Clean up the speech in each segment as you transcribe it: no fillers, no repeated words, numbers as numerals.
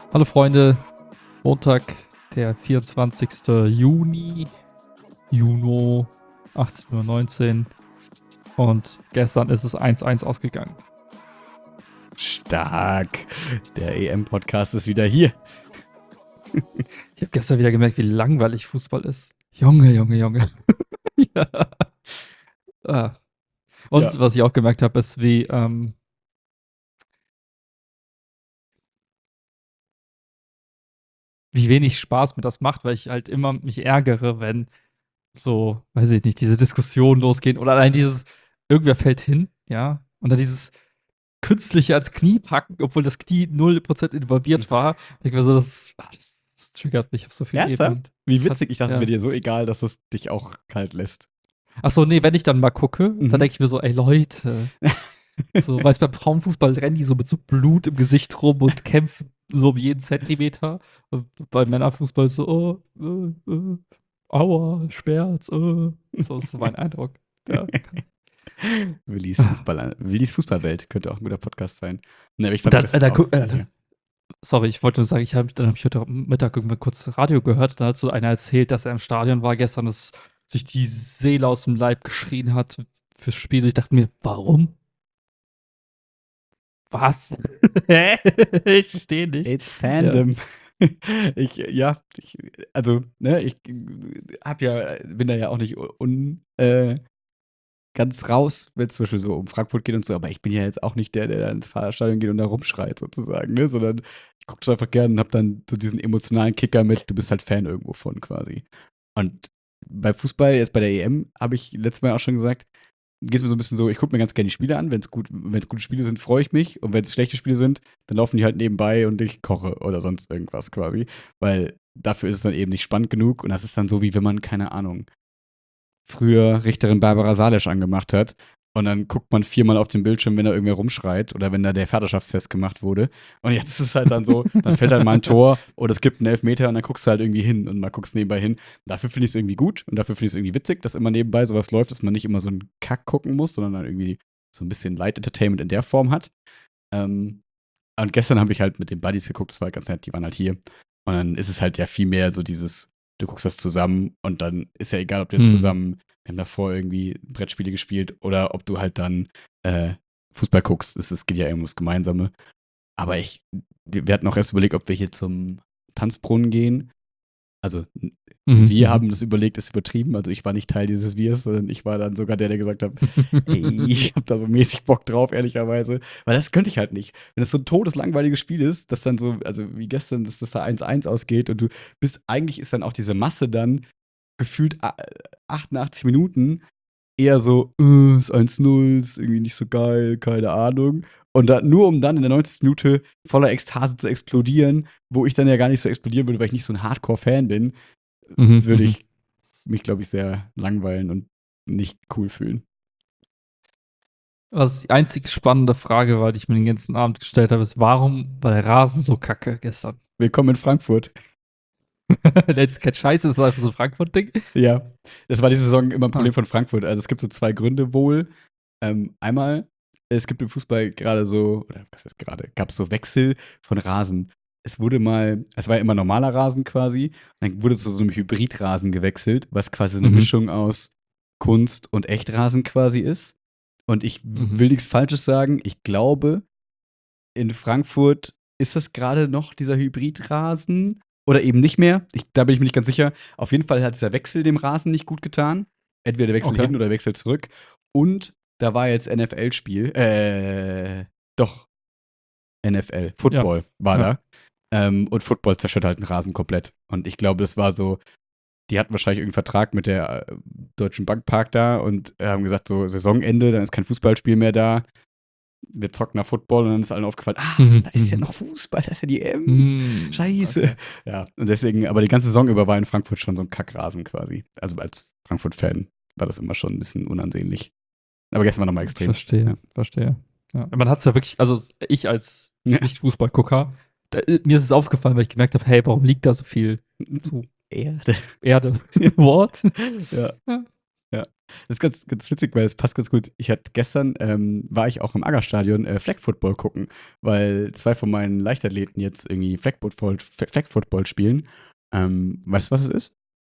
Hallo Freunde, Montag, der 24. Juni, 18:19 Uhr und gestern ist es 1:1 ausgegangen. Stark. Der EM-Podcast ist wieder hier. Ich habe gestern wieder gemerkt, wie langweilig Fußball ist. Junge. Ja. Und Ja. was ich auch gemerkt habe, ist, wie wenig Spaß mir das macht, weil ich halt immer mich ärgere, wenn so, weiß ich nicht, diese Diskussionen losgehen oder allein dieses, irgendwer fällt hin, ja, und dann dieses künstliche ans Knie packen, obwohl das Knie 0% involviert war. Ich denke mir so, das triggert mich auf so vielen Ebenen. Ernsthaft? Wie witzig. Ich dachte, es Ja. wäre dir so egal, dass es dich auch kalt lässt. Achso, nee, wenn ich dann mal gucke, dann denke ich mir so, ey Leute, so, weißt du, beim Frauenfußball rennen die so mit so Blut im Gesicht rum und kämpfen so um jeden Zentimeter. Und beim Männerfußball ist so, aua, Schmerz, So ist so mein Eindruck. Ja. Willis Fußballwelt könnte auch ein guter Podcast sein. Ne, aber ich Und fand dann, das auch, sorry, ich wollte nur sagen, dann habe ich heute Mittag irgendwann kurz Radio gehört. Dann hat so einer erzählt, dass er im Stadion war gestern, dass sich die Seele aus dem Leib geschrien hat fürs Spiel. Ich dachte mir, warum? Was? Hä? Ich verstehe nicht. It's Fandom. Ich bin da ja auch nicht ganz raus, wenn es zum Beispiel so um Frankfurt geht und so, aber ich bin ja jetzt auch nicht der da ins Fahrerstadion geht und da rumschreit sozusagen, ne? Sondern ich gucke das einfach gerne und habe dann so diesen emotionalen Kicker mit, du bist halt Fan irgendwo von quasi. Und bei Fußball, jetzt bei der EM, habe ich letztes Mal auch schon gesagt, geht es mir so ein bisschen so, ich gucke mir ganz gerne die Spiele an, wenn es gute Spiele sind, freue ich mich und wenn es schlechte Spiele sind, dann laufen die halt nebenbei und ich koche oder sonst irgendwas quasi, weil dafür ist es dann eben nicht spannend genug und das ist dann so, wie wenn man, keine Ahnung, früher Richterin Barbara Salisch angemacht hat und dann guckt man 4-mal auf den Bildschirm, wenn da irgendwer rumschreit oder wenn da der Vaterschaftstest gemacht wurde. Und jetzt ist es halt dann so, dann fällt halt mal ein Tor oder es gibt einen Elfmeter und dann guckst du halt irgendwie hin und mal guckst nebenbei hin. Dafür finde ich es irgendwie gut und dafür finde ich es irgendwie witzig, dass immer nebenbei sowas läuft, dass man nicht immer so einen Kack gucken muss, sondern dann irgendwie so ein bisschen Light Entertainment in der Form hat. Und gestern habe ich halt mit den Buddies geguckt, das war halt ganz nett, die waren halt hier. Und dann ist es halt ja viel mehr so dieses, du guckst das zusammen und dann ist ja egal, ob du jetzt zusammen, wir haben davor irgendwie Brettspiele gespielt oder ob du halt dann Fußball guckst. Es geht ja irgendwie ums Gemeinsame. Aber wir hatten auch erst überlegt, ob wir hier zum Tanzbrunnen gehen. Also wir haben das überlegt, ist übertrieben. Also ich war nicht Teil dieses Wirs, sondern ich war dann sogar der gesagt hat, ey, ich hab da so mäßig Bock drauf, ehrlicherweise. Weil das könnte ich halt nicht. Wenn es so ein todeslangweiliges Spiel ist, dass dann so, also wie gestern, dass das da 1:1 ausgeht und eigentlich ist dann auch diese Masse dann gefühlt 88 Minuten eher so, ist 1:0, ist irgendwie nicht so geil, keine Ahnung. Und nur um dann in der 90. Minute voller Ekstase zu explodieren, wo ich dann ja gar nicht so explodieren würde, weil ich nicht so ein Hardcore-Fan bin, würde ich mich, glaube ich, sehr langweilen und nicht cool fühlen. Was die einzig spannende Frage war, die ich mir den ganzen Abend gestellt habe, ist, warum war der Rasen so kacke gestern? Willkommen in Frankfurt. Das ist kein Scheiß, das ist einfach so ein Frankfurt-Ding. Ja, das war diese Saison immer ein Problem von Frankfurt. Also es gibt so zwei Gründe wohl. Einmal, es gibt im Fußball gerade so, oder was heißt gerade, gab es so Wechsel von Rasen. Es war ja immer normaler Rasen quasi, und dann wurde zu so einem Hybridrasen gewechselt, was quasi so eine Mischung aus Kunst und Echtrasen quasi ist. Und ich will nichts Falsches sagen, ich glaube, in Frankfurt ist das gerade noch dieser Hybridrasen oder eben nicht mehr. Da bin ich mir nicht ganz sicher. Auf jeden Fall hat dieser Wechsel dem Rasen nicht gut getan. Entweder der Wechsel hin oder der Wechsel zurück. Und da war jetzt NFL-Spiel. Doch. NFL. Football war da. Und Football zerstört halt den Rasen komplett. Und ich glaube, das war so, die hatten wahrscheinlich irgendeinen Vertrag mit der Deutschen Bank Park da und haben gesagt, so Saisonende, dann ist kein Fußballspiel mehr da. Wir zocken nach Football und dann ist allen aufgefallen, da ist ja noch Fußball, da ist ja die EM. Scheiße. Okay. Ja, und deswegen, aber die ganze Saison über war in Frankfurt schon so ein Kackrasen quasi. Also als Frankfurt-Fan war das immer schon ein bisschen unansehnlich. Aber gestern war nochmal extrem. Verstehe. Ja. Man hat es ja wirklich, also ich als Nicht-Fußballgucker, mir ist es aufgefallen, weil ich gemerkt habe, hey, warum liegt da so viel Erde. What? Ja. Ja. Das ist ganz witzig, weil es passt ganz gut. Ich hatte gestern, war ich auch im Aggerstadion Flag Football gucken, weil 2 von meinen Leichtathleten jetzt irgendwie Flag Football spielen. Weißt du, was es ist?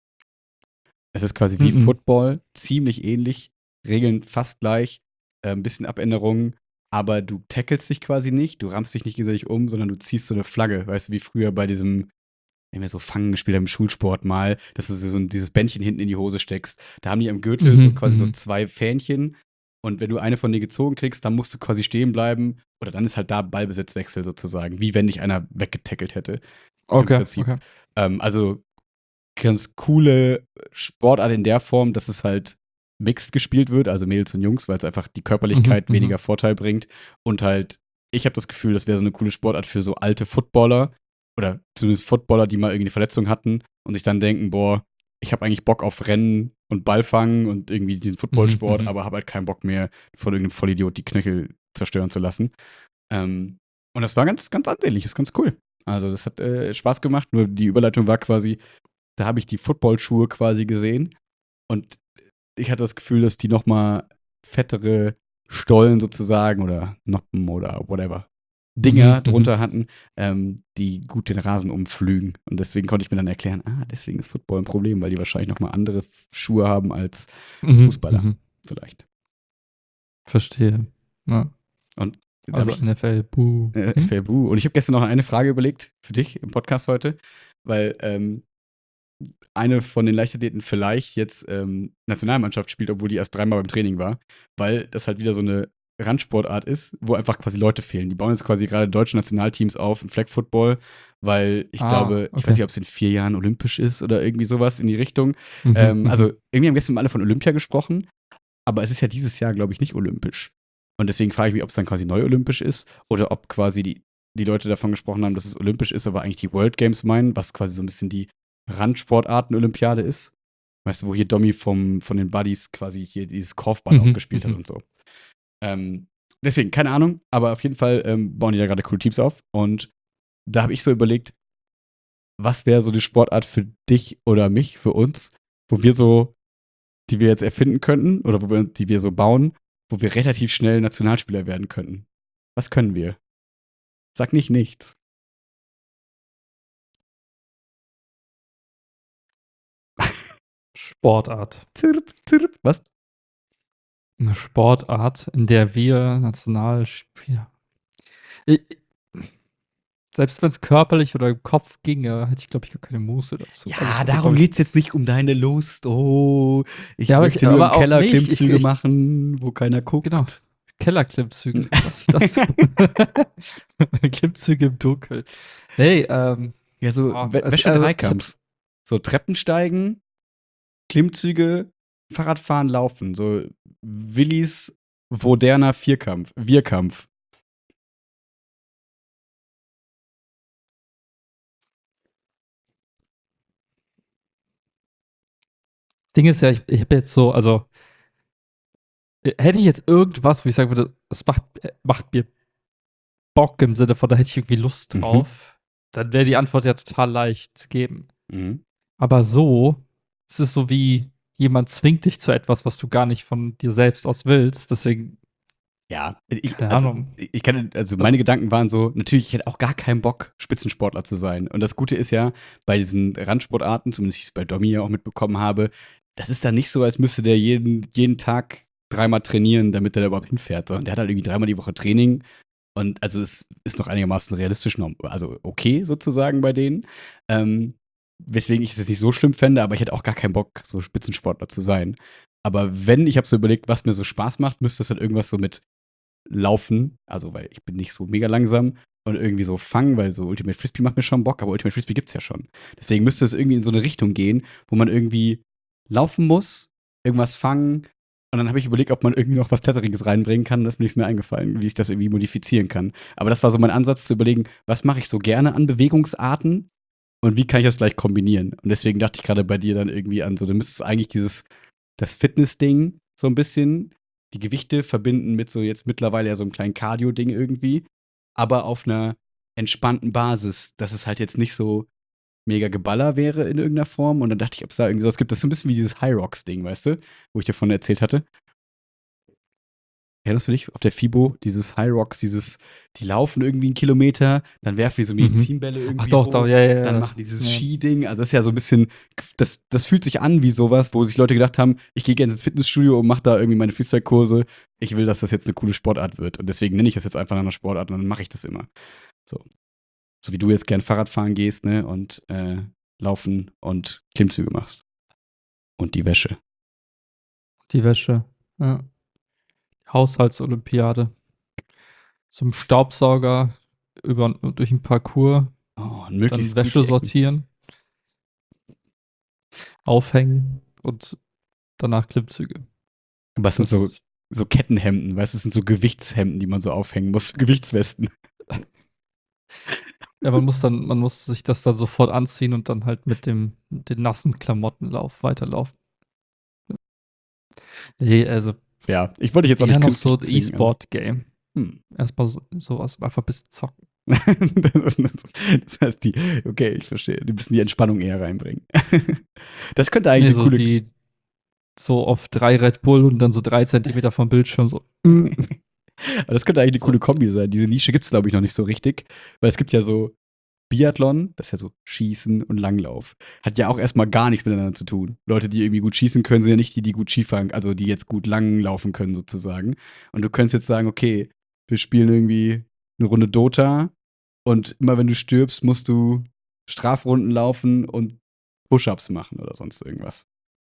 Es ist quasi wie Mhm. Football, ziemlich ähnlich, Regeln fast gleich, 'n bisschen Abänderungen, aber du tackelst dich quasi nicht, du rammst dich nicht gegenseitig um, sondern du ziehst so eine Flagge, weißt du, wie früher bei diesem, wenn wir so Fangen gespielt haben im Schulsport mal, dass du so dieses Bändchen hinten in die Hose steckst. Da haben die am Gürtel so Mhm. quasi so Mhm. 2 Fähnchen und wenn du eine von denen gezogen kriegst, dann musst du quasi stehen bleiben oder dann ist halt da Ballbesitzwechsel sozusagen, wie wenn dich einer weggetackelt hätte im Okay, Prinzip. okay. Also ganz coole Sportart in der Form, dass es halt mixed gespielt wird, also Mädels und Jungs, weil es einfach die Mhm. Körperlichkeit Mhm. weniger Vorteil bringt. Und halt, ich habe das Gefühl, das wäre so eine coole Sportart für so alte Footballer oder zumindest Footballer, die mal irgendwie eine Verletzung hatten und sich dann denken, boah, ich habe eigentlich Bock auf Rennen und Ballfangen und irgendwie diesen Mhm. Footballsport, Mhm. aber habe halt keinen Bock mehr, von irgendeinem Vollidiot die Knöchel zerstören zu lassen. Ähm, und das war ganz ansehnlich, ist ganz cool. Also das hat Spaß gemacht, nur die Überleitung war quasi, da habe ich die Footballschuhe quasi gesehen und ich hatte das Gefühl, dass die noch mal fettere Stollen sozusagen oder Noppen oder whatever Mhm. Dinger Mhm. drunter hatten, die gut den Rasen umflügen. Und deswegen konnte ich mir dann erklären, deswegen ist Football ein Problem, weil die wahrscheinlich noch mal andere Schuhe haben als Mhm. Fußballer Mhm. vielleicht. Verstehe. Ja. Und da habe Also ich NFL, buh. Hm? FLBU. Und ich habe gestern noch eine Frage überlegt für dich im Podcast heute, weil eine von den Leichtathleten vielleicht jetzt Nationalmannschaft spielt, obwohl die erst 3-mal beim Training war, weil das halt wieder so eine Randsportart ist, wo einfach quasi Leute fehlen. Die bauen jetzt quasi gerade deutsche Nationalteams auf im Flag Football, weil ich Ah, glaube, ich weiß okay. nicht, ob es in 4 Jahren olympisch ist oder irgendwie sowas in die Richtung. Mhm. Also Mhm. irgendwie haben gestern alle von Olympia gesprochen, aber es ist ja dieses Jahr, glaube ich, nicht olympisch. Und deswegen frage ich mich, ob es dann quasi neu olympisch ist oder ob quasi die Leute davon gesprochen haben, dass es olympisch ist, aber eigentlich die World Games meinen, was quasi so ein bisschen die Randsportarten-Olympiade ist. Weißt du, wo hier Domi von den Buddies quasi hier dieses Korfball auch Mhm. gespielt hat Mhm. und so. Ähm, deswegen, keine Ahnung, aber auf jeden Fall bauen die da gerade coole Teams auf. Und da habe ich so überlegt, was wäre so die Sportart für dich oder mich, für uns, wo wir so, die wir jetzt erfinden könnten oder die wir so bauen, wo wir relativ schnell Nationalspieler werden könnten. Was können wir? Sag nicht nichts. Sportart. Zirp, zirp. Was? Eine Sportart, in der wir Nationalspieler. I Selbst wenn es körperlich oder im Kopf ginge, hätte ich, glaube ich, gar keine Muße dazu. Also, ich Ja, würde, darum glaube ich geht's jetzt nicht um deine Lust. Oh, ja, ich aber ich möchte nur im aber auch Keller ne, Klimmzüge ich machen, wo keiner genau, guckt. Kellerklimmzüge, dass ich das Klimmzüge im Dunkeln. Ne, Ja, so boah, also, ich habe Wäsche-Dreikampf. So Treppensteigen, Klimmzüge, Fahrradfahren, Laufen. So Willis moderner Vierkampf. Wir-Kampf. das Ding ist ja, ich habe jetzt so also, hätte ich jetzt irgendwas, wo ich sagen würde, es macht mir Bock im Sinne von, da hätte ich irgendwie Lust Mhm. drauf, dann wäre die Antwort ja total leicht zu geben. Mhm. Aber so, es ist so wie jemand zwingt dich zu etwas, was du gar nicht von dir selbst aus willst. Deswegen, Ja, keine Ahnung. also Also, meine Gedanken waren so, natürlich, ich hätte auch gar keinen Bock, Spitzensportler zu sein. Und das Gute ist ja, bei diesen Randsportarten, zumindest wie ich es bei Domi ja auch mitbekommen habe, das ist dann nicht so, als müsste der jeden Tag 3-mal trainieren, damit er da überhaupt hinfährt, sondern der hat halt irgendwie 3-mal die Woche Training. Und also es ist noch einigermaßen realistisch, also okay sozusagen bei denen. Ähm, weswegen ich es jetzt nicht so schlimm fände, aber ich hätte auch gar keinen Bock, so Spitzensportler zu sein. Aber wenn, ich habe so überlegt, was mir so Spaß macht, müsste es halt irgendwas so mit Laufen, also weil ich bin nicht so mega langsam und irgendwie so fangen, weil so Ultimate Frisbee macht mir schon Bock, aber Ultimate Frisbee gibt's ja schon. Deswegen müsste es irgendwie in so eine Richtung gehen, wo man irgendwie laufen muss, irgendwas fangen und dann habe ich überlegt, ob man irgendwie noch was Kletteriges reinbringen kann. Das ist mir nichts mehr eingefallen, wie ich das irgendwie modifizieren kann. Aber das war so mein Ansatz zu überlegen, was mache ich so gerne an Bewegungsarten und wie kann ich das gleich kombinieren? Und deswegen dachte ich gerade bei dir dann irgendwie an so, du müsstest eigentlich das Fitness-Ding so ein bisschen, die Gewichte verbinden mit so jetzt mittlerweile ja so einem kleinen Cardio-Ding irgendwie, aber auf einer entspannten Basis, dass es halt jetzt nicht so mega Geballer wäre in irgendeiner Form. Und dann dachte ich, ob es da irgendwie sowas gibt. Das ist so ein bisschen wie dieses High Rocks-Ding, weißt du? Wo ich dir von erzählt hatte. Erinnerst du dich auf der FIBO, dieses High Rocks, die laufen irgendwie einen Kilometer, dann werfen die so Mhm. Medizinbälle Ach irgendwie doch, doch, hoch, ja, ja, dann ja. machen die dieses Ja. Skiding. Also das ist ja so ein bisschen, das fühlt sich an wie sowas, wo sich Leute gedacht haben, ich gehe gerne ins Fitnessstudio und mache da irgendwie meine Freestyle-Kurse. Ich will, dass das jetzt eine coole Sportart wird. Und deswegen nenne ich das jetzt einfach nach einer Sportart und dann mache ich das immer. So. So wie du jetzt gern Fahrrad fahren gehst, ne? Und laufen und Klimmzüge machst. Und die Wäsche. Die Wäsche. Ja. Haushaltsolympiade. Zum Staubsauger durch 'n Parcours, Oh, und dann möglichst gut Wäsche die Ecken. sortieren, aufhängen und danach Klimmzüge. Aber es sind so, Das so Kettenhemden, weißt du, es sind so Gewichtshemden, die man so aufhängen muss, Gewichtswesten. ja, man muss sich das dann sofort anziehen und dann halt mit den nassen Klamottenlauf weiterlaufen. Ne, also Ja, ich wollte dich jetzt auch eher nicht noch so künstlich zwingen, aber. E-Sport-Game. Hm. Erst mal so was, einfach bisschen zocken. Das heißt, okay, ich verstehe, die müssen die Entspannung eher reinbringen. Das könnte eigentlich Ne, eine so coole. die so auf 3 Red Bull und dann so 3 Zentimeter vom Bildschirm so. Aber das könnte eigentlich eine So. coole Kombi sein. Diese Nische gibt es, glaube ich, noch nicht so richtig. Weil es gibt ja so Biathlon, das ist ja so Schießen und Langlauf. Hat ja auch erstmal gar nichts miteinander zu tun. Leute, die irgendwie gut schießen können, sind ja nicht die, die gut Skifahren, also die jetzt gut lang laufen können, sozusagen. Und du könntest jetzt sagen, okay, wir spielen irgendwie eine Runde Dota und immer wenn du stirbst, musst du Strafrunden laufen und Push-Ups machen oder sonst irgendwas.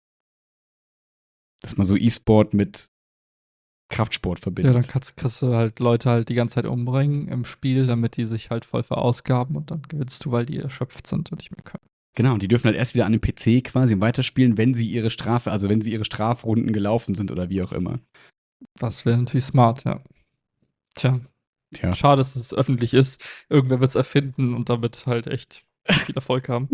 Dass man so E-Sport mit Kraftsport Ja, dann verbindet. kannst du halt Leute halt die ganze Zeit umbringen im Spiel, damit die sich halt voll verausgaben und dann gewinnst du, weil die erschöpft sind und nicht mehr können. Genau, und die dürfen halt erst wieder an dem PC quasi weiterspielen, wenn sie ihre Strafe, also wenn sie ihre Strafrunden gelaufen sind oder wie auch immer. Das wäre natürlich smart, ja. Tja, Tja. schade, dass es öffentlich ist. Irgendwer wird es erfinden und damit halt echt viel Erfolg haben.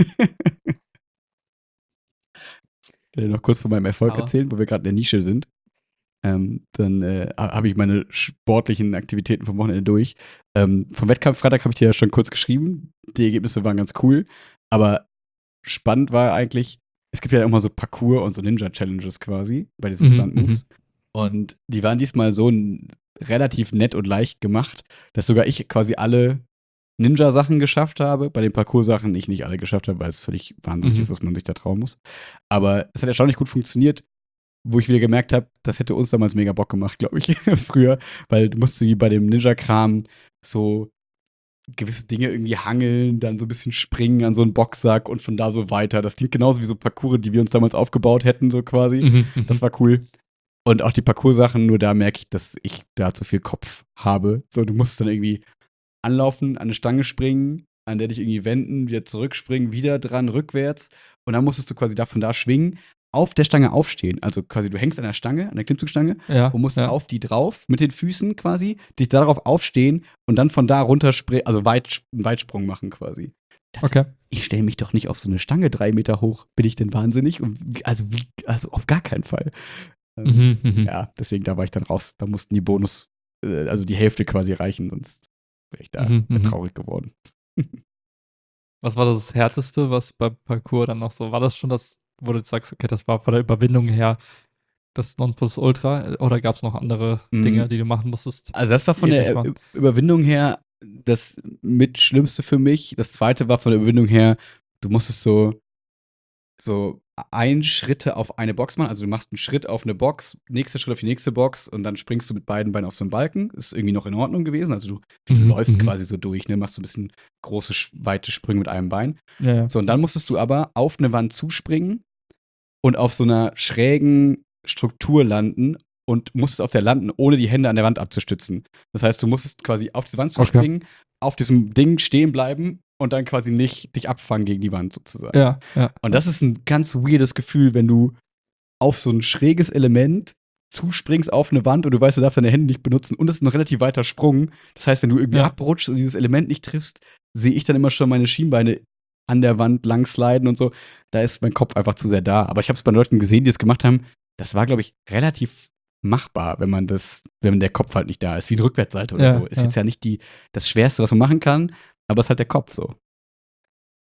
Ich kann dir noch kurz von meinem Erfolg Aber erzählen, wo wir gerade in der Nische sind. Dann habe ich meine sportlichen Aktivitäten vom Wochenende durch. Vom Wettkampf Freitag habe ich dir ja schon kurz geschrieben. Die Ergebnisse waren ganz cool. Aber spannend war eigentlich, es gibt ja immer so Parkour und so Ninja-Challenges quasi bei diesen Stunt-Moves. Und die waren diesmal so relativ nett und leicht gemacht, dass sogar ich quasi alle Ninja-Sachen geschafft habe. Bei den Parcours-Sachen ich nicht alle geschafft habe, weil es völlig wahnsinnig ist, was man sich da trauen muss. Aber es hat erstaunlich gut funktioniert, wo ich wieder gemerkt habe, das hätte uns damals mega Bock gemacht, glaube ich, früher. Weil du musst wie bei dem Ninja-Kram so gewisse Dinge irgendwie hangeln, dann so ein bisschen springen an so einen Boxsack und von da so weiter. Das klingt genauso wie so Parcours, die wir uns damals aufgebaut hätten, so quasi. Das war cool. Und auch die Parcours-Sachen, nur da merke ich, dass ich da zu viel Kopf habe. So, du musst dann irgendwie anlaufen, an eine Stange springen, an der dich irgendwie wenden, wieder zurückspringen, wieder dran, rückwärts. Und dann musstest du quasi von da schwingen, auf der Stange aufstehen. Also quasi, du hängst an der Stange, an der Klimmzugstange ja, und musst ja. auf die drauf, mit den Füßen quasi, dich darauf aufstehen und dann von da runter springen, also einen Weitsprung machen quasi. Okay. Ich stelle mich doch nicht auf so eine Stange 3 Meter hoch. Bin ich denn wahnsinnig? Also auf gar keinen Fall. Ja, deswegen, da war ich dann raus. Da mussten die also die Hälfte quasi reichen, sonst wäre ich da sehr traurig geworden. Was war das Härteste, was beim Parcours dann noch so war? Das schon das, wo du jetzt sagst, okay, das war von der Überwindung her das Nonplusultra oder gab es noch andere Dinge, die du machen musstest, Also das war die von ähnlich der waren? Überwindung her das mit Schlimmste für mich. Das zweite war von der Überwindung her, du musstest so ein Schritte auf eine Box machen. Also du machst einen Schritt auf eine Box, nächster Schritt auf die nächste Box und dann springst du mit beiden Beinen auf so einen Balken. Ist irgendwie noch in Ordnung gewesen. Also du läufst quasi so durch, ne? Machst so ein bisschen große, weite Sprünge mit einem Bein. Ja, ja. So, und dann musstest du aber auf eine Wand zuspringen und auf so einer schrägen Struktur landen und musstest auf der landen, ohne die Hände an der Wand abzustützen. Das heißt, du musstest quasi auf diese Wand zuspringen, auf diesem Ding stehen bleiben und dann quasi nicht dich abfangen gegen die Wand sozusagen. Ja, ja. Und das ist ein ganz weirdes Gefühl, wenn du auf so ein schräges Element zuspringst auf eine Wand und du weißt, du darfst deine Hände nicht benutzen und es ist ein relativ weiter Sprung. Das heißt, wenn du irgendwie abrutschst und dieses Element nicht triffst, sehe ich dann immer schon meine Schienbeine an der Wand lang sliden und so. Da ist mein Kopf einfach zu sehr da. Aber ich habe es bei Leuten gesehen, die es gemacht haben. Das war, glaube ich, relativ machbar, wenn der Kopf halt nicht da ist. Wie ein Rückwärtssalto oder so. Ist jetzt ja nicht das Schwerste, was man machen kann, aber es ist halt der Kopf so.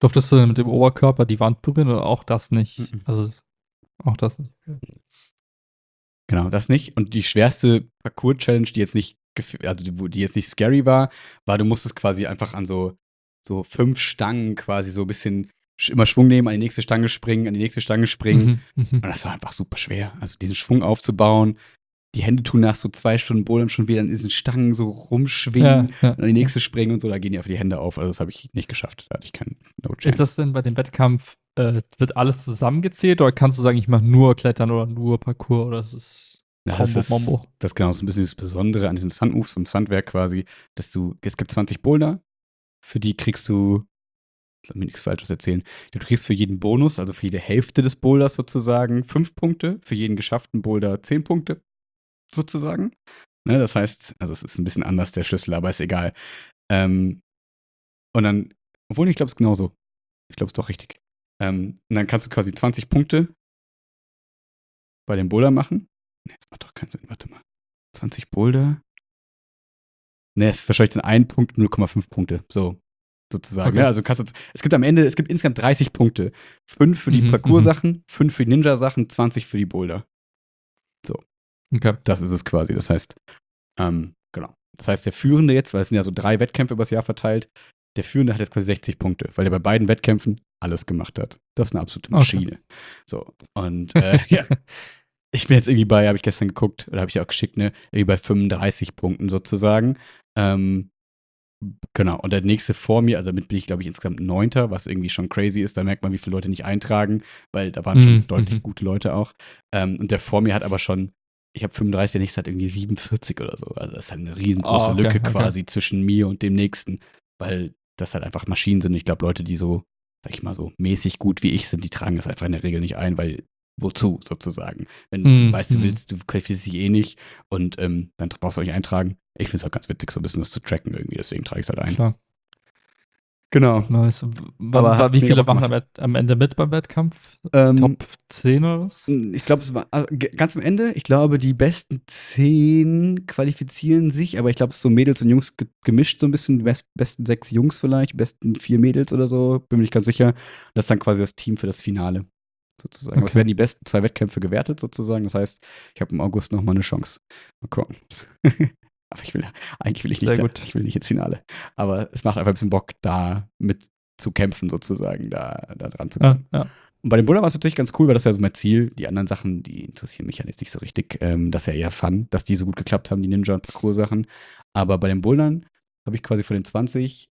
Durftest du denn mit dem Oberkörper die Wand berühren oder auch das nicht? Mhm. Also, auch das nicht. Okay. Genau, das nicht. Und die schwerste Parcours-Challenge, die jetzt nicht, also die jetzt nicht scary war, du musstest quasi einfach an so 5 Stangen quasi so ein bisschen immer Schwung nehmen, an die nächste Stange springen, an die nächste Stange springen. Mhm, mhm. Und das war einfach super schwer. Also diesen Schwung aufzubauen. Die Hände tun nach so 2 Stunden Bouldern schon wieder an diesen Stangen so rumschwingen Ja, ja, und an die ja. nächste springen und so, da gehen die einfach die Hände auf. Also das habe ich nicht geschafft. Da hatte ich keinen No Ist das Chance. denn bei dem Wettkampf, wird alles zusammengezählt oder kannst du sagen, ich mache nur Klettern oder nur Parkour oder ist es Das Kombo, ist Mombo? das genau so ein bisschen das Besondere an diesen Sunmoves vom Sandwerk quasi, dass es gibt 20 Boulder, für die kriegst du, ich will mir nichts Falsches erzählen, du kriegst für jeden Bonus, also für jede Hälfte des Boulders sozusagen 5 Punkte, für jeden geschafften Boulder 10 Punkte sozusagen. Ne, das heißt, also es ist ein bisschen anders der Schlüssel, aber ist egal. Ähm, und dann, obwohl ich glaube, es ist genauso. Ich glaube, es ist doch richtig. Und dann kannst du quasi 20 Punkte bei dem Boulder machen. Ne, das macht doch keinen Sinn. Warte mal. 20 Boulder. Ne, es ist wahrscheinlich dann ein Punkt, 0,5 Punkte. So, sozusagen. Okay. Ne? Also es gibt am Ende, es gibt insgesamt 30 Punkte. 5 für die Mhm, mhm. Parcours-Sachen, 5 für die Ninja-Sachen, 20 für die Boulder. So, Okay. das ist es quasi. Das heißt, genau. Das heißt, der Führende jetzt, weil es sind ja so 3 Wettkämpfe übers Jahr verteilt, der Führende hat jetzt quasi 60 Punkte, weil er bei beiden Wettkämpfen alles gemacht hat. Das ist eine absolute Okay. Maschine. So, und ja, ich bin jetzt irgendwie bei, habe ich gestern geguckt, oder habe ich auch geschickt, ne, irgendwie bei 35 Punkten sozusagen. Ähm, genau, und der nächste vor mir, also damit bin ich, glaube ich, insgesamt Neunter, was irgendwie schon crazy ist. Da merkt man, wie viele Leute nicht eintragen, weil da waren schon Mhm, deutlich mhm. gute Leute auch. Und der vor mir hat aber schon, ich habe 35, der nächste hat irgendwie 47 oder so. Also das ist halt eine riesengroße Ah, okay, Lücke okay. quasi zwischen mir und dem nächsten, weil das halt einfach Maschinen sind. Ich glaube, Leute, die so, sag ich mal, so mäßig gut wie ich sind, die tragen das einfach in der Regel nicht ein, weil wozu sozusagen? Wenn du Mhm, weißt, du mhm. willst, du qualifizierst dich eh nicht und dann brauchst du auch nicht eintragen. Ich finde es auch ganz witzig, so ein bisschen das zu tracken irgendwie, deswegen trage ich es halt ein. Klar. Genau. Nice. Aber hat Wie mega viele Bock machen gemacht. am Ende mit beim Wettkampf? Die Ähm, Top 10 oder was? ich glaube, es war also, ganz am Ende, ich glaube, die besten 10 qualifizieren sich, aber ich glaube, es ist so Mädels und Jungs gemischt so ein bisschen. Die besten 6 Jungs vielleicht, die besten 4 Mädels oder so, bin mir nicht ganz sicher. Das ist dann quasi das Team für das Finale, sozusagen. Aber es Okay. werden die besten 2 Wettkämpfe gewertet, sozusagen. Das heißt, ich habe im August noch mal eine Chance. Mal gucken. Aber eigentlich will Sehr ich gut. will nicht ins Finale. Aber es macht einfach ein bisschen Bock, da mit zu kämpfen, sozusagen, da dran zu Ja, kommen. ja. Und bei dem Buller war es natürlich ganz cool, weil das ist ja so mein Ziel. Die anderen Sachen, die interessieren mich ja jetzt nicht so richtig. Das ist ja eher Fun, dass die so gut geklappt haben, die Ninja- und Parcours-Sachen. Aber bei den Bouldern habe ich quasi von den 20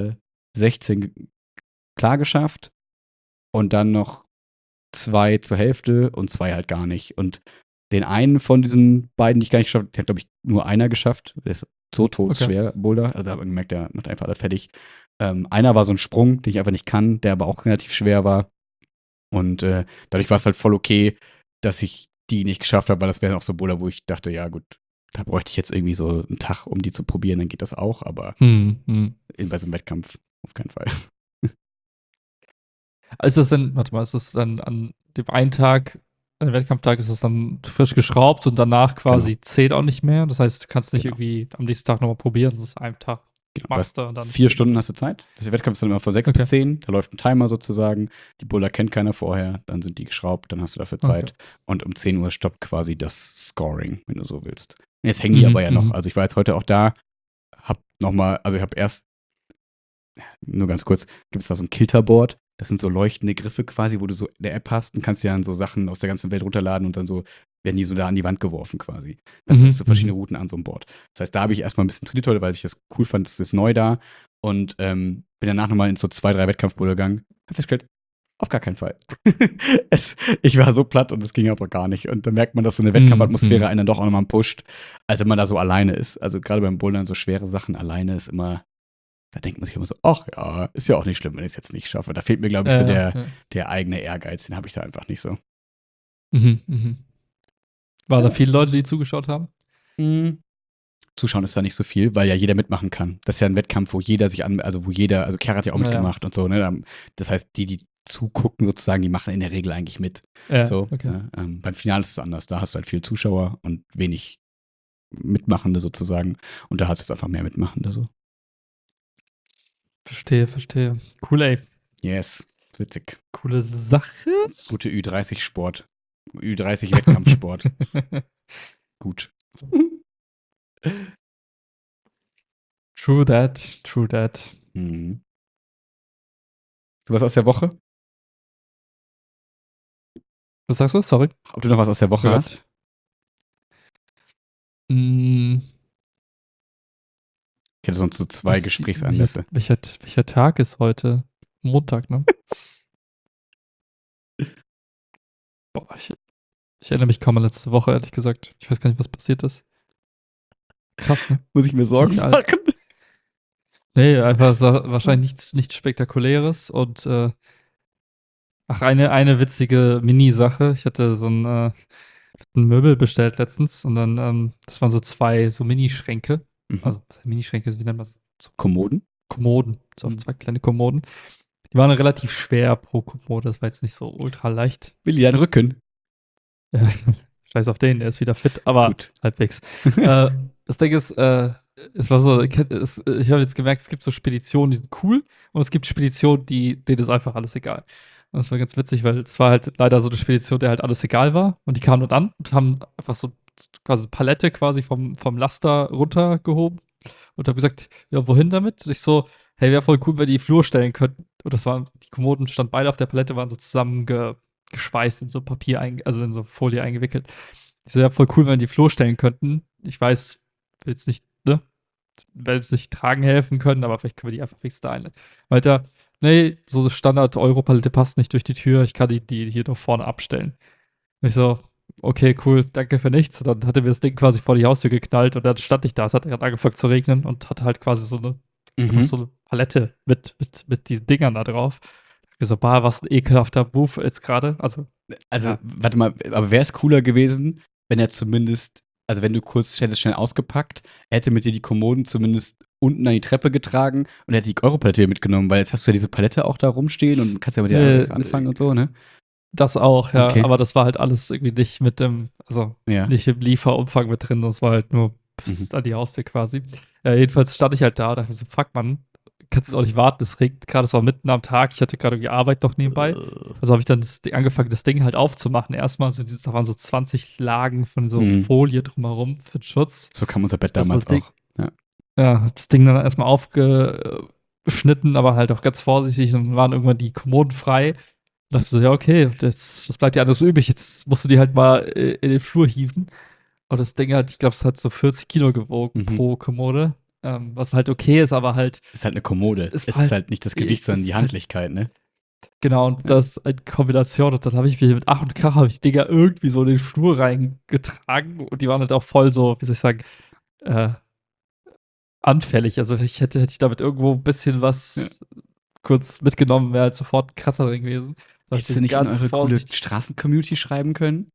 16 klar geschafft und dann noch 2 zur Hälfte und 2 halt gar nicht. Und den einen von diesen beiden, die ich gar nicht geschafft habe, den hat, glaube ich, nur einer geschafft. Der ist so Okay. todesschwer, Boulder. Also da hat man gemerkt, der macht einfach alles fertig. Einer war so ein Sprung, den ich einfach nicht kann, der aber auch relativ schwer war. Und dadurch war es halt voll okay, dass ich die nicht geschafft habe, weil das wären auch so Boulder, wo ich dachte, ja gut, da bräuchte ich jetzt irgendwie so einen Tag, um die zu probieren, dann geht das auch, aber Hm, hm. bei so einem Wettkampf auf keinen Fall. Ist das denn, warte mal, ist das dann an dem einen Tag, an dem Wettkampftag, ist das dann frisch geschraubt und danach Genau, quasi zählt auch nicht mehr? Das heißt, du kannst nicht genau, irgendwie am nächsten Tag nochmal probieren, das ist einem Tag genau. Du hast machst du und dann 4 zählt Stunden nicht. hast du Zeit. Der Wettkampf ist dann immer von 6 Okay, bis 10. Da läuft ein Timer sozusagen. Die Boulder kennt keiner vorher. Dann sind die geschraubt. Dann hast du dafür okay. Zeit. Und um 10 Uhr stoppt quasi das Scoring, wenn du so willst. Jetzt hängen die aber Mhm, ja noch. mhm. Also ich war jetzt heute auch da. Also ich habe erst nur ganz kurz, gibt es da so ein Kilterboard. Das sind so leuchtende Griffe quasi, wo du so eine App hast und kannst ja dann so Sachen aus der ganzen Welt runterladen und dann so werden die so da an die Wand geworfen quasi. Das Mhm, hast du verschiedene mhm. Routen an so einem Board. Das heißt, da habe ich erstmal ein bisschen trainiert heute, weil ich das cool fand, das ist neu da und bin danach nochmal in so 2, 3 Wettkampfbälle gegangen. Hab festgestellt, auf gar keinen Fall. Ich war so platt und es ging aber gar nicht. Und da merkt man, dass so eine Mhm, Wettkampfatmosphäre mhm. einen dann doch auch nochmal pusht, als wenn man da so alleine ist. Also gerade beim Bouldern so schwere Sachen alleine ist immer, da denkt man sich immer so, ach ja, ist ja auch nicht schlimm, wenn ich es jetzt nicht schaffe. Da fehlt mir, glaube ich, so Ja, ja. der eigene Ehrgeiz. Den habe ich da einfach nicht so. Mhm, mhm. Waren da Ja. viele Leute, die zugeschaut haben? Mhm. Zuschauen ist da nicht so viel, weil ja jeder mitmachen kann. Das ist ja ein Wettkampf, wo jeder sich also wo jeder, also Kara hat ja auch Naja. mitgemacht und so, ne? Das heißt, die zugucken sozusagen, die machen in der Regel eigentlich mit. Ja, So, okay. ne? Beim Finale ist es anders. Da hast du halt viele Zuschauer und wenig Mitmachende sozusagen. Und da hast du jetzt einfach mehr Mitmachende so. Verstehe, verstehe. Cool, ey. Yes. Ist witzig. Coole Sache. Gute Ü30-Sport. Ü30-Wettkampfsport. Gut. True that, true that. Mhm. Hast du was aus der Woche? Was sagst du? Sorry. Ob du noch was aus der Woche Gehört. hast? Ich hätte sonst so 2 Gesprächsanlässe. Welcher Tag ist heute? Montag, ne? Boah, ich erinnere mich kaum an letzte Woche, ehrlich gesagt. Ich weiß gar nicht, was passiert ist. Krass, ne? Muss ich mir Sorgen Ja. machen? Nee, einfach wahrscheinlich nichts Spektakuläres und eine witzige Mini-Sache. Ich hatte so ein Möbel bestellt letztens und dann, das waren so 2 so Minischränke. Also Minischränke, wie nennt man das? So Kommoden? Kommoden. So 2 kleine Kommoden. Die waren relativ schwer pro Kommode, das war jetzt nicht so ultra leicht. Willi, dein Rücken. Ja, scheiß auf den, der ist wieder fit, aber Gut. halbwegs. Das Ding ist, es war so, ich habe jetzt gemerkt, es gibt so Speditionen, die sind cool und es gibt Speditionen, denen ist einfach alles egal. Und das war ganz witzig, weil es war halt leider so eine Spedition, der halt alles egal war und die kamen dann an und haben einfach so quasi Palette quasi vom Laster runtergehoben und habe gesagt, ja, wohin damit? Und ich so, hey, wäre voll cool, wenn wir die Flur stellen könnten. Und das waren, die Kommoden standen beide auf der Palette, waren so zusammengeschweißt in so Papier, also in so Folie eingewickelt. Ich so, ja, voll cool, wenn wir die Flur stellen könnten. Ich weiß, will jetzt nicht, ne? Werde es nicht tragen helfen können, aber vielleicht können wir die einfach fix da einladen. Weiter, nee, so Standard-Euro-Palette passt nicht durch die Tür, ich kann die hier doch vorne abstellen. Und ich so, okay, cool, danke für nichts. Und dann hatte mir das Ding quasi vor die Haustür geknallt und dann stand ich da. Es hat gerade angefangen zu regnen und hatte halt quasi einfach so eine Palette mit diesen Dingern da drauf. Ich so, was ein ekelhafter Move jetzt gerade. Also, ja. Warte mal, aber wäre es cooler gewesen, wenn er zumindest, also wenn du kurz hättest schnell ausgepackt, er hätte mit dir die Kommoden zumindest unten an die Treppe getragen und hätte die Europalette wieder mitgenommen, weil jetzt hast du ja diese Palette auch da rumstehen und kannst ja mit der anfangen und so, ne? Das auch, ja. Okay. Aber das war halt alles irgendwie nicht mit nicht im Lieferumfang mit drin. Das war halt nur bis an die Haustür quasi. Ja, jedenfalls stand ich halt da und dachte mir so, fuck, Mann, kannst jetzt auch nicht warten, es regnet gerade, es war mitten am Tag, ich hatte gerade irgendwie Arbeit noch nebenbei. Also habe ich dann angefangen, das Ding halt aufzumachen. Erstmal, da waren so 20 Lagen von so Folie drumherum für den Schutz. So kam unser Bett damals auch. Ja, hab das Ding dann erstmal aufgeschnitten, aber halt auch ganz vorsichtig und waren irgendwann die Kommoden frei. Und dachte so, ja, okay, das bleibt ja anders übrig. Jetzt musst du die halt mal in den Flur hieven. Und das Ding hat, ich glaube, es hat so 40 Kilo gewogen pro Kommode. Was halt okay ist, aber halt. Ist halt eine Kommode. Es ist halt nicht das Gewicht, sondern die Handlichkeit, ne? Genau, und das in Kombination. Und dann habe ich mich mit Ach und Krach habe ich die Dinger irgendwie so in den Flur reingetragen. Und die waren halt auch voll so, wie soll ich sagen, anfällig. Also hätte ich damit irgendwo ein bisschen was kurz mitgenommen, wäre halt sofort krasser gewesen. Hättest du nicht in eure coole Straßen-Community schreiben können?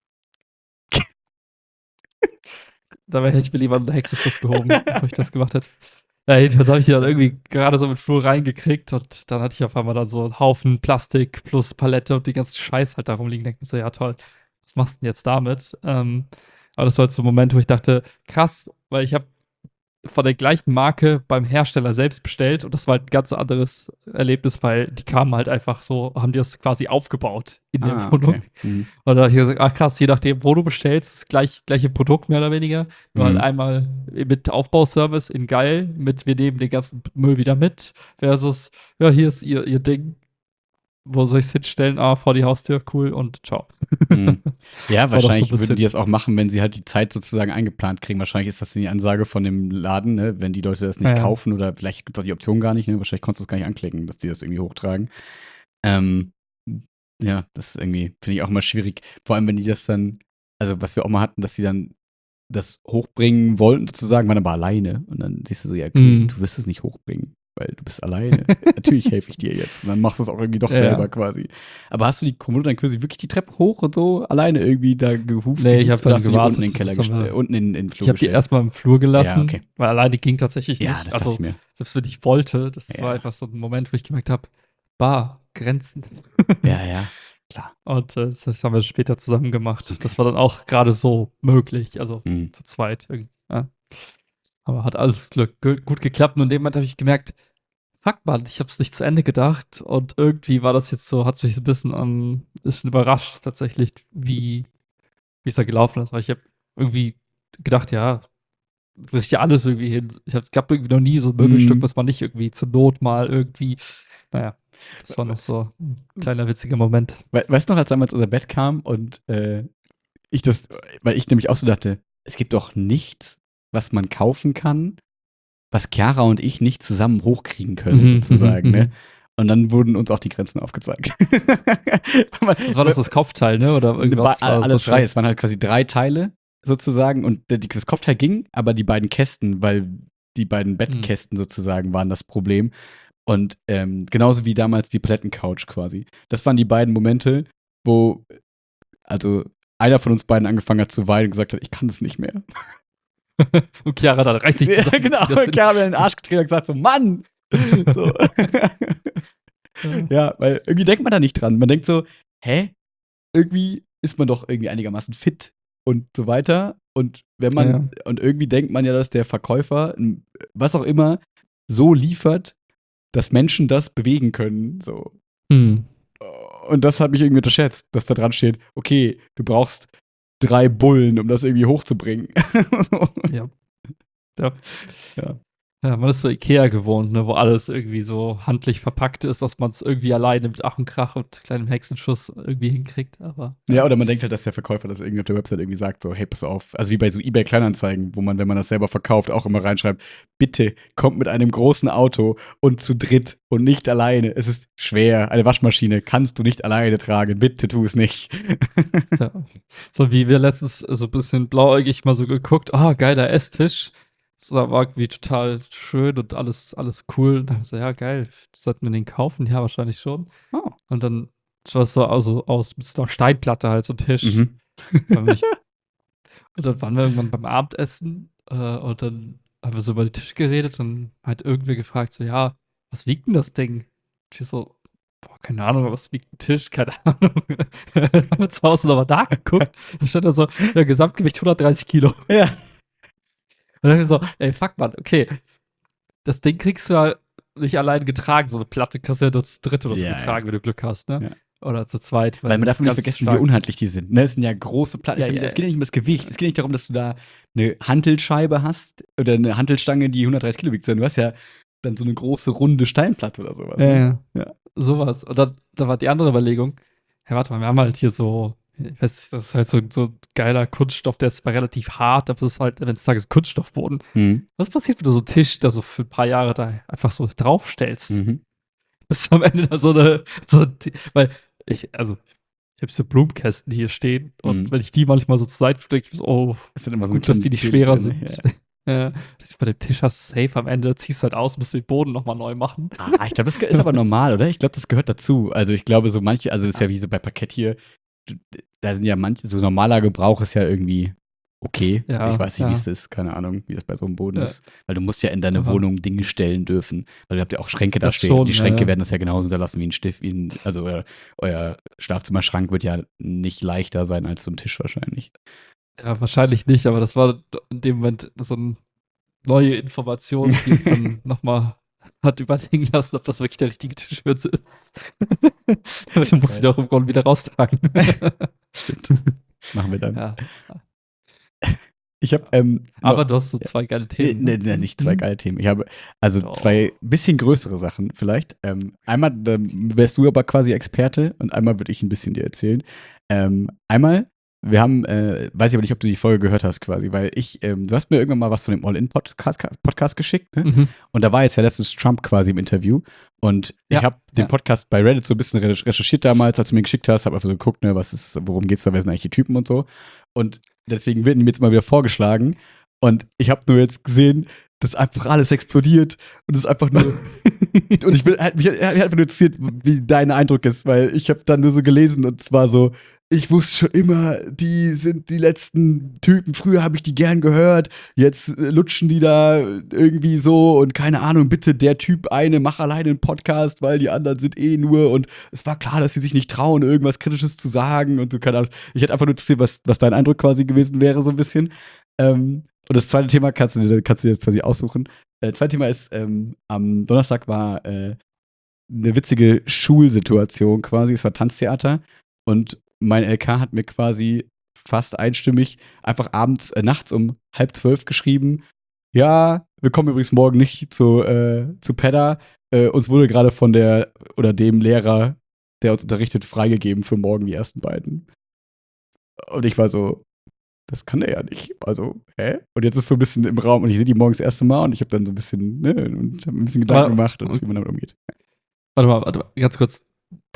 Dabei hätte ich mir lieber einen Hexenschuss gehoben, bevor ich das gemacht hätte. Ja, jedenfalls habe ich die dann irgendwie gerade so mit Flur reingekriegt und dann hatte ich auf einmal dann so einen Haufen Plastik plus Palette und die ganzen Scheiß halt da rumliegen. Denke ich so, ja toll, was machst du denn jetzt damit? Aber das war jetzt so ein Moment, wo ich dachte, krass, weil ich habe von der gleichen Marke beim Hersteller selbst bestellt und das war halt ein ganz anderes Erlebnis, weil die kamen halt einfach so, haben die das quasi aufgebaut in der Wohnung. Okay. Und da habe ich gesagt, ach krass, je nachdem, wo du bestellst, das gleiche Produkt mehr oder weniger. Nur halt einmal mit Aufbauservice in geil, mit wir nehmen den ganzen Müll wieder mit, versus, ja, hier ist ihr Ding. Wo soll ich es hinstellen? Vor die Haustür, cool und ciao. Ja, wahrscheinlich so würden die das auch machen, wenn sie halt die Zeit sozusagen eingeplant kriegen. Wahrscheinlich ist das die Ansage von dem Laden, ne? Wenn die Leute das nicht kaufen oder vielleicht gibt es auch die Option gar nicht, ne? Wahrscheinlich konntest du es gar nicht anklicken, dass die das irgendwie hochtragen. Ja, das ist irgendwie, finde ich auch mal schwierig. Vor allem, wenn die das dann, also was wir auch mal hatten, dass die dann das hochbringen wollten, sozusagen, waren aber alleine. Und dann siehst du so, ja, okay, du wirst es nicht hochbringen, weil du bist alleine. Natürlich helfe ich dir jetzt. Und dann machst du es auch irgendwie doch selber quasi. Aber hast du die Kommode dann quasi wirklich die Treppe hoch und so alleine irgendwie da gehuft? Nee, ich habe dann gewartet. Unten in den Keller gestellt, unten in den Flur Ich habe die erstmal im Flur gelassen, ja, okay. weil alleine ging tatsächlich nicht. Ja, das dachte ich mir. Selbst wenn ich wollte, das war einfach so ein Moment, wo ich gemerkt habe, Grenzen. Ja, klar. Und das haben wir später zusammen gemacht. Okay. Das war dann auch gerade so möglich, also zu zweit irgendwie. Ja. Aber hat alles gut geklappt. Und in dem Moment habe ich gemerkt, fuck, Mann, ich hab's nicht zu Ende gedacht. Und irgendwie war das jetzt so, hat's mich so ein bisschen ist schon überrascht tatsächlich, wie es da gelaufen ist. Weil ich habe irgendwie gedacht, ja, bricht ja alles irgendwie hin. Es gab irgendwie noch nie so ein Möbelstück, was man nicht irgendwie zur Not mal irgendwie, naja, das war noch so ein kleiner witziger Moment. Weißt du noch, als damals unser Bett kam und weil ich nämlich auch so dachte, es gibt doch nichts, was man kaufen kann, was Chiara und ich nicht zusammen hochkriegen können, sozusagen, ne? Und dann wurden uns auch die Grenzen aufgezeigt. Was war das Kopfteil, ne? Oder irgendwas? Alle drei. Es waren halt quasi 3 Teile sozusagen und das Kopfteil ging, aber die beiden Kästen, weil die beiden Bettkästen sozusagen waren das Problem. Und genauso wie damals die Palettencouch quasi. Das waren die beiden Momente, wo also einer von uns beiden angefangen hat zu weinen und gesagt hat, ich kann das nicht mehr. Und Chiara dann reißt sich zusammen. Ja, genau. Und Chiara hat mir in den Arsch getreten und gesagt so, Mann! So. Ja, weil irgendwie denkt man da nicht dran. Man denkt so, hä? Irgendwie ist man doch irgendwie einigermaßen fit und so weiter. Und wenn man, und irgendwie denkt man ja, dass der Verkäufer, was auch immer, so liefert, dass Menschen das bewegen können. So. Und das hat mich irgendwie unterschätzt, dass da dran steht, okay, du brauchst 3 Bullen, um das irgendwie hochzubringen. Ja. Ja, man ist so Ikea gewohnt, ne, wo alles irgendwie so handlich verpackt ist, dass man es irgendwie alleine mit Ach und Krach und kleinem Hexenschuss irgendwie hinkriegt. Aber ja, oder man denkt halt, dass der Verkäufer das irgendwie auf der Website irgendwie sagt, so, hey, pass auf. Also wie bei so eBay-Kleinanzeigen, wo man, wenn man das selber verkauft, auch immer reinschreibt, bitte kommt mit einem großen Auto und zu dritt und nicht alleine. Es ist schwer. Eine Waschmaschine kannst du nicht alleine tragen. Bitte tu es nicht. Ja. So wie wir letztens so ein bisschen blauäugig mal so geguckt, geiler Esstisch. Das war irgendwie total schön und alles cool. Und dann so, ja, geil, sollten wir den kaufen? Ja, wahrscheinlich schon. Oh. Und dann sah es so aus mit so einer Steinplatte halt, so ein Tisch. Mhm. Und dann waren wir irgendwann beim Abendessen und dann haben wir so über den Tisch geredet und hat irgendwer gefragt, so, ja, was wiegt denn das Ding? Und ich so, boah, keine Ahnung, was wiegt ein Tisch? Keine Ahnung. Haben wir zu Hause nochmal nachgeguckt. Da stand da so, ja, Gesamtgewicht 130 Kilo. Ja. Und dann hab ich so, ey, fuck, Mann, okay. Das Ding kriegst du ja nicht alleine getragen. So eine Platte kannst du ja nur zu dritt oder so getragen, wenn du Glück hast, ne? Ja. Oder zu zweit. Weil man darf nicht vergessen, wie unhandlich die sind. Ne? Es sind ja große Platten. Es geht ja nicht um das Gewicht. Es geht nicht darum, dass du da eine Hantelscheibe hast oder eine Hantelstange, die 130 Kilo wiegt, sondern du hast ja dann so eine große, runde Steinplatte oder sowas. Ne? Ja. Sowas. Und dann, da war die andere Überlegung, hey, warte mal, wir haben halt hier so, ich weiß nicht, das ist halt so ein geiler Kunststoff, der ist zwar relativ hart, aber es ist halt, wenn es Tages Kunststoffboden. Was passiert, wenn du so einen Tisch da so für ein paar Jahre da einfach so draufstellst? Das ist am Ende da weil ich habe so Blumenkästen hier stehen und wenn ich die manchmal so zur Seite stecke, ist dann immer so gut, dass die nicht schwerer sind. Ja. Bei dem Tisch hast du safe am Ende, ziehst halt aus, musst den Boden nochmal neu machen. Ich glaube, das ist aber normal, oder? Ich glaube, das gehört dazu. Also ich glaube, so manche, also das ist ja wie so bei Parkett hier, da sind ja manche, so normaler Gebrauch ist ja irgendwie okay. Ja, ich weiß nicht, wie es ist, keine Ahnung, wie das bei so einem Boden Ja. ist. Weil du musst ja in deine Wohnung Dinge stellen dürfen. Weil ihr habt ja auch Schränke da Das stehen. schon, und die Schränke ja. werden das ja genauso hinterlassen wie ein Stift. Also euer Schlafzimmerschrank wird ja nicht leichter sein als so ein Tisch wahrscheinlich. Ja, wahrscheinlich nicht, aber das war in dem Moment so eine neue Information, die uns dann nochmal hat überlegen lassen, ob das wirklich der richtige Tisch für uns ist. Aber du musst ihn auch im Grunde wieder raustragen. Stimmt. Machen wir dann. Ja. Ich habe aber du hast so 2 geile Themen. Ne, nicht 2 geile Themen. Ich habe also 2 bisschen größere Sachen vielleicht. Einmal wärst du aber quasi Experte und einmal würde ich ein bisschen dir erzählen. Einmal, wir haben, weiß ich aber nicht, ob du die Folge gehört hast quasi, weil du hast mir irgendwann mal was von dem All-In-Podcast geschickt, ne? Und da war jetzt ja letztens Trump quasi im Interview und ich habe den Podcast bei Reddit so ein bisschen recherchiert damals, als du mir geschickt hast, habe einfach so geguckt, ne, worum geht's da, wer sind eigentlich die Typen und so. Und deswegen werden die mir jetzt mal wieder vorgeschlagen. Und ich habe nur jetzt gesehen, dass einfach alles explodiert und es einfach nur. Und mich hat einfach nur interessiert, wie dein Eindruck ist, weil ich habe dann nur so gelesen und es war so, ich wusste schon immer, die sind die letzten Typen. Früher habe ich die gern gehört. Jetzt lutschen die da irgendwie so und keine Ahnung, bitte der Typ mach alleine einen Podcast, weil die anderen sind eh nur. Und es war klar, dass sie sich nicht trauen, irgendwas Kritisches zu sagen und so, keine Ahnung. Ich hätte einfach nur interessiert, was dein Eindruck quasi gewesen wäre, so ein bisschen. Und das zweite Thema kannst du dir jetzt quasi aussuchen. Zweites Thema ist, am Donnerstag war eine witzige Schulsituation quasi. Es war Tanztheater und mein LK hat mir quasi fast einstimmig einfach nachts um 11:30 geschrieben: Ja, wir kommen übrigens morgen nicht zu Pedda. Uns wurde gerade von der oder dem Lehrer, der uns unterrichtet, freigegeben für morgen die ersten beiden. Und ich war so, das kann er ja nicht. Also, hä? Und jetzt ist so ein bisschen im Raum und ich sehe die morgens das erste Mal und ich habe dann so ein bisschen, ne, und habe ein bisschen Gedanken gemacht und wie man damit umgeht. Warte mal, ganz kurz.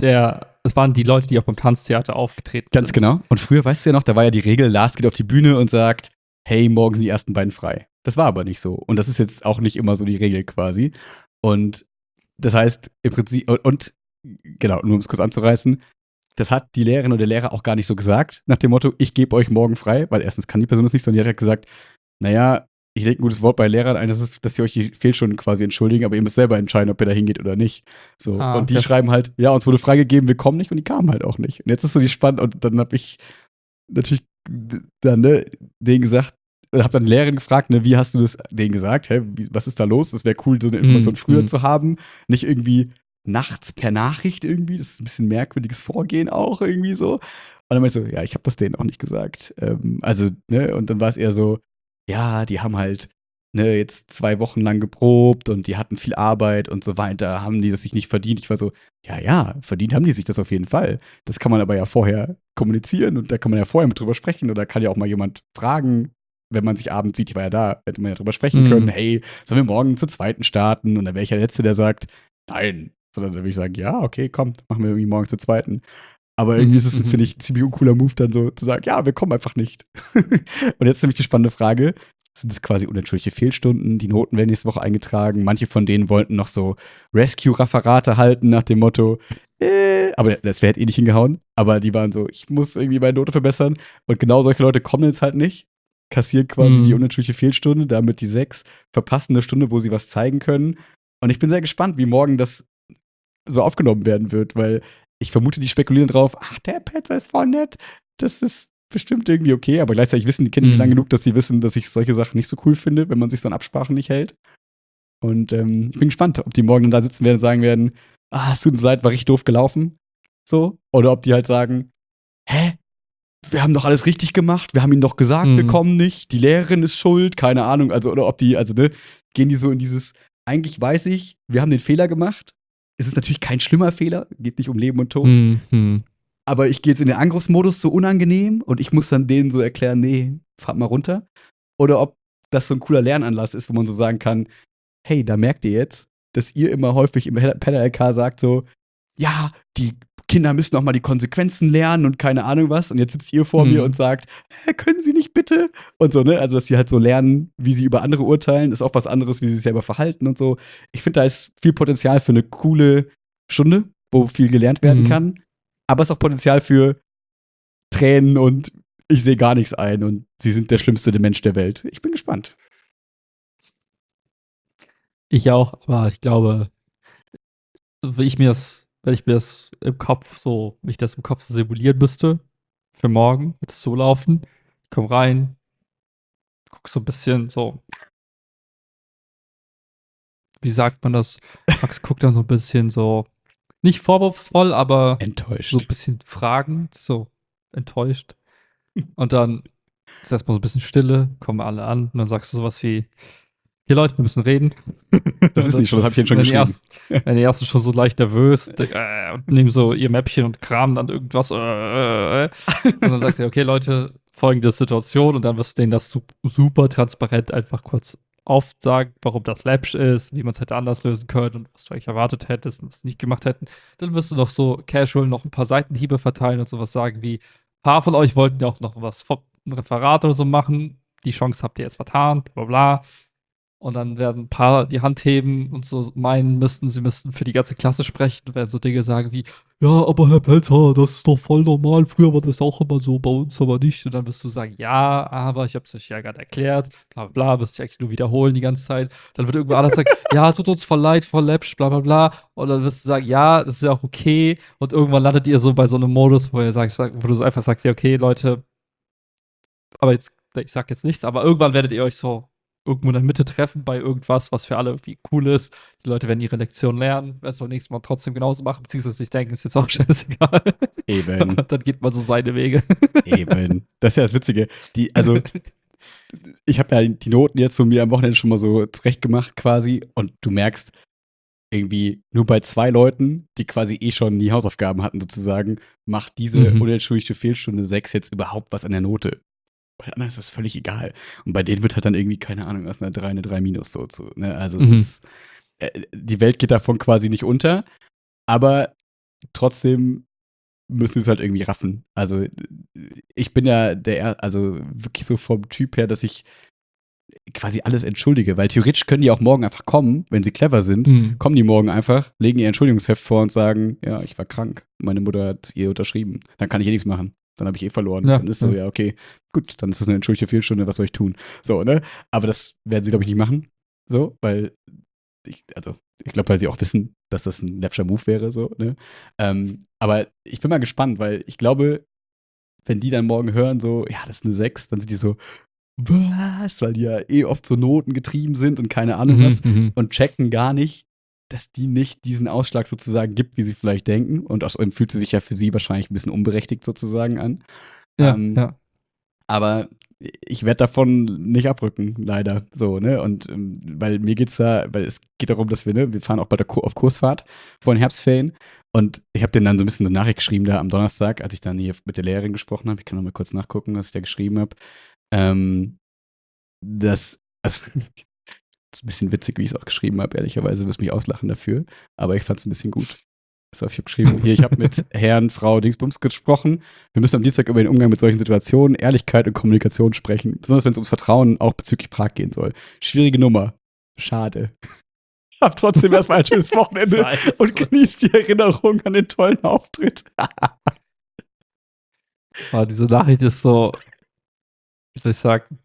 Es waren die Leute, die auch beim Tanztheater aufgetreten Ganz sind. genau. Und früher, weißt du ja noch, da war ja die Regel, Lars geht auf die Bühne und sagt, hey, morgen sind die ersten beiden frei. Das war aber nicht so. Und das ist jetzt auch nicht immer so die Regel quasi. Und das heißt, im Prinzip, und genau, nur um es kurz anzureißen, das hat die Lehrerin oder der Lehrer auch gar nicht so gesagt, nach dem Motto, ich gebe euch morgen frei, weil erstens kann die Person das nicht, sondern die hat halt gesagt, naja, ich lege ein gutes Wort bei Lehrern ein, dass sie euch die Fehlstunden quasi entschuldigen, aber ihr müsst selber entscheiden, ob ihr da hingeht oder nicht. So. Und die Okay. schreiben halt, ja, uns wurde freigegeben, wir kommen nicht und die kamen halt auch nicht. Und jetzt ist so die spannend und dann habe ich natürlich dann denen gesagt, habe dann die Lehrerin gefragt, ne, wie hast du das denen gesagt? Was ist da los? Das wäre cool, so eine Information früher zu haben. Nicht irgendwie nachts per Nachricht irgendwie. Das ist ein bisschen merkwürdiges Vorgehen auch irgendwie so. Und dann meinte ich so, ja, ich habe das denen auch nicht gesagt. Also, ne, und dann war es eher so, ja, die haben halt, ne, jetzt 2 Wochen lang geprobt und die hatten viel Arbeit und so weiter, haben die das sich nicht verdient. Ich war so, ja, verdient haben die sich das auf jeden Fall. Das kann man aber ja vorher kommunizieren und da kann man ja vorher mit drüber sprechen oder kann ja auch mal jemand fragen, wenn man sich abends sieht, ich war ja da, hätte man ja drüber sprechen können, hey, sollen wir morgen zur zweiten starten? Und dann wäre ich ja der Letzte, der sagt, nein. Sondern dann würde ich sagen, ja, okay, komm, machen wir irgendwie morgen zur zweiten. Aber irgendwie ist es, finde ich, ein ziemlich uncooler Move, dann so zu sagen, ja, wir kommen einfach nicht. Und jetzt nämlich die spannende Frage: Sind es quasi unentschuldigte Fehlstunden? Die Noten werden nächste Woche eingetragen. Manche von denen wollten noch so Rescue-Referate halten nach dem Motto, aber das wäre halt eh nicht hingehauen. Aber die waren so, ich muss irgendwie meine Note verbessern. Und genau solche Leute kommen jetzt halt nicht, kassieren quasi die unentschuldigte Fehlstunde, damit die 6 verpassen eine Stunde, wo sie was zeigen können. Und ich bin sehr gespannt, wie morgen das so aufgenommen werden wird, weil ich vermute, die spekulieren drauf, ach, der Petzer ist voll nett, das ist bestimmt irgendwie okay, aber gleichzeitig kennen die mich lang genug, dass sie wissen, dass ich solche Sachen nicht so cool finde, wenn man sich so an Absprachen nicht hält. Und ich bin gespannt, ob die morgen dann da sitzen werden und sagen werden, es tut uns leid, war richtig doof gelaufen. So. Oder ob die halt sagen, hä? Wir haben doch alles richtig gemacht, wir haben ihnen doch gesagt, wir kommen nicht, die Lehrerin ist schuld, keine Ahnung, also, oder ob die, also, ne, gehen die so in dieses, eigentlich weiß ich, wir haben den Fehler gemacht. Es ist natürlich kein schlimmer Fehler, geht nicht um Leben und Tod. Aber ich gehe jetzt in den Angriffsmodus, so unangenehm, und ich muss dann denen so erklären, nee, fahrt mal runter. Oder ob das so ein cooler Lernanlass ist, wo man so sagen kann, hey, da merkt ihr jetzt, dass ihr immer häufig im Pedal-LK sagt so, ja, die Kinder müssen auch mal die Konsequenzen lernen und keine Ahnung was. Und jetzt sitzt ihr vor mir und sagt, können Sie nicht bitte? Und so, ne? Also, dass sie halt so lernen, wie sie über andere urteilen, ist auch was anderes, wie sie sich selber verhalten und so. Ich finde, da ist viel Potenzial für eine coole Stunde, wo viel gelernt werden kann. Aber es ist auch Potenzial für Tränen und ich sehe gar nichts ein und sie sind der schlimmste Mensch der Welt. Ich bin gespannt. Ich auch, aber ich glaube, wenn ich mir das im Kopf so simulieren müsste, für morgen, wird es so laufen. Ich komm rein, guck so ein bisschen so, wie sagt man das? Max guckt dann so ein bisschen so, nicht vorwurfsvoll, aber Enttäuscht. so ein bisschen fragend, so enttäuscht. Und dann ist erstmal so ein bisschen Stille, kommen alle an und dann sagst du sowas wie, hier Leute, wir müssen reden. Das wissen die schon, das habe ich ihnen schon geschrieben. Wenn die ersten schon so leicht nervös und nehmen so ihr Mäppchen und kramen dann irgendwas. Und dann sagst du, okay, Leute, folgende Situation. Und dann wirst du denen das super transparent einfach kurz aufsagen, warum das läppsch ist, wie man es hätte anders lösen können und was du eigentlich erwartet hättest und was sie nicht gemacht hätten. Dann wirst du noch so casual noch ein paar Seitenhiebe verteilen und sowas sagen wie, ein paar von euch wollten ja auch noch ein Referat oder so machen. Die Chance habt ihr jetzt vertan, bla bla. Und dann werden ein paar die Hand heben und so meinen müssten, sie müssten für die ganze Klasse sprechen und werden so Dinge sagen wie, ja, aber Herr Pelzer, das ist doch voll normal, früher war das auch immer so, bei uns aber nicht. Und dann wirst du sagen, ja, aber ich hab's euch ja gerade erklärt, bla bla bla, wirst du eigentlich nur wiederholen die ganze Zeit. Dann wird irgendwer anders sagen, ja, tut uns voll leid, voll läppsch, bla bla bla. Und dann wirst du sagen, ja, das ist ja auch okay. Und irgendwann landet ihr so bei so einem Modus, wo du so einfach sagst, ja, okay, Leute, aber jetzt, ich sag jetzt nichts, aber irgendwann werdet ihr euch so irgendwo in der Mitte treffen bei irgendwas, was für alle irgendwie cool ist. Die Leute werden ihre Lektion lernen, werden es beim nächsten Mal trotzdem genauso machen, beziehungsweise sich denken, ist jetzt auch scheißegal. Eben. Dann geht man so seine Wege. Eben. Das ist ja das Witzige. Also, ich habe ja die Noten jetzt so mir am Wochenende schon mal so zurecht gemacht quasi und du merkst irgendwie nur bei 2 Leuten, die quasi eh schon die Hausaufgaben hatten sozusagen, macht diese unentschuldigte Fehlstunde 6 jetzt überhaupt was an der Note. Bei den anderen ist das völlig egal. Und bei denen wird halt dann irgendwie, keine Ahnung, aus einer 3 eine 3 minus so. Ne? Also es ist, die Welt geht davon quasi nicht unter, aber trotzdem müssen sie es halt irgendwie raffen. Also ich bin ja also wirklich so vom Typ her, dass ich quasi alles entschuldige, weil theoretisch können die auch morgen einfach kommen, wenn sie clever sind, kommen die morgen einfach, legen ihr Entschuldigungsheft vor und sagen, ja, ich war krank, meine Mutter hat ihr unterschrieben, dann kann ich eh nichts machen, dann habe ich eh verloren. Ja, dann ist so, ja, okay, gut, dann ist das eine entschuldigte Fehlstunde, was soll ich tun? So, ne? Aber das werden sie, glaube ich, nicht machen, so, weil ich glaube, weil sie auch wissen, dass das ein läppscher Move wäre, so, ne? Aber ich bin mal gespannt, weil ich glaube, wenn die dann morgen hören, so, ja, das ist eine 6, dann sind die so, was? Weil die ja eh oft so notengetrieben sind und keine Ahnung was und checken gar nicht, dass die nicht diesen Ausschlag sozusagen gibt, wie sie vielleicht denken. Und außerdem fühlt sie sich ja für sie wahrscheinlich ein bisschen unberechtigt sozusagen an. Ja. Aber ich werde davon nicht abrücken, leider. So, ne? Und weil mir geht's weil es geht darum, dass wir fahren auch bei auf Kursfahrt vor den Herbstferien. Und ich habe denen dann so ein bisschen eine Nachricht geschrieben da am Donnerstag, als ich dann hier mit der Lehrerin gesprochen habe. Ich kann noch mal kurz nachgucken, was ich da geschrieben habe. Das ist ein bisschen witzig, wie ich es auch geschrieben habe, ehrlicherweise, wirst mich auslachen dafür. Aber ich fand es ein bisschen gut. So, ich habe geschrieben, ich habe mit Herrn, Frau Dingsbums gesprochen. Wir müssen am Dienstag über den Umgang mit solchen Situationen, Ehrlichkeit und Kommunikation sprechen. Besonders wenn es ums Vertrauen auch bezüglich Prag gehen soll. Schwierige Nummer. Schade. Hab trotzdem erstmal ein schönes Wochenende und genießt die Erinnerung an den tollen Auftritt. Diese Nachricht ist so, wie soll ich sagen,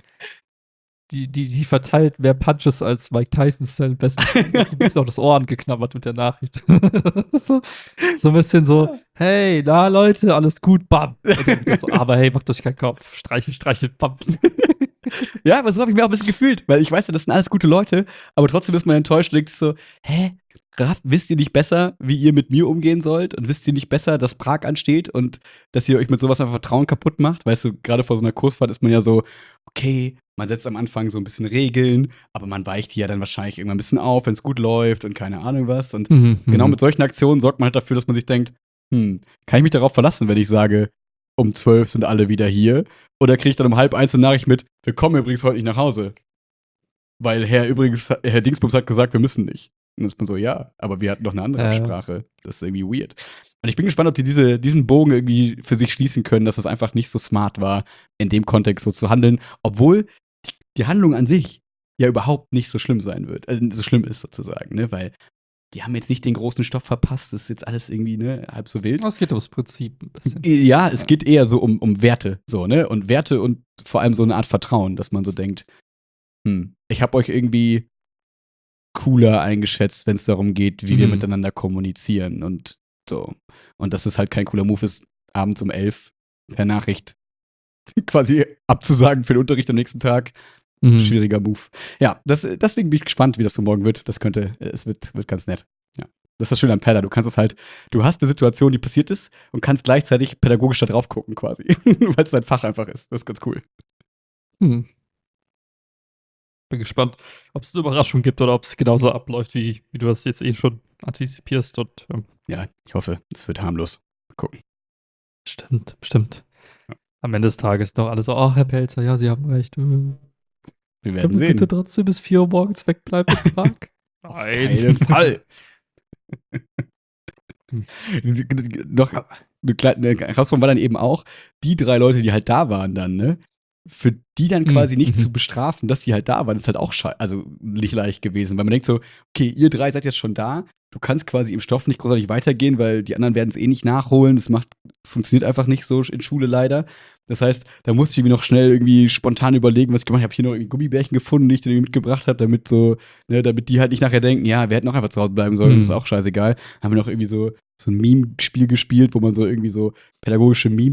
die verteilt mehr Punches als Mike Tyson-Style besten. Ist ein bisschen auf das Ohr angeknabbert mit der Nachricht. so ein bisschen so, hey, na Leute, alles gut, bam. So, aber hey, macht euch keinen Kopf. Streichel, bam. Ja, aber so habe ich mir auch ein bisschen gefühlt, weil ich weiß ja, das sind alles gute Leute, aber trotzdem ist man enttäuscht und denkt sich so, hä? Raff, wisst ihr nicht besser, wie ihr mit mir umgehen sollt? Und wisst ihr nicht besser, dass Prag ansteht und dass ihr euch mit sowas einfach Vertrauen kaputt macht? Weißt du, gerade vor so einer Kursfahrt ist man ja so, okay, man setzt am Anfang so ein bisschen Regeln, aber man weicht die ja dann wahrscheinlich irgendwann ein bisschen auf, wenn es gut läuft und keine Ahnung was. Und genau mit solchen Aktionen sorgt man halt dafür, dass man sich denkt, kann ich mich darauf verlassen, wenn ich sage, um 12 sind alle wieder hier? Oder kriege ich dann um 12:30 eine Nachricht mit, wir kommen übrigens heute nicht nach Hause. Weil Herr Dingsbums hat gesagt, wir müssen nicht. Und dann ist man so, ja, aber wir hatten doch eine andere Sprache. Das ist irgendwie weird. Und ich bin gespannt, ob die diesen Bogen irgendwie für sich schließen können, dass es einfach nicht so smart war, in dem Kontext so zu handeln, obwohl die Handlung an sich ja überhaupt nicht so schlimm sein wird. Also so schlimm ist sozusagen, ne? Weil die haben jetzt nicht den großen Stoff verpasst, das ist jetzt alles irgendwie, ne, halb so wild. Es geht ums Prinzip ein bisschen. Ja, es geht eher so um Werte, so, ne? Und Werte und vor allem so eine Art Vertrauen, dass man so denkt, ich habe euch irgendwie cooler eingeschätzt, wenn es darum geht, wie wir miteinander kommunizieren und so. Und dass es halt kein cooler Move ist, abends um 11 per Nachricht quasi abzusagen für den Unterricht am nächsten Tag. Schwieriger Move. Ja, deswegen bin ich gespannt, wie das so morgen wird. Es wird ganz nett. Ja. Das ist das Schöne an Padda. Du hast eine Situation, die passiert ist und kannst gleichzeitig pädagogisch da drauf gucken quasi. Weil es dein Fach einfach ist. Das ist ganz cool. Bin gespannt, ob es eine Überraschung gibt oder ob es genauso abläuft, wie du das jetzt eh schon antizipierst. Und, ja, ich hoffe, es wird harmlos. Mal gucken. Bestimmt. Ja. Am Ende des Tages noch alle so, oh, Herr Pelzer, ja, Sie haben recht. Wir werden sehen. Bitte trotzdem bis 4 Uhr morgens wegbleiben im Park? Nein. Auf keinen Fall. Noch eine kleine Herausforderung war dann eben auch, die 3 Leute, die halt da waren dann, ne? Für die dann quasi nicht zu bestrafen, dass sie halt da waren, ist halt auch nicht leicht gewesen. Weil man denkt so, okay, ihr 3 seid jetzt schon da, du kannst quasi im Stoff nicht großartig weitergehen, weil die anderen werden es eh nicht nachholen. Das funktioniert einfach nicht so in Schule leider. Das heißt, da musste ich mir noch schnell irgendwie spontan überlegen, was ich gemacht habe. Ich habe hier noch irgendwie Gummibärchen gefunden, die ich dann mitgebracht habe, damit die halt nicht nachher denken, ja, wir hätten auch einfach zu Hause bleiben sollen, ist auch scheißegal. Haben wir noch irgendwie so ein Meme-Spiel gespielt, wo man so irgendwie so pädagogische Memes so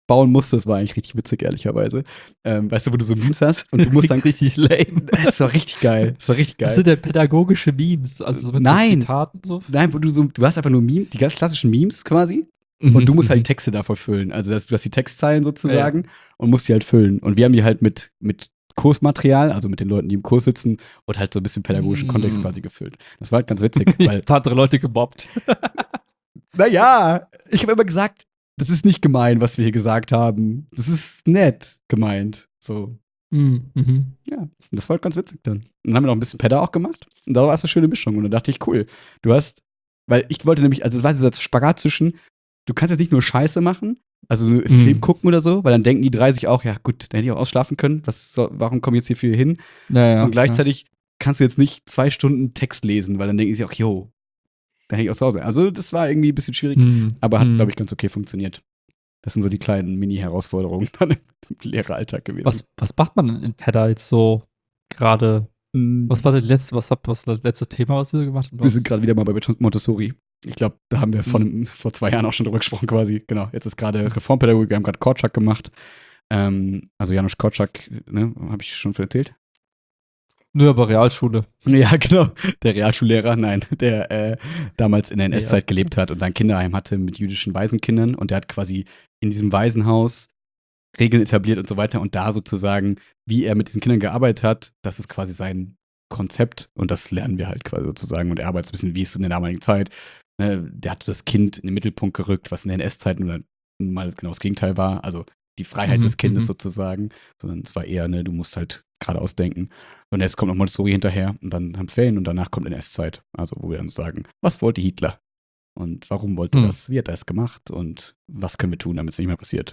bauen musste. Das war eigentlich richtig witzig, ehrlicherweise. Weißt du, wo du so Memes hast und du musst dann. richtig lame. Das war richtig geil. Das war richtig geil. Was sind denn pädagogische Memes? Also so mit Nein. so Zitaten so? Nein, du hast einfach nur die ganz klassischen Memes quasi. Und du musst halt die Texte davor füllen. Also du hast die Textzeilen sozusagen und musst die halt füllen. Und wir haben die halt mit Kursmaterial, also mit den Leuten, die im Kurs sitzen, und halt so ein bisschen pädagogischen Kontext quasi gefüllt. Das war halt ganz witzig, weil. Andere Leute gemobbt. Naja, ich habe immer gesagt, das ist nicht gemein, was wir hier gesagt haben. Das ist nett gemeint. So. Ja, und das war halt ganz witzig dann. Und dann haben wir noch ein bisschen Pedder auch gemacht. Und da war es eine schöne Mischung. Und dann dachte ich, cool, weil ich wollte nämlich, also es war dieser Spagat zwischen, du kannst jetzt nicht nur Scheiße machen, also einen Film gucken oder so, weil dann denken die 30 auch, ja gut, da hätte ich auch ausschlafen können. Warum kommen jetzt hier hin? Und gleichzeitig kannst du jetzt nicht 2 Stunden Text lesen, weil dann denken sie auch, yo, da hätte ich auch zu Hause. Also das war irgendwie ein bisschen schwierig, aber hat, glaube ich, ganz okay funktioniert. Das sind so die kleinen Mini-Herausforderungen dann im Lehreralltag gewesen. Was macht man denn in Pedda jetzt so gerade? Was war das letzte Thema, was ihr gemacht habt? Wir sind gerade wieder mal bei Montessori. Ich glaube, da haben wir vor 2 Jahren auch schon drüber gesprochen quasi. Genau, jetzt ist gerade Reformpädagogik, wir haben gerade Korczak gemacht. Also Janusz Korczak, ne, habe ich schon von erzählt? Nö, aber Realschule. Ja, genau. Der Realschullehrer, nein, der damals in der NS-Zeit gelebt hat und ein Kinderheim hatte mit jüdischen Waisenkindern. Und der hat quasi in diesem Waisenhaus Regeln etabliert und so weiter. Und da sozusagen, wie er mit diesen Kindern gearbeitet hat, das ist quasi sein Konzept. Und das lernen wir halt quasi sozusagen. Und er arbeitet ein bisschen, wie es in der damaligen Zeit. Der hat das Kind in den Mittelpunkt gerückt, was in der NS-Zeit mal genau das Gegenteil war. Also die Freiheit des Kindes sozusagen. Sondern es war eher, du musst halt geradeaus denken. Und jetzt kommt noch Montessori hinterher und dann haben Ferien und danach kommt NS-Zeit. Also wo wir dann sagen, was wollte Hitler? Und warum wollte das? Wie hat er das gemacht? Und was können wir tun, damit es nicht mehr passiert?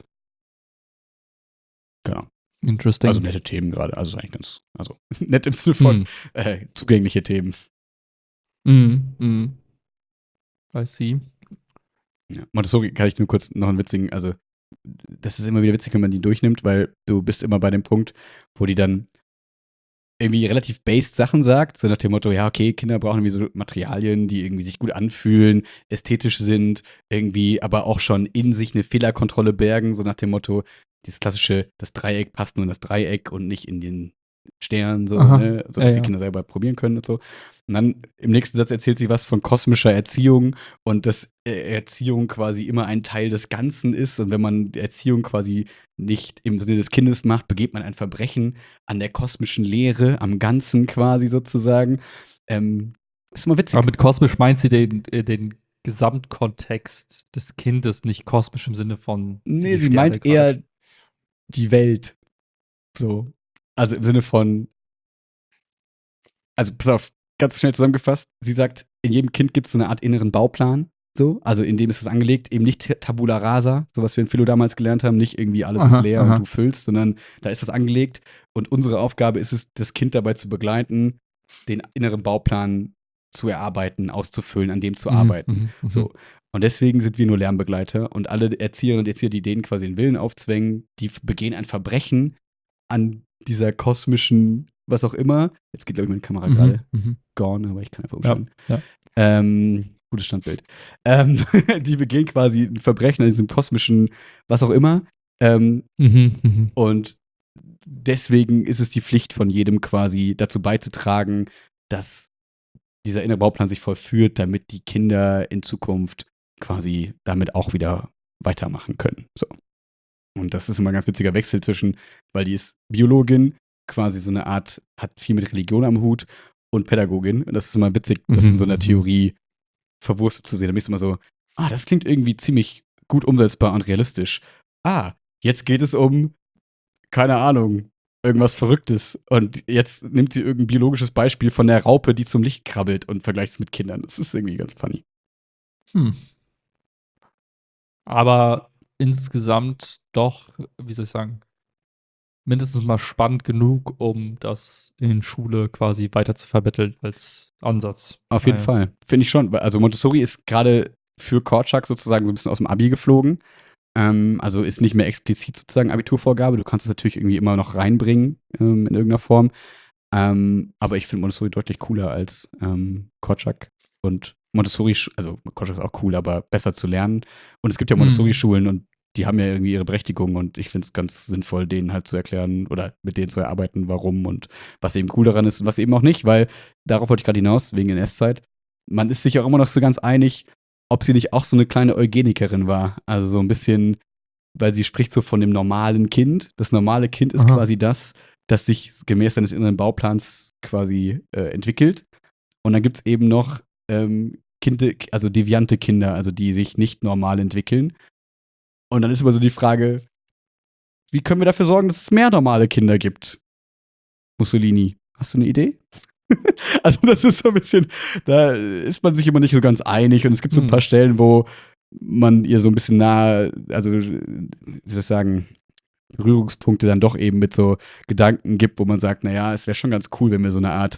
Genau. Interesting. Also nette Themen gerade. Also eigentlich ganz, nett im Sinne von zugängliche Themen. I see. Ja. Montessori kann ich nur kurz noch einen witzigen, also das ist immer wieder witzig, wenn man die durchnimmt, weil du bist immer bei dem Punkt, wo die dann irgendwie relativ based Sachen sagt, so nach dem Motto, ja, okay, Kinder brauchen irgendwie so Materialien, die irgendwie sich gut anfühlen, ästhetisch sind, irgendwie aber auch schon in sich eine Fehlerkontrolle bergen, so nach dem Motto, dieses klassische, das Dreieck passt nur in das Dreieck und nicht in den Stern, so, ne? So dass die Kinder selber probieren können und so. Und dann im nächsten Satz erzählt sie was von kosmischer Erziehung und dass Erziehung quasi immer ein Teil des Ganzen ist und wenn man Erziehung quasi nicht im Sinne des Kindes macht, begeht man ein Verbrechen an der kosmischen Lehre, am Ganzen quasi sozusagen. Ist immer witzig. Aber mit kosmisch meint sie den Gesamtkontext des Kindes, nicht kosmisch im Sinne von. Nee, sie meint eher die Welt. So. Also im Sinne von, also pass auf, ganz schnell zusammengefasst, sie sagt, in jedem Kind gibt es so eine Art inneren Bauplan, so, also in dem ist es angelegt, eben nicht Tabula Rasa, so was wir in Philo damals gelernt haben, nicht irgendwie alles ist leer und du füllst, sondern da ist das angelegt und unsere Aufgabe ist es, das Kind dabei zu begleiten, den inneren Bauplan zu erarbeiten, auszufüllen, an dem zu arbeiten, so. Und deswegen sind wir nur Lernbegleiter und alle Erzieherinnen und Erzieher, die denen quasi den Willen aufzwängen, die begehen ein Verbrechen an dieser kosmischen, was auch immer. Jetzt geht, glaube ich, meine Kamera gerade gone, aber ich kann einfach umstellen. Ja. Gutes Standbild. Die begehen quasi ein Verbrechen an diesem kosmischen, was auch immer. Und deswegen ist es die Pflicht von jedem quasi dazu beizutragen, dass dieser innere Bauplan sich vollführt, damit die Kinder in Zukunft quasi damit auch wieder weitermachen können. So. Und das ist immer ein ganz witziger Wechsel zwischen, weil die ist Biologin, quasi so eine Art, hat viel mit Religion am Hut und Pädagogin. Und das ist immer witzig, das in so einer Theorie verwurstet zu sehen. Da bin ich immer so, das klingt irgendwie ziemlich gut umsetzbar und realistisch. Jetzt geht es um, keine Ahnung, irgendwas Verrücktes. Und jetzt nimmt sie irgendein biologisches Beispiel von der Raupe, die zum Licht krabbelt und vergleicht es mit Kindern. Das ist irgendwie ganz funny. Aber insgesamt doch, wie soll ich sagen, mindestens mal spannend genug, um das in Schule quasi weiter zu vermitteln als Ansatz. Auf jeden Fall. Finde ich schon. Also Montessori ist gerade für Korczak sozusagen so ein bisschen aus dem Abi geflogen. Also ist nicht mehr explizit sozusagen Abiturvorgabe. Du kannst es natürlich irgendwie immer noch reinbringen in irgendeiner Form. Aber ich finde Montessori deutlich cooler als Korczak. Und Montessori, also Korczak ist auch cool, aber besser zu lernen. Und es gibt ja Montessori-Schulen und die haben ja irgendwie ihre Berechtigung und ich finde es ganz sinnvoll, denen halt zu erklären oder mit denen zu erarbeiten, warum und was eben cool daran ist und was eben auch nicht, weil darauf wollte ich gerade hinaus, wegen NS-Zeit. Man ist sich auch immer noch so ganz einig, ob sie nicht auch so eine kleine Eugenikerin war. Also so ein bisschen, weil sie spricht so von dem normalen Kind. Das normale Kind ist Aha. quasi das sich gemäß seines inneren Bauplans quasi entwickelt. Und dann gibt es eben noch also deviante Kinder, also die sich nicht normal entwickeln. Und dann ist immer so die Frage, wie können wir dafür sorgen, dass es mehr normale Kinder gibt? Mussolini, hast du eine Idee? Also das ist so ein bisschen, da ist man sich immer nicht so ganz einig und es gibt so ein paar Stellen, wo man ihr so ein bisschen nahe, also wie soll ich sagen, Berührungspunkte dann doch eben mit so Gedanken gibt, wo man sagt, naja, es wäre schon ganz cool, wenn wir so eine Art,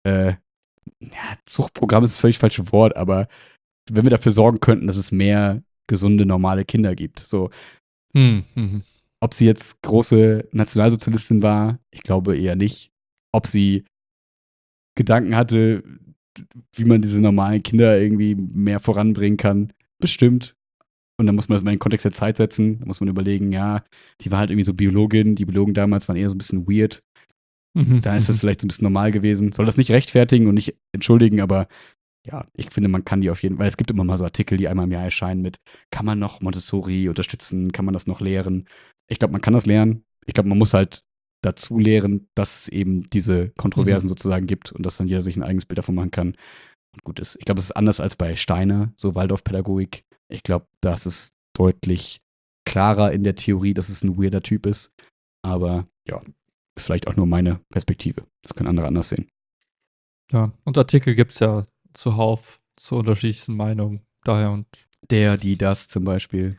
ja, Zuchtprogramm ist das völlig falsche Wort, aber wenn wir dafür sorgen könnten, dass es mehr gesunde, normale Kinder gibt. So, Mhm. ob sie jetzt große Nationalsozialistin war, ich glaube eher nicht. Ob sie Gedanken hatte, wie man diese normalen Kinder irgendwie mehr voranbringen kann, bestimmt. Und dann muss man das mal in den Kontext der Zeit setzen. Da muss man überlegen, ja, die war halt irgendwie so Biologin. Die Biologen damals waren eher so ein bisschen weird. Da ist das Mhm. vielleicht so ein bisschen normal gewesen. Soll das nicht rechtfertigen und nicht entschuldigen, aber ja, ich finde, man kann die auf jeden Fall, weil es gibt immer mal so Artikel, die einmal im Jahr erscheinen mit, kann man noch Montessori unterstützen, kann man das noch lehren? Ich glaube, man kann das lernen. Ich glaube, man muss halt dazu lehren, dass es eben diese Kontroversen Mhm. sozusagen gibt und dass dann jeder sich ein eigenes Bild davon machen kann. Und gut ist. Ich glaube, es ist anders als bei Steiner, so Waldorfpädagogik. Ich glaube, das ist deutlich klarer in der Theorie, dass es ein weirder Typ ist. Aber ja, ist vielleicht auch nur meine Perspektive. Das können andere anders sehen. Ja, und Artikel gibt es ja zuhauf zu unterschiedlichsten Meinungen. Daher und Der, die, das zum Beispiel.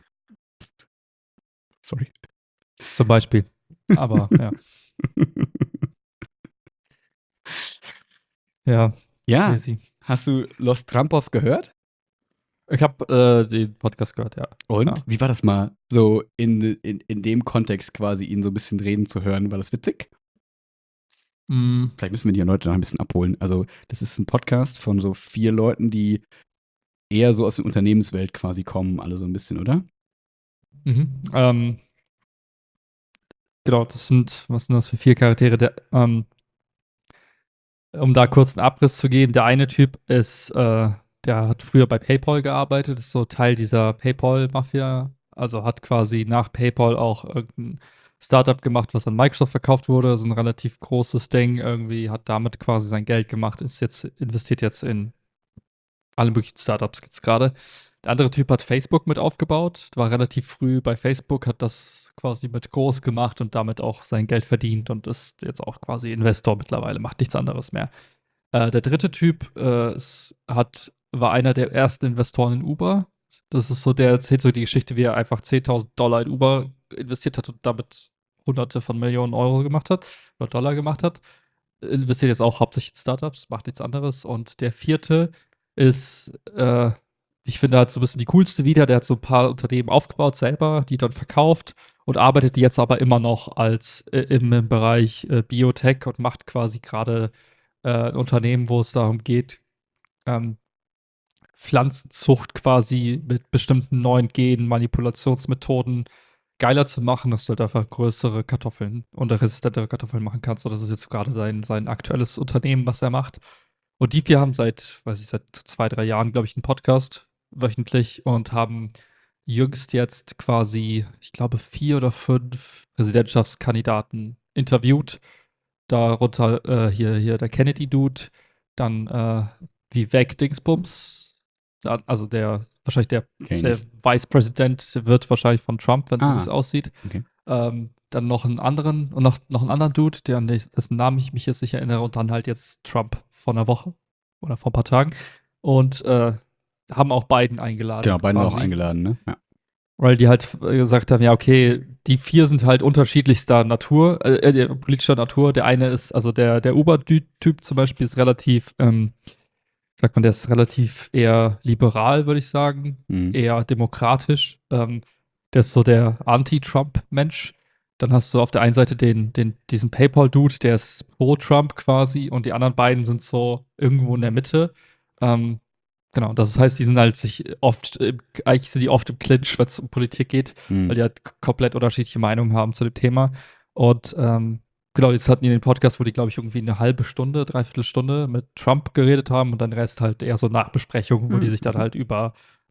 Sorry. zum Beispiel. Aber ja. Ja, Ja, crazy. hast du Los Trampos gehört? Ich habe den Podcast gehört, ja. Und Ja. wie war das mal, so in dem Kontext quasi ihn so ein bisschen reden zu hören? War das witzig? Mm, Vielleicht müssen wir die Leute noch ein bisschen abholen. Also, das ist ein Podcast von so 4 Leuten, die eher so aus der Unternehmenswelt quasi kommen, alle so ein bisschen, oder? mhm. Genau, was sind das für 4 Charaktere? Um da kurz einen Abriss zu geben, der eine Typ der hat früher bei PayPal gearbeitet, ist so Teil dieser PayPal-Mafia, also hat quasi nach PayPal auch irgendein Startup gemacht, was an Microsoft verkauft wurde, so ein relativ großes Ding, irgendwie hat damit quasi sein Geld gemacht, investiert jetzt in alle möglichen Startups gibt's gerade. Der andere Typ hat Facebook mit aufgebaut, war relativ früh bei Facebook, hat das quasi mit groß gemacht und damit auch sein Geld verdient und ist jetzt auch quasi Investor mittlerweile, macht nichts anderes mehr. Der dritte Typ war einer der ersten Investoren in Uber. Das ist so, der erzählt so die Geschichte, wie er einfach $10.000 in Uber investiert hat und damit Hunderte von Millionen Euro gemacht hat oder Dollar gemacht hat. Investiert jetzt auch hauptsächlich in Startups, macht nichts anderes. Und der vierte ist, ich finde, halt so ein bisschen die coolste wieder. Der hat so ein paar Unternehmen aufgebaut selber, die dann verkauft und arbeitet jetzt aber immer noch im Bereich Biotech und macht quasi gerade ein Unternehmen, wo es darum geht, ähm, Pflanzenzucht quasi mit bestimmten neuen Genen, Manipulationsmethoden geiler zu machen, dass du halt einfach größere Kartoffeln und resistentere Kartoffeln machen kannst. Und das ist jetzt gerade sein aktuelles Unternehmen, was er macht. Und die 4 haben seit 2, 3 Jahren, glaube ich, einen Podcast wöchentlich und haben jüngst jetzt quasi, ich glaube, 4 oder 5 Präsidentschaftskandidaten interviewt. Darunter hier der Kennedy-Dude, dann Vivek Dingsbums, also wahrscheinlich Kenn ich der nicht. Vice-Präsident wird wahrscheinlich von Trump, wenn es so wie es Ah, aussieht. okay. Dann noch einen anderen und noch einen anderen Dude, dessen Namen ich mich jetzt nicht erinnere, und dann halt jetzt Trump vor einer Woche oder vor ein paar Tagen. Und haben auch Biden Genau, eingeladen, beiden war auch quasi. eingeladen, ne? Ja. Weil die halt gesagt haben, ja, okay, die 4 sind halt unterschiedlichster Natur, politischer Natur. Der eine ist, also der Uber-Typ zum Beispiel ist relativ, sagt man, der ist relativ eher liberal, würde ich sagen, Mhm. eher demokratisch. Der ist so der Anti-Trump-Mensch. Dann hast du auf der einen Seite diesen PayPal-Dude, der ist pro-Trump quasi, und die anderen beiden sind so irgendwo in der Mitte. Ähm, Genau, das heißt, die sind halt eigentlich sind die oft im Clinch, wenn es um Politik geht, weil die halt komplett unterschiedliche Meinungen haben zu dem Thema. Und genau, jetzt hatten die den Podcast, wo die, glaube ich, irgendwie eine halbe Stunde, dreiviertel Stunde mit Trump geredet haben und dann den Rest halt eher so Nachbesprechungen, wo die sich dann halt über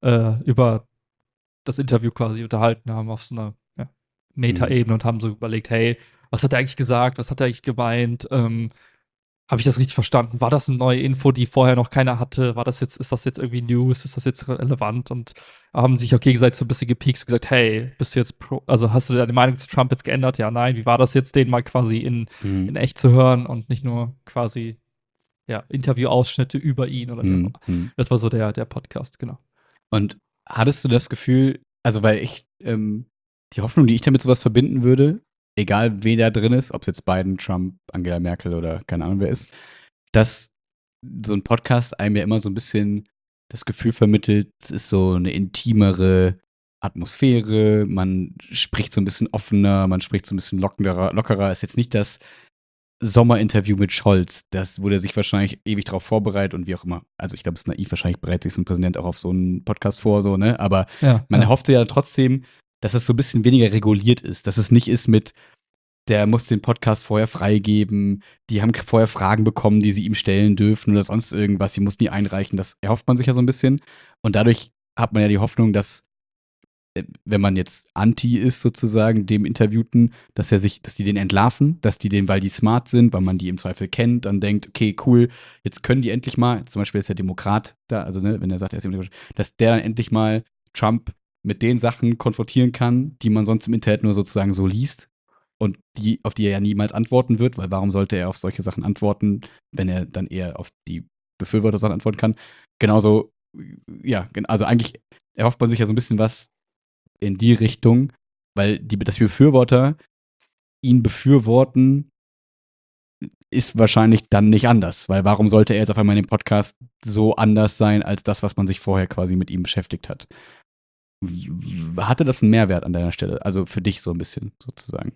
das Interview quasi unterhalten haben auf so einer Meta-Ebene und haben so überlegt, hey, was hat er eigentlich gesagt, was hat er eigentlich gemeint, habe ich das richtig verstanden? War das eine neue Info, die vorher noch keiner hatte? Ist das jetzt irgendwie News? Ist das jetzt relevant? Und haben sich auch gegenseitig so ein bisschen gepiekst und gesagt, hey, bist du jetzt also hast du deine Meinung zu Trump jetzt geändert? Ja, nein. Wie war das jetzt, den mal quasi in echt zu hören und nicht nur quasi, Interviewausschnitte über ihn oder wie auch immer. Das war so der Podcast, genau. Und hattest du das Gefühl, also weil die Hoffnung, die ich damit sowas verbinden würde, egal wer da drin ist, ob es jetzt Biden, Trump, Angela Merkel oder keine Ahnung wer ist, dass so ein Podcast einem ja immer so ein bisschen das Gefühl vermittelt, es ist so eine intimere Atmosphäre, man spricht so ein bisschen offener, man spricht so ein bisschen lockerer. Ist jetzt nicht das Sommerinterview mit Scholz, das, wo der sich wahrscheinlich ewig darauf vorbereitet und wie auch immer. Also ich glaube, es ist naiv, wahrscheinlich bereitet sich so ein Präsident auch auf so einen Podcast vor, so, ne? Aber man erhofft ja trotzdem, dass es so ein bisschen weniger reguliert ist, dass es nicht ist mit, der muss den Podcast vorher freigeben, die haben vorher Fragen bekommen, die sie ihm stellen dürfen oder sonst irgendwas, sie mussten die einreichen, das erhofft man sich ja so ein bisschen. Und dadurch hat man ja die Hoffnung, dass wenn man jetzt anti ist sozusagen dem Interviewten, dass die den entlarven, dass die den, weil die smart sind, weil man die im Zweifel kennt, dann denkt, okay, cool, jetzt können die endlich mal, zum Beispiel ist der Demokrat da, also ne, wenn er sagt, er ist Demokrat, dass der dann endlich mal Trump mit den Sachen konfrontieren kann, die man sonst im Internet nur sozusagen so liest und auf die er ja niemals antworten wird, weil warum sollte er auf solche Sachen antworten, wenn er dann eher auf die Befürworter-Sachen antworten kann. Genauso, ja, also eigentlich erhofft man sich ja so ein bisschen was in die Richtung, weil dass die Befürworter ihn befürworten, ist wahrscheinlich dann nicht anders, weil warum sollte er jetzt auf einmal in dem Podcast so anders sein als das, was man sich vorher quasi mit ihm beschäftigt hat? Hatte das einen Mehrwert an deiner Stelle? Also für dich so ein bisschen sozusagen.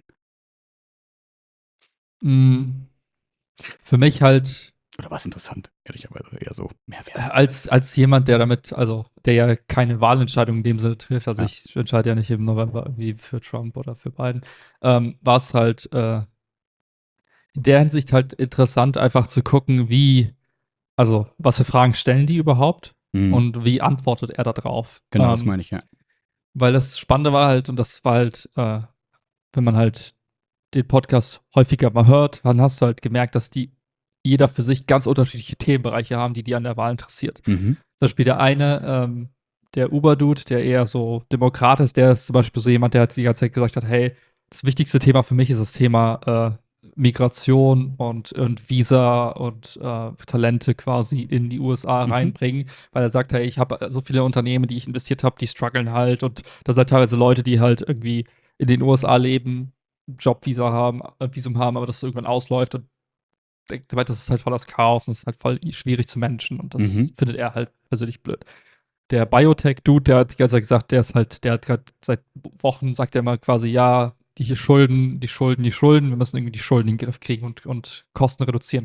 Für mich halt Oder war es interessant, ehrlicherweise eher so Mehrwert. als jemand, der ja keine Wahlentscheidung in dem Sinne trifft, also ich entscheide ja nicht im November irgendwie für Trump oder für Biden, war es halt in der Hinsicht halt interessant, einfach zu gucken, was für Fragen stellen die überhaupt und wie antwortet er da drauf. Genau, das meine ich, ja. Weil das Spannende war halt, und das war halt, wenn man halt den Podcast häufiger mal hört, dann hast du halt gemerkt, dass die jeder für sich ganz unterschiedliche Themenbereiche haben, die an der Wahl interessiert. Zum Beispiel der eine, der Uber-Dude, der eher so Demokrat ist, der ist zum Beispiel so jemand, der die ganze Zeit gesagt hat, hey, das wichtigste Thema für mich ist das Thema Migration und Visa und Talente quasi in die USA reinbringen, weil er sagt, hey, ich habe so viele Unternehmen, die ich investiert habe, die strugglen halt und das sind halt teilweise Leute, die halt irgendwie in den USA leben, Jobvisa haben, Visum haben, aber das irgendwann ausläuft und denkt, das ist halt voll das Chaos und es ist halt voll schwierig zu managen und das findet er halt persönlich blöd. Der Biotech-Dude, der hat die ganze Zeit gesagt, der hat gerade seit Wochen, sagt er mal quasi, ja, die Schulden, wir müssen irgendwie die Schulden in den Griff kriegen und Kosten reduzieren.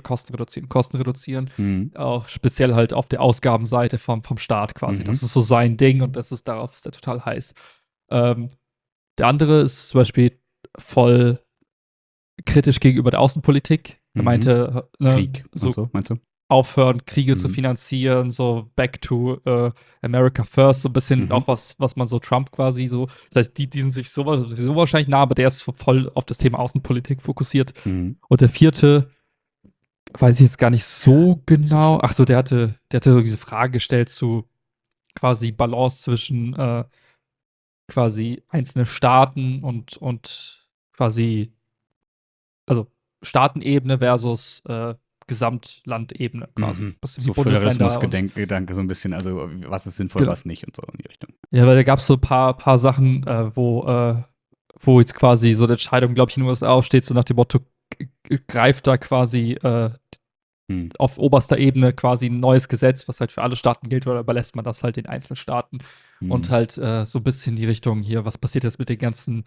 Auch speziell halt auf der Ausgabenseite vom Staat quasi. Das ist so sein Ding und darauf ist er total heiß. Der andere ist zum Beispiel voll kritisch gegenüber der Außenpolitik. Er meinte, Krieg und so, meinst du? Aufhören, Kriege zu finanzieren, so back to America first, so ein bisschen auch was man so Trump quasi so, das heißt, die sind sich sowieso wahrscheinlich nah, aber der ist voll auf das Thema Außenpolitik fokussiert. Und der vierte, weiß ich jetzt gar nicht so genau, ach so, der hatte diese Frage gestellt zu quasi Balance zwischen quasi einzelne Staaten und quasi, also Staatenebene versus Gesamtlandebene quasi. So Föderalismus-Gedanke so ein bisschen, also was ist sinnvoll, was nicht und so in die Richtung. Ja, weil da gab es so ein paar Sachen, wo jetzt quasi so eine Entscheidung, glaube ich, in den USA aussteht, so nach dem Motto, greift da quasi auf oberster Ebene quasi ein neues Gesetz, was halt für alle Staaten gilt, oder überlässt man das halt den einzelnen Staaten und halt so ein bisschen die Richtung hier, was passiert jetzt mit den ganzen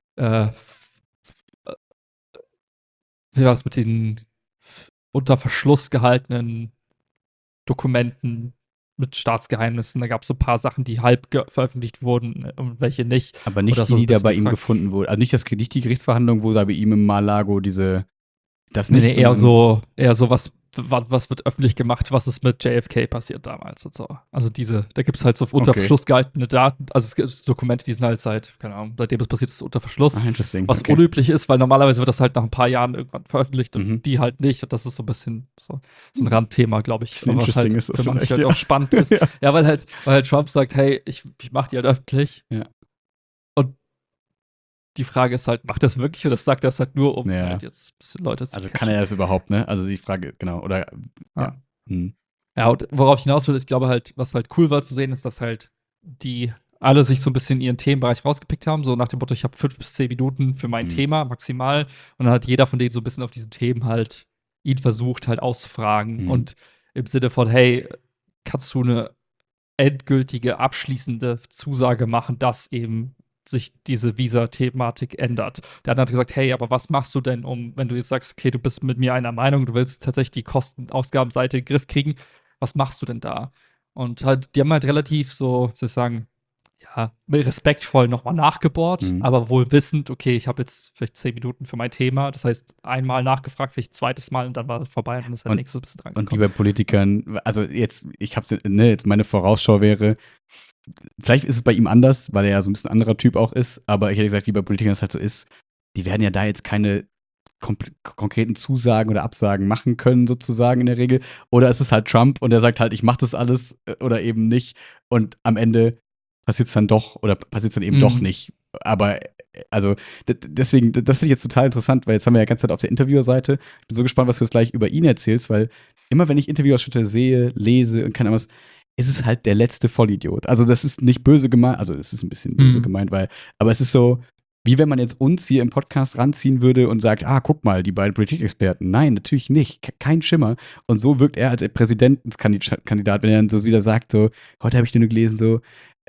wie war es mit den unter Verschluss gehaltenen Dokumenten, mit Staatsgeheimnissen. Da gab es so ein paar Sachen, die halb veröffentlicht wurden und welche nicht. Aber nicht Oder die, so ein die da bisschen bei die ihm Frage- gefunden wurden. Also nicht die Gerichtsverhandlung, wo da bei ihm im Mar-Lago das Nee, nicht, nee, eher sondern so, was wird öffentlich gemacht, was ist mit JFK passiert damals und so. Also da gibt es halt so unter Okay. Verschluss gehaltene Daten, also es gibt Dokumente, die sind halt keine Ahnung, seitdem es passiert ist, unter Verschluss, interesting. was Okay. unüblich ist, weil normalerweise wird das halt nach ein paar Jahren irgendwann veröffentlicht und Mhm. die halt nicht. Und das ist so ein bisschen so ein Randthema, glaube ich, Bisschen was halt interesting ist das für manche vielleicht, halt ja. auch spannend ist. Ja. Ja, weil halt Trump sagt, hey, ich mache die halt öffentlich. Ja. Und die Frage ist halt, macht er das wirklich oder sagt er das halt nur, um Ja. halt jetzt ein bisschen Leute zu Also catchen? kann er das überhaupt, ne? Also die Frage, genau, oder ja. Hm. Ja, und worauf ich hinaus will, ich glaube halt, was halt cool war zu sehen, ist, dass halt die alle sich so ein bisschen ihren Themenbereich rausgepickt haben, so nach dem Motto, ich habe 5 bis 10 Minuten für mein Thema maximal. Und dann hat jeder von denen so ein bisschen auf diesen Themen halt ihn versucht halt auszufragen. Und im Sinne von, hey, kannst du eine endgültige, abschließende Zusage machen, dass eben sich diese Visa-Thematik ändert. Der andere hat gesagt, hey, aber was machst du denn, wenn du jetzt sagst, okay, du bist mit mir einer Meinung, du willst tatsächlich die Kosten-Ausgabenseite in den Griff kriegen, was machst du denn da? Und halt, die haben halt relativ so, soll ich sagen, ja, respektvoll nochmal nachgebohrt, aber wohl wissend, okay, ich habe jetzt vielleicht 10 Minuten für mein Thema. Das heißt, einmal nachgefragt, vielleicht zweites Mal und dann war es vorbei und dann ist halt nächstes bisschen dran Und wie bei Politikern, also jetzt meine Vorausschau wäre, vielleicht ist es bei ihm anders, weil er ja so ein bisschen anderer Typ auch ist, aber ich hätte gesagt, wie bei Politikern es halt so ist, die werden ja da jetzt keine konkreten Zusagen oder Absagen machen können, sozusagen in der Regel. Oder es ist halt Trump und er sagt halt, ich mache das alles oder eben nicht. Und am Ende passiert es dann doch oder passiert es dann eben doch nicht. Aber also deswegen, das finde ich jetzt total interessant, weil jetzt haben wir ja die ganze Zeit auf der Interviewerseite. Ich bin so gespannt, was du jetzt gleich über ihn erzählst, weil immer wenn ich Interviewausschnitte sehe, lese und keine Ahnung was, ist es halt der letzte Vollidiot. Also das ist nicht böse gemeint, also es ist ein bisschen böse gemeint, aber es ist so, wie wenn man jetzt uns hier im Podcast ranziehen würde und sagt, guck mal, die beiden Politikexperten. Nein, natürlich nicht. Kein Schimmer. Und so wirkt er als Präsidentenskandidat, wenn er dann so wieder sagt, so, heute habe ich nur gelesen, so,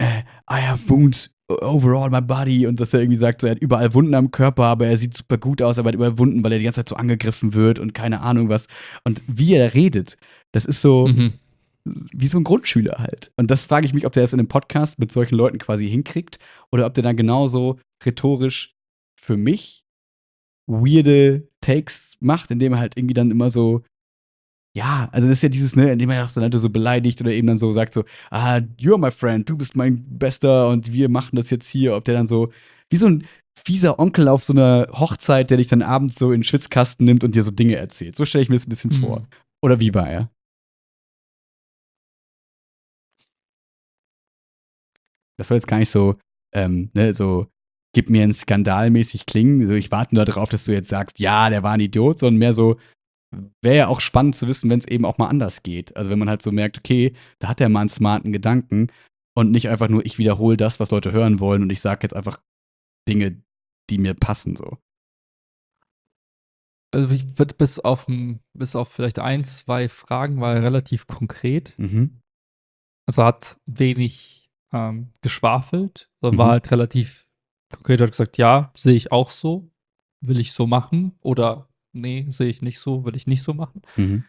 I have wounds overall my body. Und dass er irgendwie sagt, so, er hat überall Wunden am Körper, aber er sieht super gut aus, aber er hat überall Wunden, weil er die ganze Zeit so angegriffen wird und keine Ahnung was. Und wie er redet, das ist so, wie so ein Grundschüler halt. Und das frage ich mich, ob der das in einem Podcast mit solchen Leuten quasi hinkriegt oder ob der dann genauso rhetorisch für mich weirde Takes macht, indem er halt irgendwie dann immer so, ja, also das ist ja dieses, ne, indem er dann halt so beleidigt oder eben dann so sagt so, you're my friend, du bist mein Bester und wir machen das jetzt hier, ob der dann so, wie so ein fieser Onkel auf so einer Hochzeit, der dich dann abends so in den Schwitzkasten nimmt und dir so Dinge erzählt. So stelle ich mir das ein bisschen vor. Oder wie war er? Das soll jetzt gar nicht so, so, gib mir einen skandalmäßig klingen. So, ich warte nur darauf, dass du jetzt sagst, ja, der war ein Idiot, sondern mehr so, wäre ja auch spannend zu wissen, wenn es eben auch mal anders geht. Also wenn man halt so merkt, okay, da hat er mal einen smarten Gedanken und nicht einfach nur, ich wiederhole das, was Leute hören wollen und ich sage jetzt einfach Dinge, die mir passen, so. Also ich würde bis auf vielleicht 1, 2 Fragen war er relativ konkret. Also hat wenig geschwafelt, sondern war halt relativ konkret, hat gesagt, ja, sehe ich auch so, will ich so machen oder nee, sehe ich nicht so, will ich nicht so machen.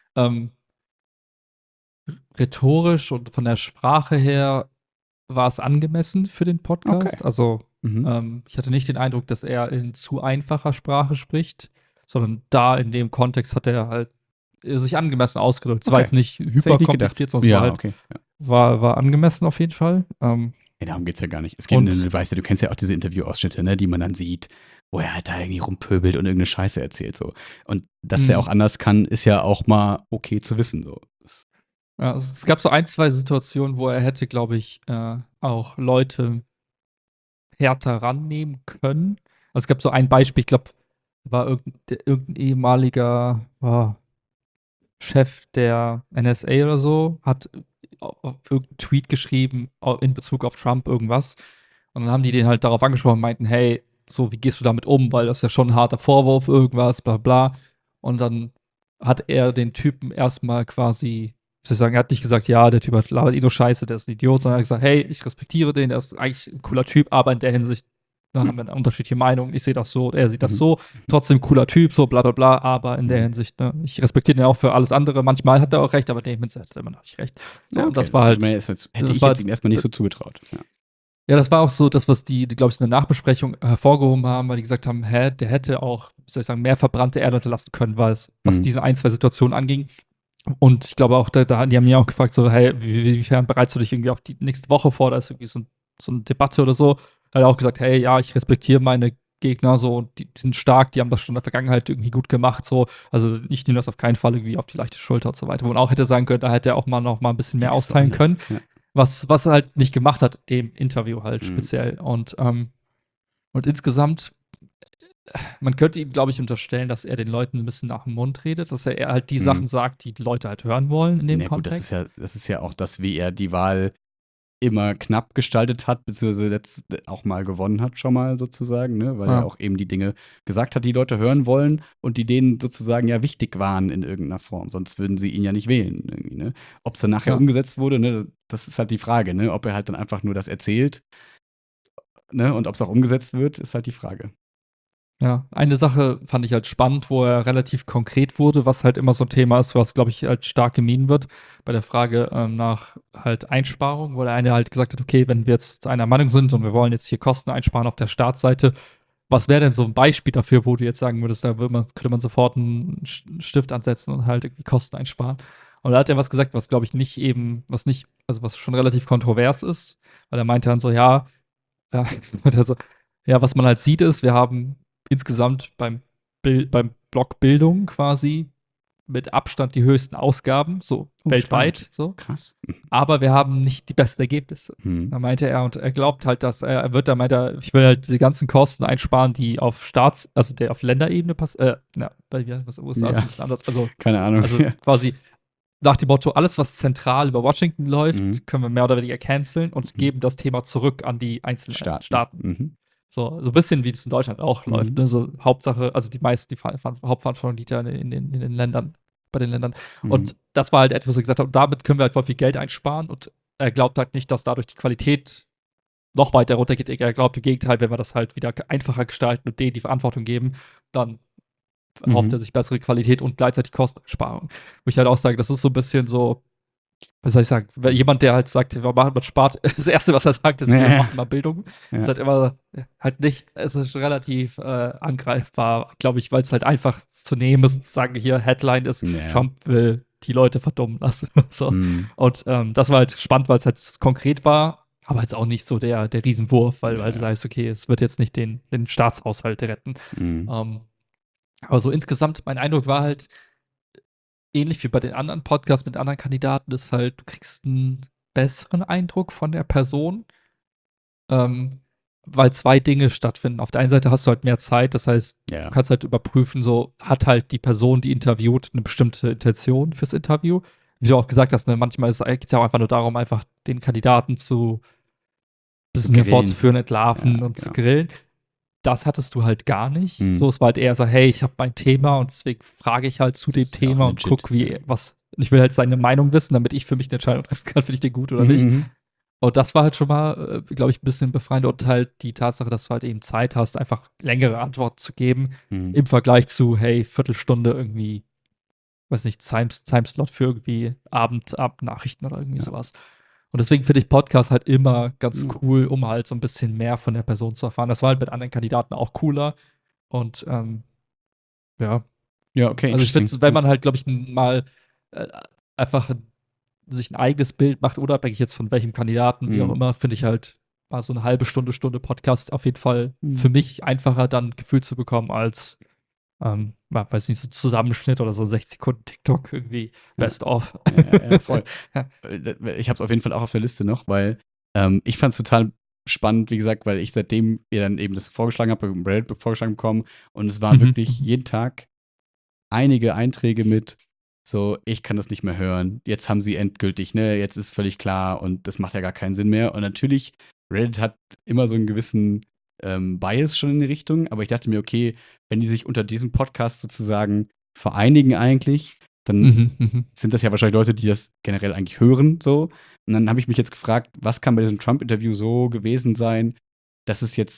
Rhetorisch und von der Sprache her war es angemessen für den Podcast. Okay. Also ich hatte nicht den Eindruck, dass er in zu einfacher Sprache spricht, sondern da in dem Kontext hat er halt sich angemessen ausgedrückt. Es war jetzt nicht hyperkompliziert, sondern es war halt war angemessen auf jeden Fall. Ja, darum geht's ja gar nicht. Es geht, du weißt ja, du kennst ja auch diese Interviewausschnitte, ne, die man dann sieht, wo er halt da irgendwie rumpöbelt und irgendeine Scheiße erzählt, so. Und dass er auch anders kann, ist ja auch mal okay zu wissen, so. Ja, es gab so 1, 2 Situationen, wo er hätte, glaube ich, auch Leute härter rannehmen können. Also es gab so ein Beispiel, ich glaube, war irgendein ehemaliger Chef der NSA oder so, hat auf irgendeinen Tweet geschrieben in Bezug auf Trump irgendwas. Und dann haben die den halt darauf angesprochen und meinten, hey, so, wie gehst du damit um? Weil das ist ja schon ein harter Vorwurf, irgendwas, bla bla. Und dann hat er den Typen erstmal quasi, ich soll sagen, er hat nicht gesagt, ja, der Typ labert nur Scheiße, der ist ein Idiot, sondern er hat gesagt, hey, ich respektiere den, der ist eigentlich ein cooler Typ, aber in der Hinsicht Da haben wir eine unterschiedliche Meinung. Ich sehe das so, er sieht das Mhm. so. Trotzdem cooler Typ, so bla bla bla. Aber in der Mhm. Hinsicht, ne, ich respektiere ihn ja auch für alles andere. Manchmal hat er auch recht, aber in der Hinsicht hat er immer noch nicht recht. So, Ja, und okay, das war hätte, halt, hätte das ich war jetzt halt, ihm erstmal nicht so zugetraut. Ja. ja, das war auch so das, was die glaube ich, in der Nachbesprechung hervorgehoben haben, weil die gesagt haben, der hätte auch, wie soll ich sagen, mehr verbrannte Erde hinterlassen können, was Mhm. diese ein, zwei Situationen anging. Und ich glaube auch, die haben mich auch gefragt, so, hey, wiefern bereitest du dich irgendwie auf die nächste Woche vor? Da ist irgendwie so eine Debatte oder so. Da hat er auch gesagt, hey, ja, ich respektiere meine Gegner so, die sind stark, die haben das schon in der Vergangenheit irgendwie gut gemacht, so. Also ich nehme das auf keinen Fall irgendwie auf die leichte Schulter und so weiter. Wo man auch hätte sagen können, da hätte er auch mal noch mal ein bisschen mehr Siehst du austeilen anders. können, Ja. was er halt nicht gemacht hat, im Interview halt Mhm. speziell. Und insgesamt, man könnte ihm, glaube ich, unterstellen, dass er den Leuten ein bisschen nach dem Mund redet, dass er eher halt die Mhm. Sachen sagt, die Leute halt hören wollen in dem Ja, gut, Kontext. das ist ja auch das, wie er die Wahl immer knapp gestaltet hat, beziehungsweise auch mal gewonnen hat, schon mal sozusagen, ne? Weil er Ja, auch eben die Dinge gesagt hat, die Leute hören wollen und die denen sozusagen ja wichtig waren in irgendeiner Form. Sonst würden sie ihn ja nicht wählen, irgendwie, ne? Ob es dann nachher ja, umgesetzt wurde, ne? Das ist halt die Frage, ne? Ob er halt dann einfach nur das erzählt, ne? Und ob es auch umgesetzt wird, ist halt die Frage. ja. Eine Sache fand ich halt spannend, wo er relativ konkret wurde, was halt immer so ein Thema ist, was, glaube ich, halt stark gemieden wird, bei der Frage nach halt Einsparung, wo der eine halt gesagt hat, okay, wenn wir jetzt zu einer Meinung sind und wir wollen jetzt hier Kosten einsparen auf der Startseite, was wäre denn so ein Beispiel dafür, wo du jetzt sagen würdest, könnte man sofort einen Stift ansetzen und halt irgendwie Kosten einsparen? Und da hat er was gesagt, was glaube ich nicht eben, was nicht, also was schon relativ kontrovers ist, weil er meinte dann so, ja, also, ja, was man halt sieht ist, wir haben insgesamt beim Block Bildung quasi mit Abstand die höchsten Ausgaben, so Oh, spannend. weltweit, so. Krass. Aber wir haben nicht die besten Ergebnisse. Mhm. Da meinte er, und er glaubt halt, dass ich will halt die ganzen Kosten einsparen, die auf also der auf Länderebene passieren. Bei was USA ist Ja, ein bisschen anders. Also, keine Ahnung. also quasi nach dem Motto, alles, was zentral über Washington Mhm. läuft, können wir mehr oder weniger canceln und Mhm. geben das Thema zurück an die einzelnen Starten. Staaten. Mhm. So ein bisschen wie das in Deutschland auch läuft. Mhm. Ne? So Hauptsache, also Hauptverantwortung liegt ja in den Ländern, bei den Ländern. Mhm. Und das war halt etwas, was er gesagt hat, und damit können wir halt voll viel Geld einsparen. Und er glaubt halt nicht, dass dadurch die Qualität noch weiter runtergeht. Er glaubt im Gegenteil, wenn wir das halt wieder einfacher gestalten und denen die Verantwortung geben, dann erhofft Mhm. er sich bessere Qualität und gleichzeitig Kosteneinsparung. Wo ich halt auch sage, das ist so ein bisschen so, was soll ich sagen, jemand, der halt sagt, man spart, das Erste, was er sagt, ist, wir Ja. machen mal Bildung. Ist Ja. halt immer halt nicht, es ist relativ angreifbar, glaube ich, weil es halt einfach zu nehmen ist, zu sagen, hier, Headline ist, Ja. Trump will die Leute verdummen lassen. So. Mhm. Und das war halt spannend, weil es halt konkret war, aber jetzt auch nicht so der Riesenwurf, weil das Ja. heißt, okay, es wird jetzt nicht den Staatshaushalt retten. Mhm. Ähm, aber so insgesamt, mein Eindruck war halt, ähnlich wie bei den anderen Podcasts mit anderen Kandidaten, ist halt, du kriegst einen besseren Eindruck von der Person, ähm, weil zwei Dinge stattfinden. Auf der einen Seite hast du halt mehr Zeit, das heißt, du Ja. kannst halt überprüfen, so hat halt die Person, die interviewt, eine bestimmte Intention fürs Interview. Wie du auch gesagt hast, ne, manchmal geht es ja auch einfach nur darum, einfach den Kandidaten zu Zu bisschen grillen. hervorzuführen, Ja, entlarven und zu genau. grillen. Das hattest du halt gar nicht. Mhm. So, es war halt eher so, hey, ich habe mein Thema und deswegen frage ich halt zu dem Ist ja auch Thema und legit. guck, wie Ja. was. Ich will halt seine Meinung wissen, damit ich für mich eine Entscheidung treffen kann, finde ich den gut oder nicht. Mhm. Und das war halt schon mal, glaube ich, ein bisschen befreiend und halt die Tatsache, dass du halt eben Zeit hast, einfach längere Antworten zu geben, Mhm. im Vergleich zu, hey, Viertelstunde irgendwie, weiß nicht, Timeslot für irgendwie Abendnachrichten oder irgendwie Ja. sowas. Und deswegen finde ich Podcast halt immer ganz Ja. cool, um halt so ein bisschen mehr von der Person zu erfahren. Das war halt mit anderen Kandidaten auch cooler. Und ja, Ja, okay, also ich finde, interesting. wenn Ja. man halt, glaube ich, mal äh, einfach sich ein eigenes Bild macht, unabhängig jetzt von welchem Kandidaten, wie auch Mhm. immer, finde ich halt mal so eine halbe Stunde Podcast auf jeden Fall für Mhm. mich einfacher dann ein Gefühl zu bekommen als, weiß nicht, so Zusammenschnitt oder so 60 Sekunden TikTok irgendwie Ja. Best of. Ja, voll. Ja. Ich habe es auf jeden Fall auch auf der Liste noch, weil ich fand es total spannend, wie gesagt, weil ich seitdem ihr dann eben das vorgeschlagen habe, im Reddit vorgeschlagen bekommen und es waren Mhm, wirklich mhm. jeden Tag einige Einträge mit so, ich kann das nicht mehr hören, jetzt haben sie endgültig, ne, jetzt ist völlig klar und das macht ja gar keinen Sinn mehr. Und natürlich, Reddit hat immer so einen gewissen Bias schon in die Richtung, aber ich dachte mir, okay, wenn die sich unter diesem Podcast sozusagen vereinigen eigentlich, dann Mhm, mhm. sind das ja wahrscheinlich Leute, die das generell eigentlich hören, so. Und dann habe ich mich jetzt gefragt, was kann bei diesem Trump-Interview so gewesen sein, dass es jetzt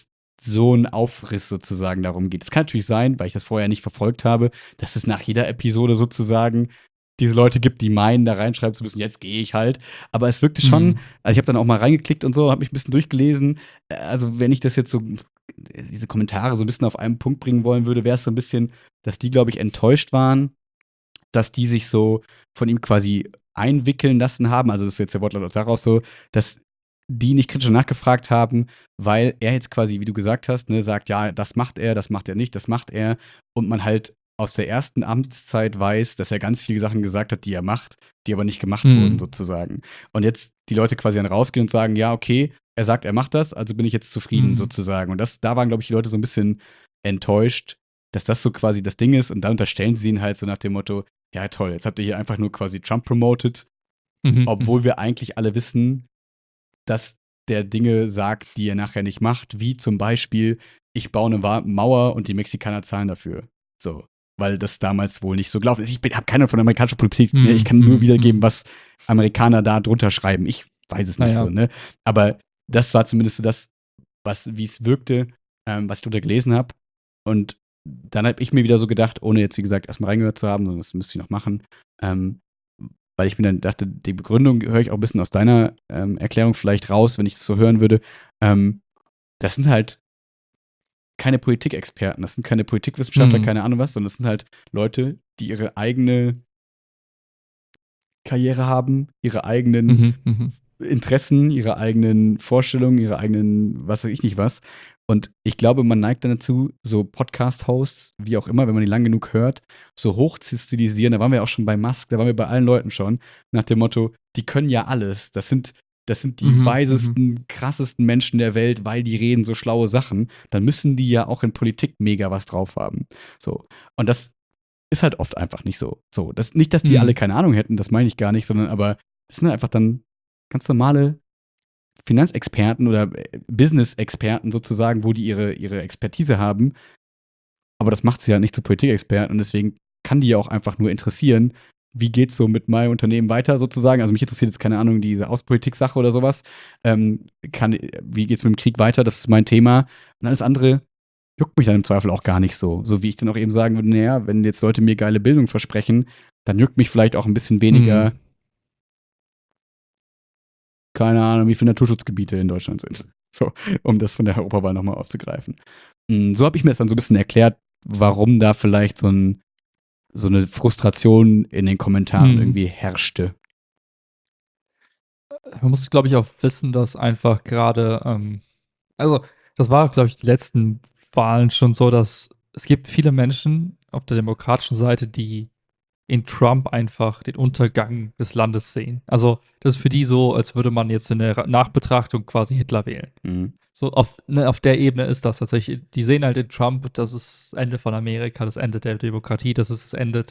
so ein Aufriss sozusagen darum geht. Es kann natürlich sein, weil ich das vorher nicht verfolgt habe, dass es nach jeder Episode sozusagen diese Leute gibt, die meinen, da reinschreiben zu müssen, jetzt gehe ich halt. Aber es wirkte schon, also ich habe dann auch mal reingeklickt und so, habe mich ein bisschen durchgelesen. Also wenn ich das jetzt so, diese Kommentare so ein bisschen auf einen Punkt bringen wollen würde, wäre es so ein bisschen, dass die, glaube ich, enttäuscht waren, dass die sich so von ihm quasi einwickeln lassen haben. Also das ist jetzt der Wortlaut auch daraus so, dass die nicht kritisch nachgefragt haben, weil er jetzt quasi, wie du gesagt hast, ne, sagt, ja, das macht er nicht, das macht er. Und man halt aus der ersten Amtszeit weiß, dass er ganz viele Sachen gesagt hat, die er macht, die aber nicht gemacht wurden, sozusagen. Und jetzt die Leute quasi dann rausgehen und sagen, ja, okay, er sagt, er macht das, also bin ich jetzt zufrieden, sozusagen. Und da waren, glaube ich, die Leute so ein bisschen enttäuscht, dass das so quasi das Ding ist. Und dann unterstellen sie ihn halt so nach dem Motto, ja, toll, jetzt habt ihr hier einfach nur quasi Trump promoted, obwohl wir eigentlich alle wissen, dass der Dinge sagt, die er nachher nicht macht, wie zum Beispiel, ich baue eine Mauer und die Mexikaner zahlen dafür. So, weil das damals wohl nicht so gelaufen ist. Ich habe keine von amerikanischer Politik, ne? Ich kann nur wiedergeben, was Amerikaner da drunter schreiben. Ich weiß es nicht so, ne? Aber das war zumindest so das, wie es wirkte, was ich drunter gelesen habe. Und dann habe ich mir wieder so gedacht, ohne jetzt, wie gesagt, erstmal reingehört zu haben, sondern das müsste ich noch machen, weil ich mir dann dachte, die Begründung höre ich auch ein bisschen aus deiner Erklärung vielleicht raus, wenn ich das so hören würde. Das sind halt keine Politikexperten, das sind keine Politikwissenschaftler, keine Ahnung was, sondern das sind halt Leute, die ihre eigene Karriere haben, ihre eigenen Interessen, ihre eigenen Vorstellungen, ihre eigenen, was weiß ich nicht was. Und ich glaube, man neigt dann dazu, so Podcast-Hosts, wie auch immer, wenn man die lang genug hört, so hoch zu stilisieren. Da waren wir auch schon bei Musk, da waren wir bei allen Leuten schon, nach dem Motto, die können ja alles. Das sind die weisesten, krassesten Menschen der Welt, weil die reden so schlaue Sachen. Dann müssen die ja auch in Politik mega was drauf haben. So. Und das ist halt oft einfach nicht so. Nicht, dass die alle keine Ahnung hätten, das meine ich gar nicht, sondern aber das sind einfach dann ganz normale Finanzexperten oder Business-Experten sozusagen, wo die ihre Expertise haben. Aber das macht sie ja nicht zu Politikexperten und deswegen kann die ja auch einfach nur interessieren, wie geht's so mit meinem Unternehmen weiter sozusagen. Also mich interessiert jetzt, keine Ahnung, diese Außenpolitik-Sache oder sowas. Wie geht's mit dem Krieg weiter? Das ist mein Thema. Und alles andere juckt mich dann im Zweifel auch gar nicht so. So wie ich dann auch eben sagen würde, naja, wenn jetzt Leute mir geile Bildung versprechen, dann juckt mich vielleicht auch ein bisschen weniger keine Ahnung, wie viele Naturschutzgebiete in Deutschland sind. So, um das von der Europawahl nochmal aufzugreifen. So habe ich mir das dann so ein bisschen erklärt, warum da vielleicht so eine Frustration in den Kommentaren irgendwie herrschte. Man muss, glaube ich, auch wissen, dass einfach gerade, also das war, glaube ich, die letzten Wahlen schon so, dass es gibt viele Menschen auf der demokratischen Seite, die in Trump einfach den Untergang des Landes sehen. Also das ist für die so, als würde man jetzt in der Nachbetrachtung quasi Hitler wählen. So auf der Ebene ist das tatsächlich. Die sehen halt in Trump, das ist das Ende von Amerika, das Ende der Demokratie, das ist das Ende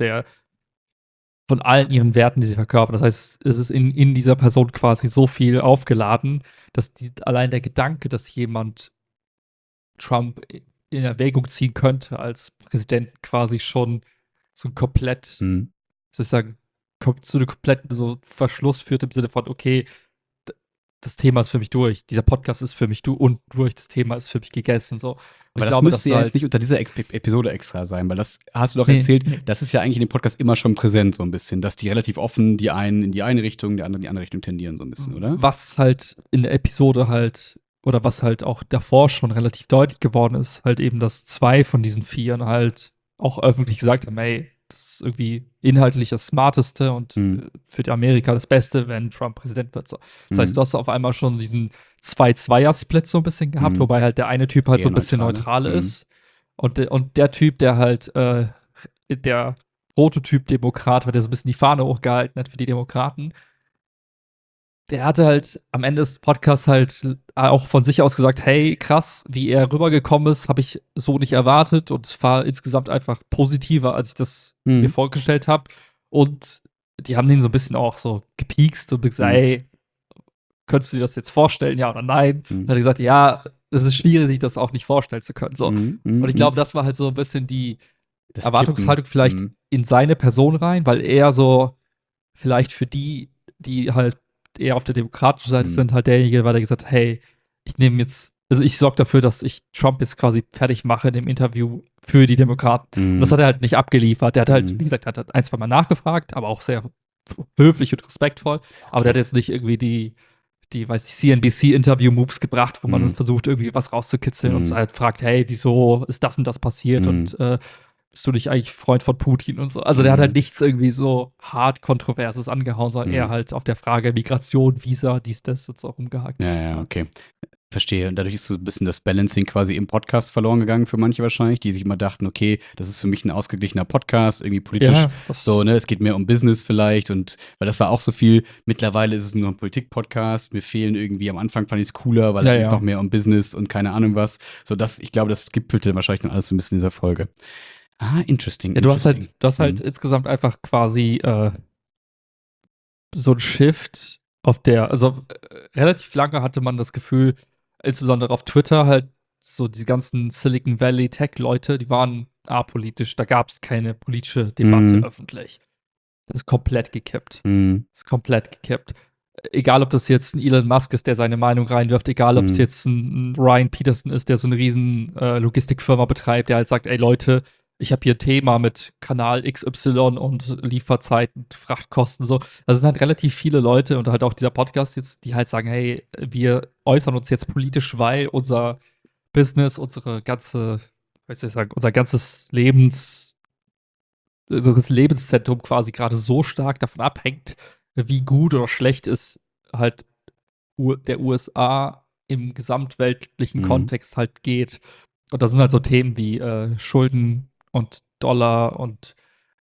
von allen ihren Werten, die sie verkörpern. Das heißt, es ist in dieser Person quasi so viel aufgeladen, dass allein der Gedanke, dass jemand Trump in Erwägung ziehen könnte als Präsident, quasi schon so ein komplett, sozusagen, zu einem kompletten so Verschluss führt im Sinne von, okay, das Thema ist für mich durch, dieser Podcast ist für mich durch, das Thema ist für mich gegessen. So. Aber das müsste ja jetzt nicht unter dieser Episode extra sein, weil das hast du doch erzählt, das ist ja eigentlich in dem Podcast immer schon präsent so ein bisschen, dass die relativ offen, die einen in die eine Richtung, die anderen in die andere Richtung tendieren so ein bisschen, oder? Was halt in der Episode halt, oder was halt auch davor schon relativ deutlich geworden ist, halt eben, dass 2 von diesen 4 halt auch öffentlich gesagt haben, ey, das ist irgendwie inhaltlich das Smarteste und für die Amerika das Beste, wenn Trump Präsident wird. So. Das heißt, du hast auf einmal schon diesen 2-2er-Split so ein bisschen gehabt, wobei halt der eine Typ halt eher so ein bisschen neutral ist. Und der Typ, der halt der Prototyp-Demokrat war, der so ein bisschen die Fahne hochgehalten hat für die Demokraten, der hatte halt am Ende des Podcasts halt auch von sich aus gesagt, hey, krass, wie er rübergekommen ist, habe ich so nicht erwartet und es war insgesamt einfach positiver, als ich das mir vorgestellt habe. Und die haben den so ein bisschen auch so gepiekst und gesagt, ey, könntest du dir das jetzt vorstellen, ja oder nein? Und dann hat er gesagt, ja, es ist schwierig, sich das auch nicht vorstellen zu können. So. Und ich glaube, das war halt so ein bisschen die Erwartungshaltung vielleicht in seine Person rein, weil er so vielleicht für die halt eher auf der demokratischen Seite sind, halt derjenige, weil der gesagt hat, hey, ich nehme jetzt also ich sorge dafür, dass ich Trump jetzt quasi fertig mache in dem Interview für die Demokraten. Und das hat er halt nicht abgeliefert. Der hat halt, wie gesagt, hat halt ein, zwei Mal nachgefragt, aber auch sehr höflich und respektvoll. Aber der hat jetzt nicht irgendwie die weiß ich, CNBC-Interview-Moves gebracht, wo man versucht, irgendwie was rauszukitzeln und halt fragt, hey, wieso ist das und das passiert und bist du nicht eigentlich Freund von Putin und so. Also der hat halt nichts irgendwie so hart Kontroverses angehauen, sondern eher halt auf der Frage Migration, Visa, dies, das und so rumgehakt. Ja, okay. Verstehe. Und dadurch ist so ein bisschen das Balancing quasi im Podcast verloren gegangen für manche wahrscheinlich, die sich immer dachten, okay, das ist für mich ein ausgeglichener Podcast, irgendwie politisch Ja, so, ne, es geht mehr um Business vielleicht und weil das war auch so viel, mittlerweile ist es nur ein Politik-Podcast, mir fehlen irgendwie, am Anfang fand ich es cooler, weil Ja, es ging ja. noch mehr um Business und keine Ahnung was. So, ich glaube, das gipfelte wahrscheinlich dann alles so ein bisschen in dieser Folge. Ah, interesting. Ja, du hast halt Mhm. insgesamt einfach quasi so ein Shift also relativ lange hatte man das Gefühl, insbesondere auf Twitter halt, so die ganzen Silicon Valley Tech-Leute, die waren apolitisch, da gab es keine politische Debatte öffentlich. Das ist komplett gekippt. Mhm. Das ist komplett gekippt. Egal, ob das jetzt ein Elon Musk ist, der seine Meinung reinwirft, egal, ob es jetzt ein Ryan Peterson ist, der so eine riesen Logistikfirma betreibt, der halt sagt, ey Leute, ich habe hier ein Thema mit Kanal XY und Lieferzeiten, Frachtkosten, so. Das sind halt relativ viele Leute und halt auch dieser Podcast jetzt, die halt sagen, hey, wir äußern uns jetzt politisch, weil unser Business, unsere ganze, was soll ich sagen, unseres Lebenszentrum quasi gerade so stark davon abhängt, wie gut oder schlecht es halt der USA im gesamtweltlichen Kontext halt geht. Und das sind halt so Themen wie Schulden und Dollar und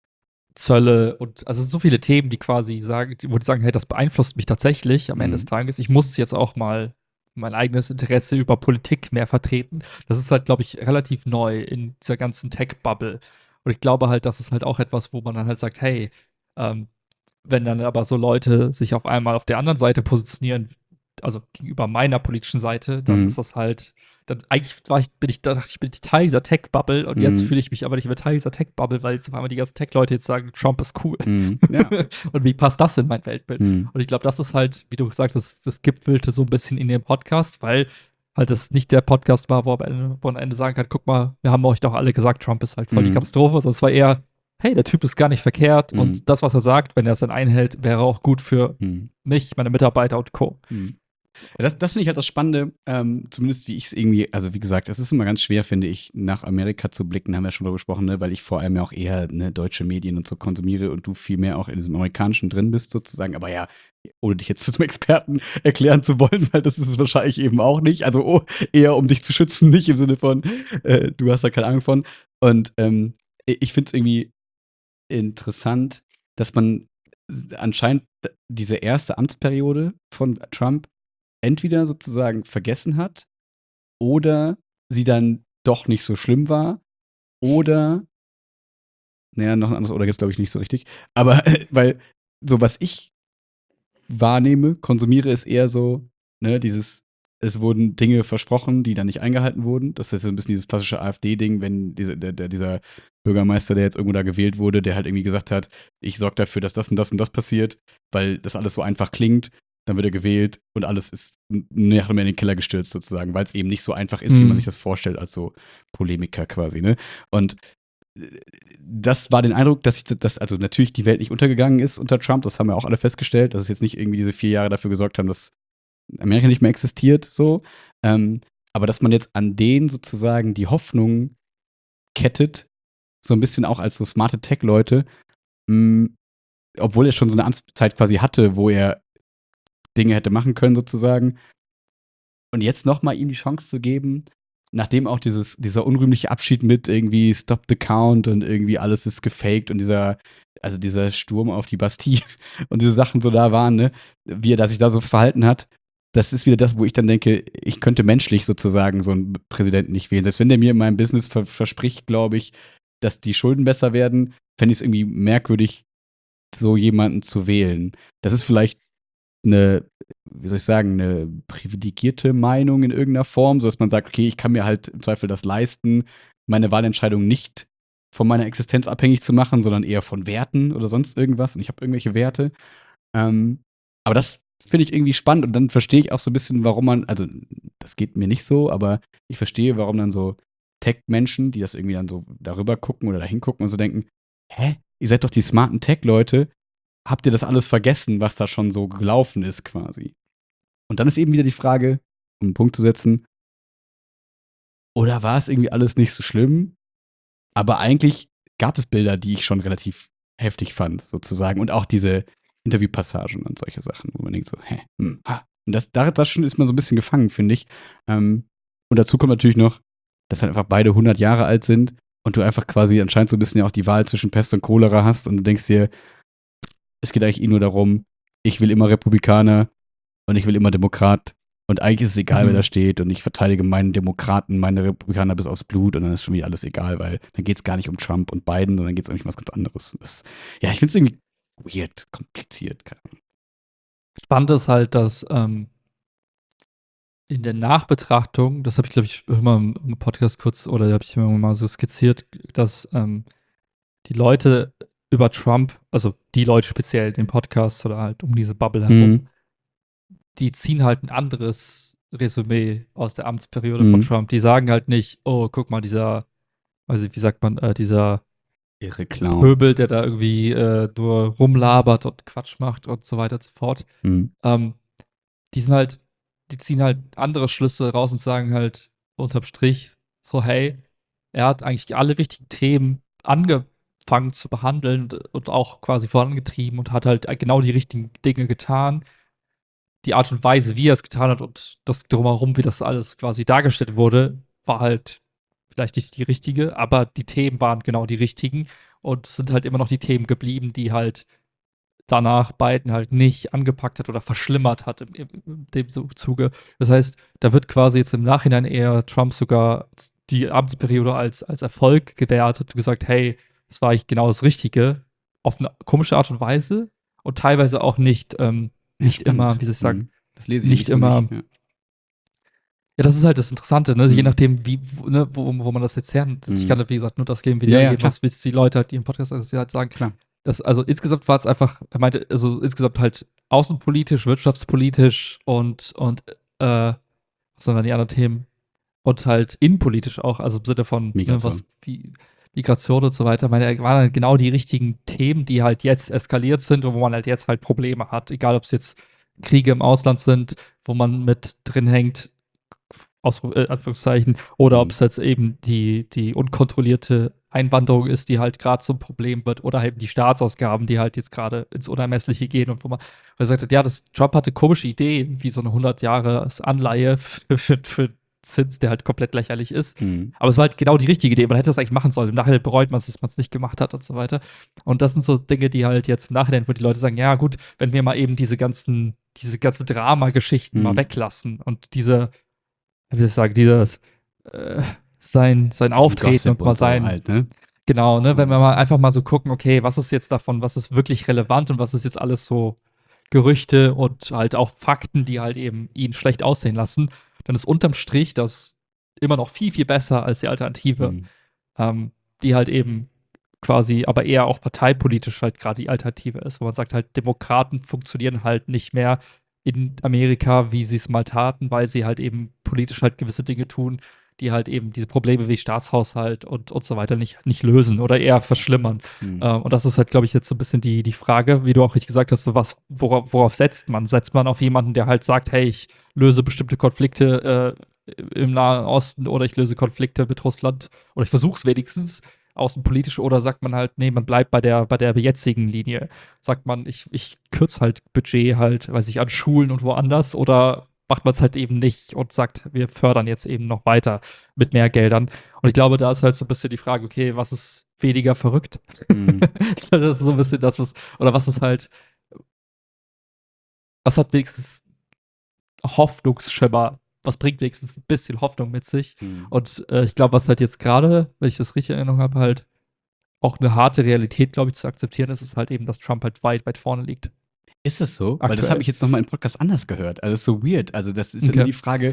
Zölle und also so viele Themen, die quasi sagen, wo die sagen, hey, das beeinflusst mich tatsächlich am Ende des Tages. Ich muss jetzt auch mal mein eigenes Interesse über Politik mehr vertreten. Das ist halt, glaube ich, relativ neu in dieser ganzen Tech-Bubble. Und ich glaube halt, das ist halt auch etwas, wo man dann halt sagt, hey, ähm, wenn dann aber so Leute sich auf einmal auf der anderen Seite positionieren, also gegenüber meiner politischen Seite, dann ist das halt, dann eigentlich dachte ich, bin ich Teil dieser Tech-Bubble und jetzt fühle ich mich aber nicht mehr Teil dieser Tech-Bubble, weil jetzt auf einmal die ganzen Tech-Leute jetzt sagen, Trump ist cool. Ja. Und wie passt das in mein Weltbild? Und ich glaube, das ist halt, wie du gesagt hast, das gipfelte so ein bisschen in dem Podcast, weil halt das nicht der Podcast war, wo man am Ende sagen kann, guck mal, wir haben euch doch alle gesagt, Trump ist halt voll die Katastrophe, sondern es war eher, hey, der Typ ist gar nicht verkehrt und das, was er sagt, wenn er es dann einhält, wäre auch gut für mich, meine Mitarbeiter und Co. Ja, das finde ich halt das Spannende, zumindest wie ich es irgendwie, also wie gesagt, es ist immer ganz schwer, finde ich, nach Amerika zu blicken, haben wir ja schon darüber gesprochen, ne, weil ich vor allem ja auch eher deutsche Medien und so konsumiere und du viel mehr auch in diesem Amerikanischen drin bist sozusagen, aber ja, ohne dich jetzt zum Experten erklären zu wollen, weil das ist es wahrscheinlich eben auch nicht, also eher um dich zu schützen, nicht im Sinne von, du hast da keine Ahnung von und ich finde es irgendwie interessant, dass man anscheinend diese erste Amtsperiode von Trump entweder sozusagen vergessen hat oder sie dann doch nicht so schlimm war oder, naja, noch ein anderes oder gibt es, glaube ich, nicht so richtig. Aber weil so, was ich wahrnehme, konsumiere, ist eher so, ne, es wurden Dinge versprochen, die dann nicht eingehalten wurden. Das ist so ein bisschen dieses klassische AfD-Ding, wenn dieser Bürgermeister, der jetzt irgendwo da gewählt wurde, der halt irgendwie gesagt hat, ich sorge dafür, dass das und das und das passiert, weil das alles so einfach klingt. Dann wird er gewählt und alles ist nachher mehr in den Keller gestürzt sozusagen, weil es eben nicht so einfach ist, wie man sich das vorstellt als so Polemiker quasi, ne? Und das war den Eindruck, dass also natürlich die Welt nicht untergegangen ist unter Trump, das haben wir auch alle festgestellt, dass es jetzt nicht irgendwie diese 4 Jahre dafür gesorgt haben, dass Amerika nicht mehr existiert, so. Aber dass man jetzt an denen sozusagen die Hoffnung kettet, so ein bisschen auch als so smarte Tech-Leute, obwohl er schon so eine Amtszeit quasi hatte, wo er Dinge hätte machen können, sozusagen. Und jetzt nochmal ihm die Chance zu geben, nachdem auch dieser unrühmliche Abschied mit irgendwie Stop the Count und irgendwie alles ist gefaked und dieser Sturm auf die Bastille und diese Sachen so da waren, ne, wie er sich da so verhalten hat, das ist wieder das, wo ich dann denke, ich könnte menschlich sozusagen so einen Präsidenten nicht wählen. Selbst wenn der mir in meinem Business verspricht, glaube ich, dass die Schulden besser werden, fände ich es irgendwie merkwürdig, so jemanden zu wählen. Das ist vielleicht eine, wie soll ich sagen, eine privilegierte Meinung in irgendeiner Form, sodass man sagt, okay, ich kann mir halt im Zweifel das leisten, meine Wahlentscheidung nicht von meiner Existenz abhängig zu machen, sondern eher von Werten oder sonst irgendwas. Und ich habe irgendwelche Werte. Aber das finde ich irgendwie spannend und dann verstehe ich auch so ein bisschen, warum man, also das geht mir nicht so, aber ich verstehe, warum dann so Tech-Menschen, die das irgendwie dann so darüber gucken oder da hingucken und so denken, hä? Ihr seid doch die smarten Tech-Leute, habt ihr das alles vergessen, was da schon so gelaufen ist quasi? Und dann ist eben wieder die Frage, um einen Punkt zu setzen, oder war es irgendwie alles nicht so schlimm? Aber eigentlich gab es Bilder, die ich schon relativ heftig fand, sozusagen. Und auch diese Interviewpassagen und solche Sachen, wo man denkt so, ha. Und das schon ist man so ein bisschen gefangen, finde ich. Und dazu kommt natürlich noch, dass halt einfach beide 100 Jahre alt sind und du einfach quasi anscheinend so ein bisschen ja auch die Wahl zwischen Pest und Cholera hast und du denkst dir, es geht eigentlich nur darum, ich will immer Republikaner und ich will immer Demokrat. Und eigentlich ist es egal, wer da steht. Und ich verteidige meinen Demokraten, meine Republikaner bis aufs Blut. Und dann ist schon wieder alles egal, weil dann geht es gar nicht um Trump und Biden, sondern geht es um was ganz anderes. Ja, ich finde es irgendwie weird, kompliziert. Keine Ahnung. Spannend ist halt, dass in der Nachbetrachtung, das habe ich, glaube ich, immer im Podcast kurz, oder habe ich immer mal so skizziert, dass die Leute über Trump, also die Leute speziell, den Podcast oder halt um diese Bubble herum, die ziehen halt ein anderes Resümee aus der Amtsperiode von Trump. Die sagen halt nicht, oh, guck mal, dieser, also wie sagt man, dieser Irre Clown. Pöbel, der da irgendwie nur rumlabert und Quatsch macht und so weiter und so fort. Die sind halt, die ziehen halt andere Schlüsse raus und sagen halt unterm Strich so, hey, er hat eigentlich alle wichtigen Themen angefangen zu behandeln und auch quasi vorangetrieben und hat halt genau die richtigen Dinge getan. Die Art und Weise, wie er es getan hat und das drumherum, wie das alles quasi dargestellt wurde, war halt vielleicht nicht die richtige, aber die Themen waren genau die richtigen und es sind halt immer noch die Themen geblieben, die halt danach Biden halt nicht angepackt hat oder verschlimmert hat in dem Zuge. Das heißt, da wird quasi jetzt im Nachhinein eher Trump sogar die Amtsperiode als Erfolg gewertet und gesagt, hey, das war eigentlich genau das Richtige, auf eine komische Art und Weise und teilweise auch nicht, nicht immer, wie soll ich sagen, das lese ich nicht immer. Nicht, ja. Ja, das ist halt das Interessante, ne? Je nachdem, wo man das jetzt hernimmt. Ich kann, wie gesagt, nur das geben, wiedergeben, was willst die Leute halt, die im Podcast halt sagen. Klar. Also insgesamt war es einfach, er meinte, also insgesamt halt außenpolitisch, wirtschaftspolitisch und was waren die anderen Themen? Und halt innenpolitisch auch, also im Sinne von Migration. Wie Migration und so weiter. Ich meine, waren halt genau die richtigen Themen, die halt jetzt eskaliert sind und wo man halt jetzt halt Probleme hat. Egal, ob es jetzt Kriege im Ausland sind, wo man mit drin hängt, aus Anführungszeichen, oder ob es jetzt eben die unkontrollierte Einwanderung ist, die halt gerade zum Problem wird, oder eben die Staatsausgaben, die halt jetzt gerade ins Unermessliche gehen und wo man sagt hat, ja, Trump hatte komische Ideen, wie so eine 100 Jahre Anleihe für Zins, der halt komplett lächerlich ist. Aber es war halt genau die richtige Idee. Man hätte das eigentlich machen sollen. Im Nachhinein bereut man es, dass man es nicht gemacht hat und so weiter. Und das sind so Dinge, die halt jetzt im Nachhinein, wo die Leute sagen, ja gut, wenn wir mal eben diese ganzen Drama-Geschichten mal weglassen und diese, wie soll ich sagen, dieses sein Auftreten und mal sein, halt, ne? Genau, ne, wenn wir mal einfach mal so gucken, okay, was ist jetzt davon, was ist wirklich relevant und was ist jetzt alles so Gerüchte und halt auch Fakten, die halt eben ihn schlecht aussehen lassen, dann ist unterm Strich das immer noch viel, viel besser als die Alternative, die halt eben quasi, aber eher auch parteipolitisch halt gerade die Alternative ist, wo man sagt halt, Demokraten funktionieren halt nicht mehr in Amerika, wie sie es mal taten, weil sie halt eben politisch halt gewisse Dinge tun, die halt eben diese Probleme wie Staatshaushalt und so weiter nicht lösen oder eher verschlimmern. Und das ist halt, glaube ich, jetzt so ein bisschen die Frage, wie du auch richtig gesagt hast, so worauf setzt man? Setzt man auf jemanden, der halt sagt, hey, ich löse bestimmte Konflikte im Nahen Osten oder ich löse Konflikte mit Russland oder ich versuche es wenigstens außenpolitisch, oder sagt man halt, nee, man bleibt bei der jetzigen Linie? Sagt man, ich kürze halt Budget halt, weiß ich, an Schulen und woanders, oder macht man es halt eben nicht und sagt, wir fördern jetzt eben noch weiter mit mehr Geldern? Und ich glaube, da ist halt so ein bisschen die Frage, okay, was ist weniger verrückt? Das ist so ein bisschen das, was ist halt, was hat wenigstens Hoffnungsschimmer, was bringt wenigstens ein bisschen Hoffnung mit sich? Und ich glaube, was halt jetzt gerade, wenn ich das richtig in Erinnerung habe, halt auch eine harte Realität, glaube ich, zu akzeptieren ist, ist halt eben, dass Trump halt weit, weit vorne liegt. Ist das so? Aktuell. Weil das habe ich jetzt nochmal im Podcast anders gehört. Also, das ist so weird. Also, das ist immer die Frage,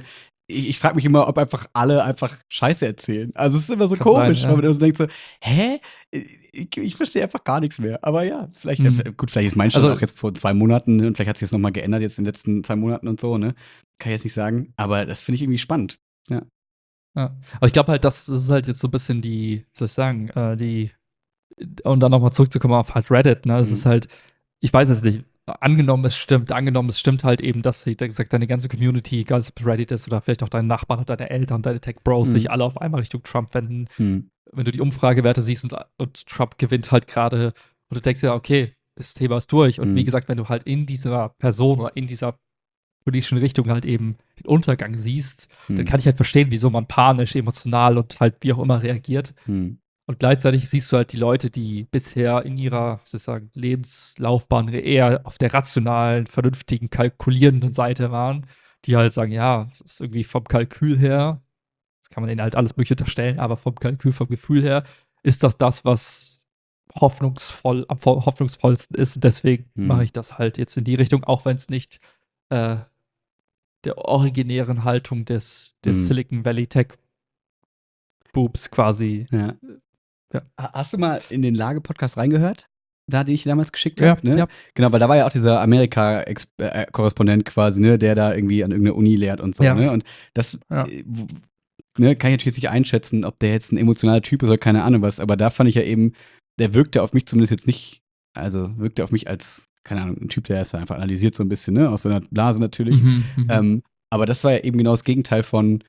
ich frage mich immer, ob einfach alle einfach Scheiße erzählen. Also es ist immer so Kann sein, komisch, ja. weil man immer so denkt so, hä? Ich verstehe einfach gar nichts mehr. Aber ja, vielleicht, gut, vielleicht ist mein Stand Also, auch jetzt vor 2 Monaten, ne, und vielleicht hat sich das nochmal geändert jetzt in den letzten 2 Monaten und so, ne? Kann ich jetzt nicht sagen. Aber das finde ich irgendwie spannend. Ja. ja. Aber ich glaube halt, das ist halt jetzt so ein bisschen die, wie soll ich sagen, und dann nochmal zurückzukommen auf halt Reddit, ne? Es ist Mhm. halt, ich weiß es nicht, angenommen, es stimmt halt eben, dass wie gesagt, deine ganze Community, egal ob es Reddit ist oder vielleicht auch deine Nachbarn und deine Eltern, deine Tech-Bros, sich Mhm. alle auf einmal Richtung Trump wenden. Mhm. Wenn du die Umfragewerte siehst und Trump gewinnt halt gerade und du denkst ja, okay, das Thema ist durch. Und wie Mhm. gesagt, wenn du halt in dieser Person oder in dieser politischen Richtung halt eben den Untergang siehst, dann Mhm. kann ich halt verstehen, wieso man panisch, emotional und halt wie auch immer reagiert. Mhm. Und gleichzeitig siehst du halt die Leute, die bisher in ihrer, sozusagen, Lebenslaufbahn eher auf der rationalen, vernünftigen, kalkulierenden Seite waren, die halt sagen, ja, das ist irgendwie vom Kalkül her, das kann man denen halt alles mögliche unterstellen, aber vom Kalkül, vom Gefühl her, ist das, was am hoffnungsvollsten ist. Und deswegen mache Mhm. ich das halt jetzt in die Richtung, auch wenn es nicht äh, der originären Haltung des Mhm. Silicon Valley Tech Boobs quasi. Ja. Ja, Hast du mal in den Lage-Podcast reingehört? Da, den ich dir damals geschickt habe, ja, ne? ja. Genau, weil da war ja auch dieser Amerika-Korrespondent quasi, ne, der da irgendwie an irgendeiner Uni lehrt und so, Ja, ne? Und das, ja. ne, kann ich natürlich jetzt nicht einschätzen, ob der jetzt ein emotionaler Typ ist oder keine Ahnung was, aber da fand ich ja eben, der wirkte auf mich zumindest jetzt nicht, also wirkte auf mich als, keine Ahnung, ein Typ, der es einfach analysiert so ein bisschen, ne? Aus seiner Blase natürlich. Mhm, mhm. Aber das war ja eben genau das Gegenteil von,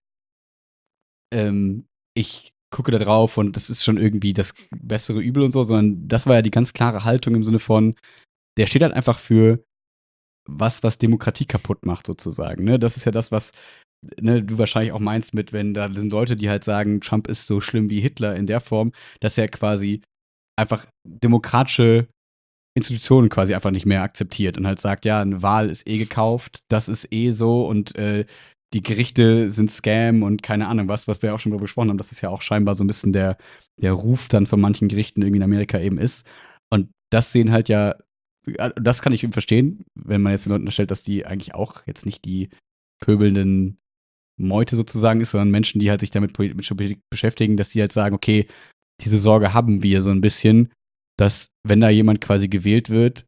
ich gucke da drauf und das ist schon irgendwie das bessere Übel und so, sondern das war ja die ganz klare Haltung im Sinne von, der steht halt einfach für was Demokratie kaputt macht, sozusagen. Ne? Das ist ja das, was, ne, du wahrscheinlich auch meinst mit, wenn da sind Leute, die halt sagen, Trump ist so schlimm wie Hitler in der Form, dass er quasi einfach demokratische Institutionen quasi einfach nicht mehr akzeptiert und halt sagt, ja, eine Wahl ist eh gekauft, das ist eh so und die Gerichte sind Scam und keine Ahnung was wir auch schon darüber gesprochen haben, dass es ja auch scheinbar so ein bisschen der Ruf dann von manchen Gerichten irgendwie in Amerika eben ist. Und das sehen halt ja, das kann ich eben verstehen, wenn man jetzt den Leuten unterstellt, dass die eigentlich auch jetzt nicht die pöbelnden Meute sozusagen ist, sondern Menschen, die halt sich damit mit Politik beschäftigen, dass die halt sagen, okay, diese Sorge haben wir so ein bisschen, dass wenn da jemand quasi gewählt wird,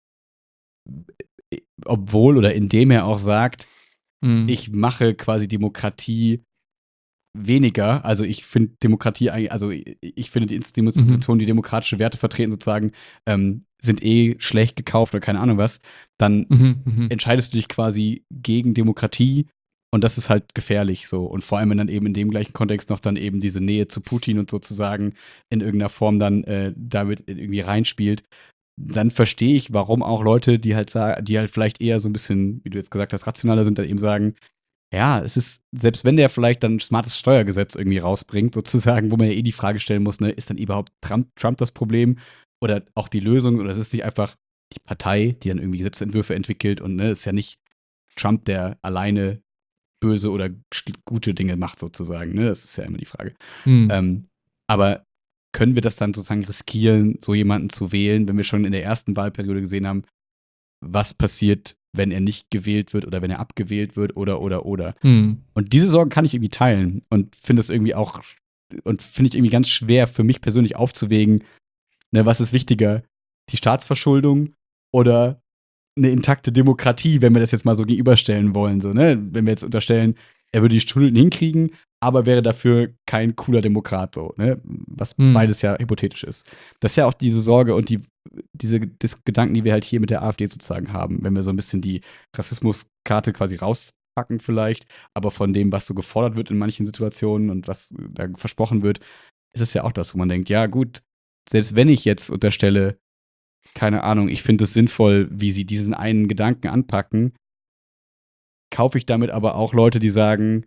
obwohl oder indem er auch sagt, Mhm. ich mache quasi Demokratie weniger, also ich finde Demokratie eigentlich, also ich finde die Mhm. Institutionen, die demokratische Werte vertreten sozusagen, sind eh schlecht gekauft oder keine Ahnung was, dann Mhm. Mhm. entscheidest du dich quasi gegen Demokratie und das ist halt gefährlich so. Und vor allem, wenn dann eben in dem gleichen Kontext noch dann eben diese Nähe zu Putin und sozusagen in irgendeiner Form dann damit irgendwie reinspielt, dann verstehe ich, warum auch Leute, die halt sagen, die halt vielleicht eher so ein bisschen, wie du jetzt gesagt hast, rationaler sind, dann eben sagen, ja, es ist, selbst wenn der vielleicht dann ein smartes Steuergesetz irgendwie rausbringt, sozusagen, wo man ja eh die Frage stellen muss, ne, ist dann überhaupt Trump das Problem oder auch die Lösung oder ist es nicht einfach die Partei, die dann irgendwie Gesetzentwürfe entwickelt und ne, ist ja nicht Trump, der alleine böse oder gute Dinge macht, sozusagen, ne? Das ist ja immer die Frage. Mhm. Aber können wir das dann sozusagen riskieren, so jemanden zu wählen, wenn wir schon in der ersten Wahlperiode gesehen haben, was passiert, wenn er nicht gewählt wird oder wenn er abgewählt wird oder. Mhm. Und diese Sorgen kann ich irgendwie teilen und finde es irgendwie auch und finde ich irgendwie ganz schwer für mich persönlich aufzuwägen, ne, was ist wichtiger, die Staatsverschuldung oder eine intakte Demokratie, wenn wir das jetzt mal so gegenüberstellen wollen, so, ne? Wenn wir jetzt unterstellen, er würde die Schulden hinkriegen, aber wäre dafür kein cooler Demokrat, so, ne? Was Mhm. beides ja hypothetisch ist. Das ist ja auch diese Sorge und diese Gedanken, die wir halt hier mit der AfD sozusagen haben, wenn wir so ein bisschen die Rassismuskarte quasi rauspacken, vielleicht, aber von dem, was so gefordert wird in manchen Situationen und was da versprochen wird, ist es ja auch das, wo man denkt, ja, gut, selbst wenn ich jetzt unterstelle, keine Ahnung, ich finde es sinnvoll, wie sie diesen einen Gedanken anpacken, kaufe ich damit aber auch Leute, die sagen,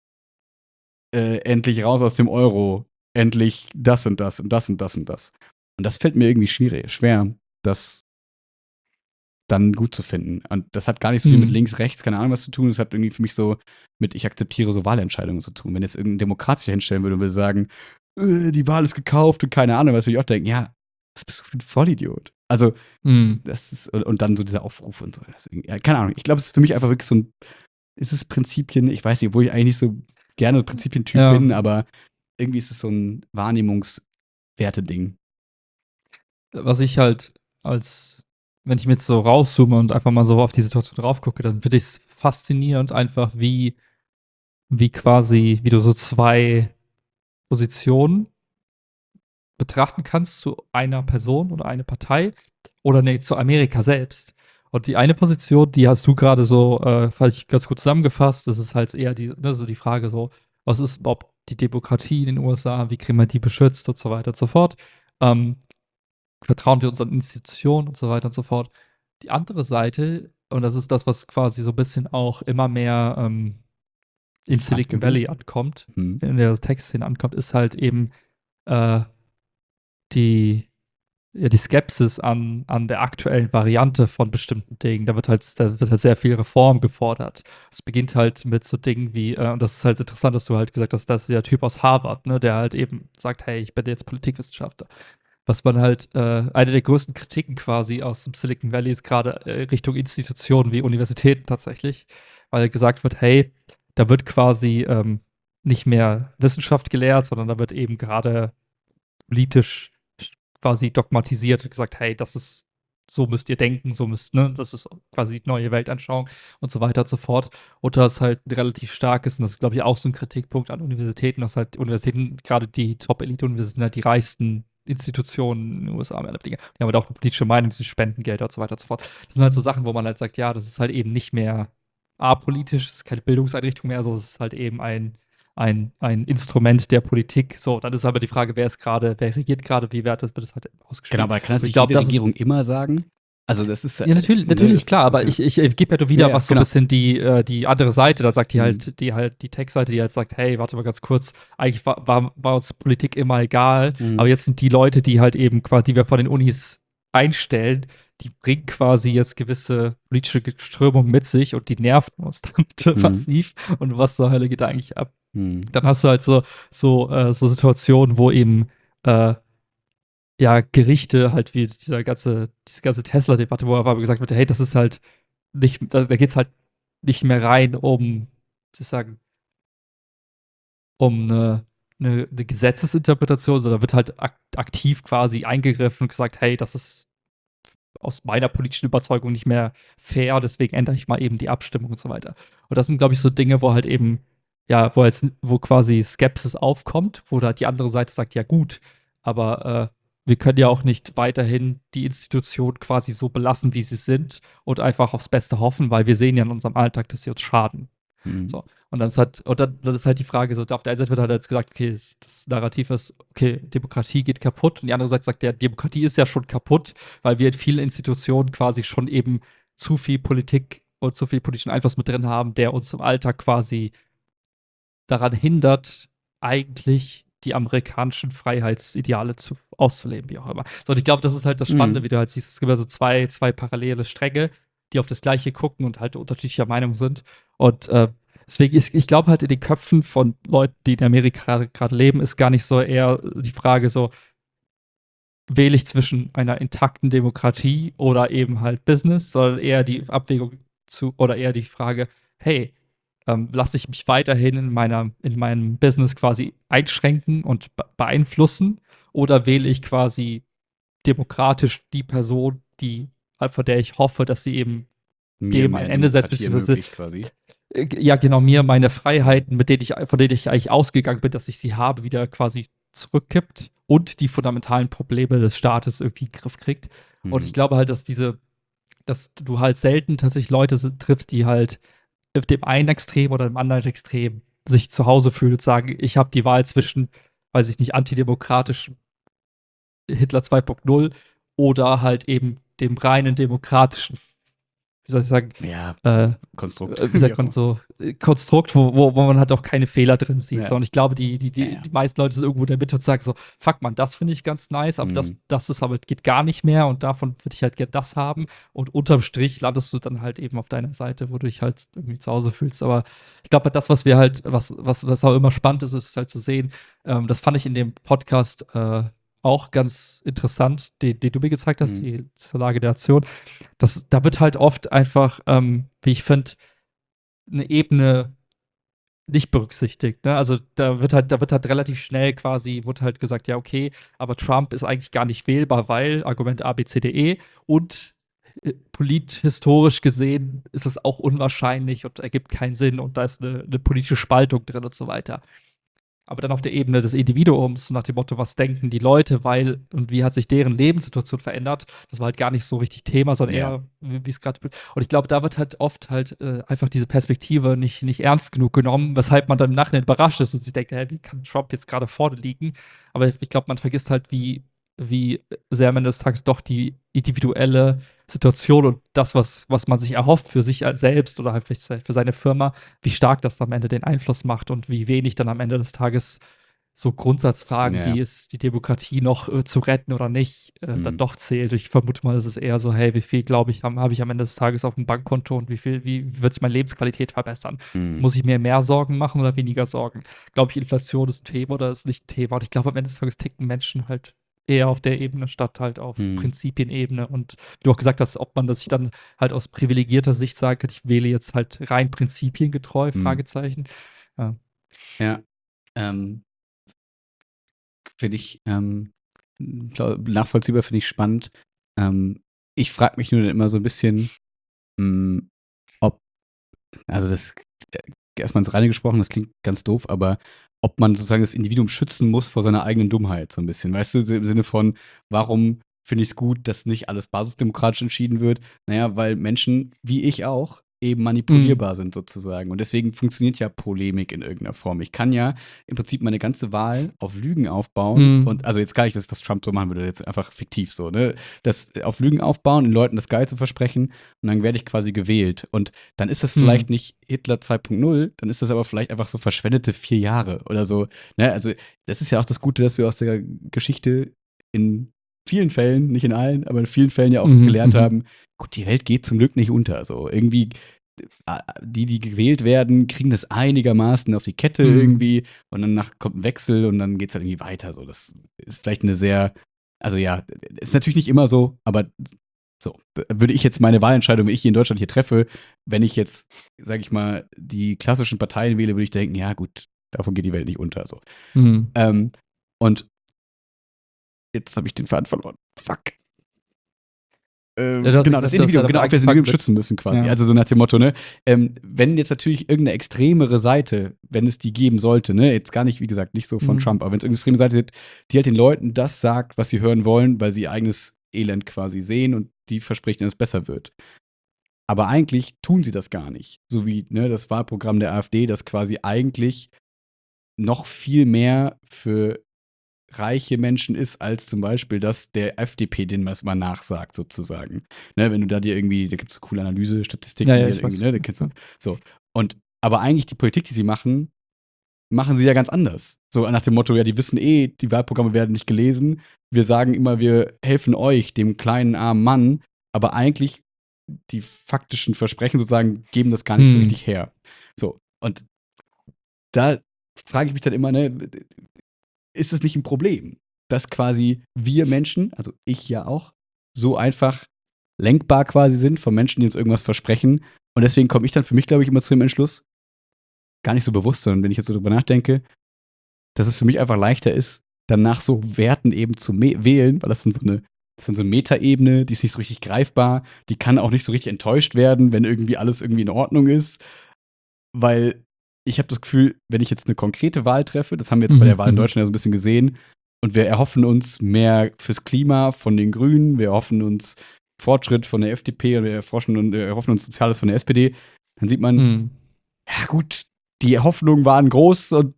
endlich raus aus dem Euro, endlich das und das und das und das und das. Und das fällt mir irgendwie schwer, das dann gut zu finden. Und das hat gar nicht so viel mit Mhm. links, rechts, keine Ahnung was zu tun. Das hat irgendwie für mich so mit, ich akzeptiere so Wahlentscheidungen zu tun. Wenn jetzt irgendein Demokrat sich hinstellen würde und würde sagen, die Wahl ist gekauft und keine Ahnung, was würde ich auch denken, ja, was bist du für ein Vollidiot? Also, Mhm. das ist, und dann so dieser Aufruf und so. Ja, keine Ahnung. Ich glaube, es ist für mich einfach wirklich so ein ist es Prinzipien, ich weiß nicht, wo ich eigentlich nicht so gerne Prinzipientyp Ja. bin, aber irgendwie ist es so ein Wahrnehmungswerte-Ding. Was ich halt wenn ich mir jetzt so rauszoome und einfach mal so auf die Situation drauf gucke, dann finde ich es faszinierend einfach, wie du so zwei Positionen betrachten kannst zu einer Person oder einer Partei oder nee, zu Amerika selbst. Und die eine Position, die hast du gerade so, vielleicht ganz gut zusammengefasst, das ist halt eher so die Frage so, was ist überhaupt die Demokratie in den USA, wie kriegen wir die beschützt und so weiter und so fort. Ähm, Vertrauen wir unseren Institutionen und so weiter und so fort. Die andere Seite, und das ist das, was quasi so ein bisschen auch immer mehr in Fahrt Silicon gewinnt. Valley ankommt, Hm. in der Tech-Szene ankommt, ist halt eben äh, die, ja, die Skepsis an der aktuellen Variante von bestimmten Dingen. Da wird halt sehr viel Reform gefordert. Es beginnt halt mit so Dingen wie, und das ist halt interessant, dass du halt gesagt hast, das ist der Typ aus Harvard, ne, der halt eben sagt, hey, ich bin jetzt Politikwissenschaftler. Was man halt, eine der größten Kritiken quasi aus dem Silicon Valley ist gerade Richtung Institutionen wie Universitäten tatsächlich, weil gesagt wird, hey, da wird quasi nicht mehr Wissenschaft gelehrt, sondern da wird eben gerade politisch quasi dogmatisiert und gesagt, hey, so müsst ihr denken, das ist quasi die neue Weltanschauung und so weiter und so fort. Und das halt ein relativ starkes, und das ist, glaube ich, auch so ein Kritikpunkt an Universitäten, dass halt Universitäten, gerade die Top-Elite-Universitäten, halt die reichsten Institutionen in den USA mehr oder weniger. Die haben halt auch eine politische Meinung, sie spenden Geld und so weiter und so fort. Das sind halt so Sachen, wo man halt sagt, ja, das ist halt eben nicht mehr apolitisch, es ist keine Bildungseinrichtung mehr, so es ist halt eben ein Instrument der Politik. So, dann ist aber die Frage, wer regiert gerade, wie wird das halt Genau, ausgespielt. aber kann das Und ich nicht glaube, jede das ist, Regierung immer sagen? Also, das ist, ja, natürlich, ne, natürlich, das klar, ist, aber ja. ich gebe ja nur Ja, wieder, ja, was so ein genau. bisschen die andere Seite, da sagt Mhm. die Tech-Seite, die halt sagt, hey, warte mal ganz kurz, eigentlich war uns Politik immer egal, aber Mhm. jetzt sind die Leute, die halt eben quasi, die wir von den Unis einstellen, die bringen quasi jetzt gewisse politische Strömungen mit sich und die nerven uns damit Mhm. massiv. Und was zur Hölle geht da eigentlich ab? Mhm. Dann hast du halt so Situationen, wo eben ja, Gerichte halt wie diese ganze Tesla-Debatte, wo aber gesagt wird, hey, das ist halt nicht, da geht es halt nicht mehr rein um, sozusagen, um eine Gesetzesinterpretation, sondern wird halt aktiv quasi eingegriffen und gesagt, hey, das ist aus meiner politischen Überzeugung nicht mehr fair, deswegen ändere ich mal eben die Abstimmung und so weiter. Und das sind, glaube ich, so Dinge, wo halt eben, ja, wo quasi Skepsis aufkommt, wo da die andere Seite sagt, ja gut, aber wir können ja auch nicht weiterhin die Institutionen quasi so belassen, wie sie sind und einfach aufs Beste hoffen, weil wir sehen ja in unserem Alltag, dass sie uns schaden. Mhm. So. Dann ist halt die Frage, so, auf der einen Seite wird halt jetzt gesagt, okay, das Narrativ ist, okay, Demokratie geht kaputt. Und die andere Seite sagt, ja, Demokratie ist ja schon kaputt, weil wir in vielen Institutionen quasi schon eben zu viel Politik und zu viel politischen Einfluss mit drin haben, der uns im Alltag quasi daran hindert, eigentlich die amerikanischen Freiheitsideale auszuleben, wie auch immer. So, und ich glaube, das ist halt das Spannende, Mhm. wie du halt siehst, es gibt also zwei parallele Stränge, die auf das Gleiche gucken und halt unterschiedlicher Meinung sind. Und deswegen, ich glaube halt in den Köpfen von Leuten, die in Amerika gerade leben, ist gar nicht so eher die Frage so, wähle ich zwischen einer intakten Demokratie oder eben halt Business, sondern eher die Abwägung oder eher die Frage, hey, lasse ich mich weiterhin in meinem Business quasi einschränken und beeinflussen oder wähle ich quasi demokratisch die Person, von der ich hoffe, dass sie eben Mir dem ein mehr Ende setzt, Demokratie beziehungsweise ermöglicht quasi. ja, genau, mir meine Freiheiten, von denen ich eigentlich ausgegangen bin, dass ich sie habe, wieder quasi zurückkippt und die fundamentalen Probleme des Staates irgendwie in den Griff kriegt. Und ich Mhm. glaube halt, dass du halt selten tatsächlich Leute triffst, die halt auf dem einen Extrem oder dem anderen Extrem sich zu Hause fühlen und sagen, ich habe die Wahl zwischen, weiß ich nicht, antidemokratischem Hitler 2.0 oder halt eben dem reinen demokratischen, wie soll ich sagen, Ja, äh, Konstrukt, wie wie sagt auch man immer. so, Konstrukt, wo man halt auch keine Fehler drin sieht. So. Ja, Und ich glaube, die meisten Leute sind irgendwo in der Mitte und sagen so, fuck man, das finde ich ganz nice, aber Mhm. das ist aber geht gar nicht mehr und davon würde ich halt gerne das haben. Und unterm Strich landest du dann halt eben auf deiner Seite, wo du dich halt irgendwie zu Hause fühlst. Aber ich glaube, das, was wir halt, was auch immer spannend ist, ist halt zu sehen, das fand ich in dem Podcast auch ganz interessant, den du mir gezeigt hast, Mhm. die Verlage der Nation. Da wird halt oft einfach, wie ich finde, eine Ebene nicht berücksichtigt, ne? Also, da wird halt relativ schnell quasi wurde halt gesagt: „Ja, okay, aber Trump ist eigentlich gar nicht wählbar, weil Argument A, B, C, D, E und, polithistorisch gesehen ist es auch unwahrscheinlich und ergibt keinen Sinn und da ist eine politische Spaltung drin und so weiter.“ Aber dann auf der Ebene des Individuums, nach dem Motto, was denken die Leute, weil und wie hat sich deren Lebenssituation verändert, das war halt gar nicht so richtig Thema, sondern Ja. eher, wie es gerade. Und ich glaube, da wird halt oft halt einfach diese Perspektive nicht ernst genug genommen, weshalb man dann im Nachhinein überrascht ist und sich denkt, hä, wie kann Trump jetzt gerade vorne liegen? Aber ich glaube, man vergisst halt, wie sehr am Ende des Tages doch die individuelle Situation und das, was man sich erhofft für sich als selbst oder halt vielleicht für seine Firma, wie stark das am Ende den Einfluss macht und wie wenig dann am Ende des Tages so Grundsatzfragen, Ja. wie ist die Demokratie noch zu retten oder nicht, dann Mhm. doch zählt. Ich vermute mal, es ist eher so, hey, wie viel, glaube ich, habe ich am Ende des Tages auf dem Bankkonto und wie wird es meine Lebensqualität verbessern? Mhm. Muss ich mir mehr Sorgen machen oder weniger Sorgen? Glaube ich, Inflation ist ein Thema oder ist nicht ein Thema? Und ich glaube, am Ende des Tages ticken Menschen halt eher auf der Ebene statt halt auf Mhm. Prinzipienebene. Und wie du auch gesagt hast, ob man das sich dann halt aus privilegierter Sicht sagt, ich wähle jetzt halt rein prinzipiengetreu, Mhm. Fragezeichen. Ja. Ja. Finde ich nachvollziehbar, finde ich spannend. Ich frage mich nur dann immer so ein bisschen, hm, ob also das erstmal ins Reine gesprochen, das klingt ganz doof, aber ob man sozusagen das Individuum schützen muss vor seiner eigenen Dummheit so ein bisschen. Weißt du, so im Sinne von, warum finde ich es gut, dass nicht alles basisdemokratisch entschieden wird? Naja, weil Menschen, wie ich auch, eben Mhm. manipulierbar sind sozusagen. Und deswegen funktioniert ja Polemik in irgendeiner Form. Ich kann ja im Prinzip meine ganze Wahl auf Lügen aufbauen und Mhm. also jetzt gar nicht, dass das Trump so machen würde, jetzt einfach fiktiv so, ne? Das auf Lügen aufbauen, den Leuten das Geil zu versprechen und dann werde ich quasi gewählt. Und dann ist das Mhm. vielleicht nicht Hitler 2.0, dann ist das aber vielleicht einfach so verschwendete 4 Jahre oder so. Ne? Also, das ist ja auch das Gute, dass wir aus der Geschichte in vielen Fällen, nicht in allen, aber in vielen Fällen ja auch Mhm. gelernt Mhm. haben, gut, die Welt geht zum Glück nicht unter. So irgendwie, die gewählt werden, kriegen das einigermaßen auf die Kette Mhm. irgendwie und danach kommt ein Wechsel und dann geht es halt irgendwie weiter. So, das ist vielleicht eine sehr, also ja, ist natürlich nicht immer so, aber so, würde ich jetzt meine Wahlentscheidung, wenn ich hier in Deutschland hier treffe, wenn ich jetzt, sage ich mal, die klassischen Parteien wähle, würde ich denken, ja gut, davon geht die Welt nicht unter. So. Mhm. Ähm, und jetzt habe ich den Faden verloren. Fuck. Ja, du hast ja Genau, das gesagt, du hast ja Individuum, damit genau, ob wir das Individuum angefangen mit schützen müssen quasi. ja. Also so nach dem Motto, ne, wenn jetzt natürlich irgendeine extremere Seite, wenn es die geben sollte, ne, jetzt gar nicht, wie gesagt, nicht so von Mhm. Trump, aber wenn es irgendeine extreme Seite gibt, die halt den Leuten das sagt, was sie hören wollen, weil sie ihr eigenes Elend quasi sehen und die verspricht, dass es besser wird. Aber eigentlich tun sie das gar nicht. So wie ne, das Wahlprogramm der AfD, das quasi eigentlich noch viel mehr für reiche Menschen ist, als zum Beispiel das der FDP, denen man es mal nachsagt, sozusagen. Ne, wenn du da dir irgendwie, da gibt es so coole Ja, Analyse-Statistiken, ja, die halt ich irgendwie, weiß. ne, da kennst du. So. Und aber eigentlich die Politik, die sie machen, machen sie ja ganz anders. So nach dem Motto, ja, die wissen eh, die Wahlprogramme werden nicht gelesen. Wir sagen immer, wir helfen euch, dem kleinen armen Mann, aber eigentlich die faktischen Versprechen sozusagen geben das gar nicht so Mhm. richtig her. So, und da frage ich mich dann immer, ne, ist es nicht ein Problem, dass quasi wir Menschen, also ich ja auch, so einfach lenkbar quasi sind von Menschen, die uns irgendwas versprechen. Und deswegen komme ich dann für mich, glaube ich, immer zu dem Entschluss, gar nicht so bewusst, sondern wenn ich jetzt so drüber nachdenke, dass es für mich einfach leichter ist, dann nach so Werten eben zu wählen, weil das ist dann so eine Metaebene, die ist nicht so richtig greifbar, die kann auch nicht so richtig enttäuscht werden, wenn irgendwie alles irgendwie in Ordnung ist, weil ich habe das Gefühl, wenn ich jetzt eine konkrete Wahl treffe, das haben wir jetzt bei der Mhm. Wahl in Mhm. Deutschland ja so ein bisschen gesehen, und wir erhoffen uns mehr fürs Klima von den Grünen, wir erhoffen uns Fortschritt von der FDP und erhoffen uns Soziales von der SPD, dann sieht man, Mhm. ja gut, die Hoffnungen waren groß und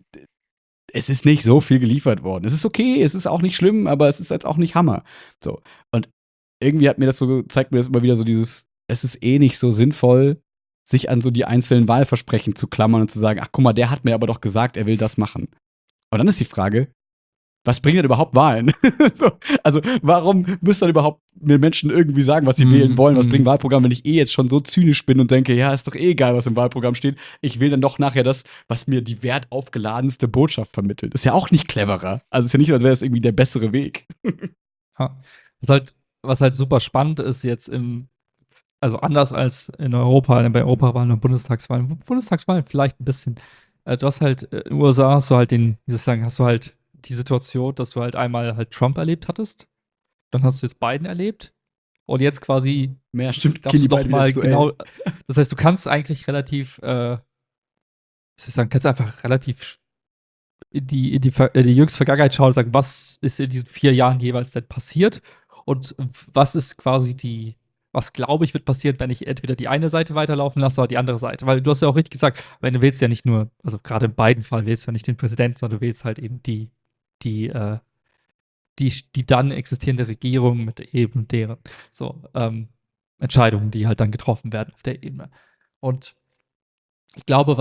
es ist nicht so viel geliefert worden. Es ist okay, es ist auch nicht schlimm, aber es ist jetzt auch nicht Hammer. So. Und irgendwie hat mir das so, zeigt mir das immer wieder so dieses, es ist eh nicht so sinnvoll, sich an so die einzelnen Wahlversprechen zu klammern und zu sagen, ach guck mal, der hat mir aber doch gesagt, er will das machen. Und dann ist die Frage, was bringen denn überhaupt Wahlen? So, also, warum müssen dann überhaupt mir Menschen irgendwie sagen, was sie wählen Mhm. wollen? Was bringen Mhm. Wahlprogramme, wenn ich eh jetzt schon so zynisch bin und denke, ja, ist doch eh egal, was im Wahlprogramm steht. Ich wähle dann doch nachher das, was mir die wertaufgeladenste Botschaft vermittelt. Ist ja auch nicht cleverer. Also, ist ja nicht so, als wäre das irgendwie der bessere Weg. Ja. Was halt super spannend ist jetzt also anders als in Europa, bei Europawahlen und Bundestagswahlen vielleicht ein bisschen. Du hast halt, in den USA hast du halt wie soll ich sagen, hast du halt die Situation, dass du halt einmal halt Trump erlebt hattest, dann hast du jetzt Biden erlebt und jetzt quasi Mehr stimmt, gehen darfst die du noch beiden wieder ins mal Duell. genau, das heißt, du kannst eigentlich relativ, wie soll ich sagen, kannst einfach relativ in die jüngste Vergangenheit schauen und sagen, was ist in diesen 4 Jahren jeweils denn passiert und was ist quasi was glaube ich wird passieren, wenn ich entweder die eine Seite weiterlaufen lasse oder die andere Seite. Weil du hast ja auch richtig gesagt, wenn du wählst ja nicht nur, also gerade in beiden Fall wählst du ja nicht den Präsidenten, sondern du wählst halt eben die, äh, die dann existierende Regierung mit eben deren so Entscheidungen, die halt dann getroffen werden auf der Ebene. Und ich glaube,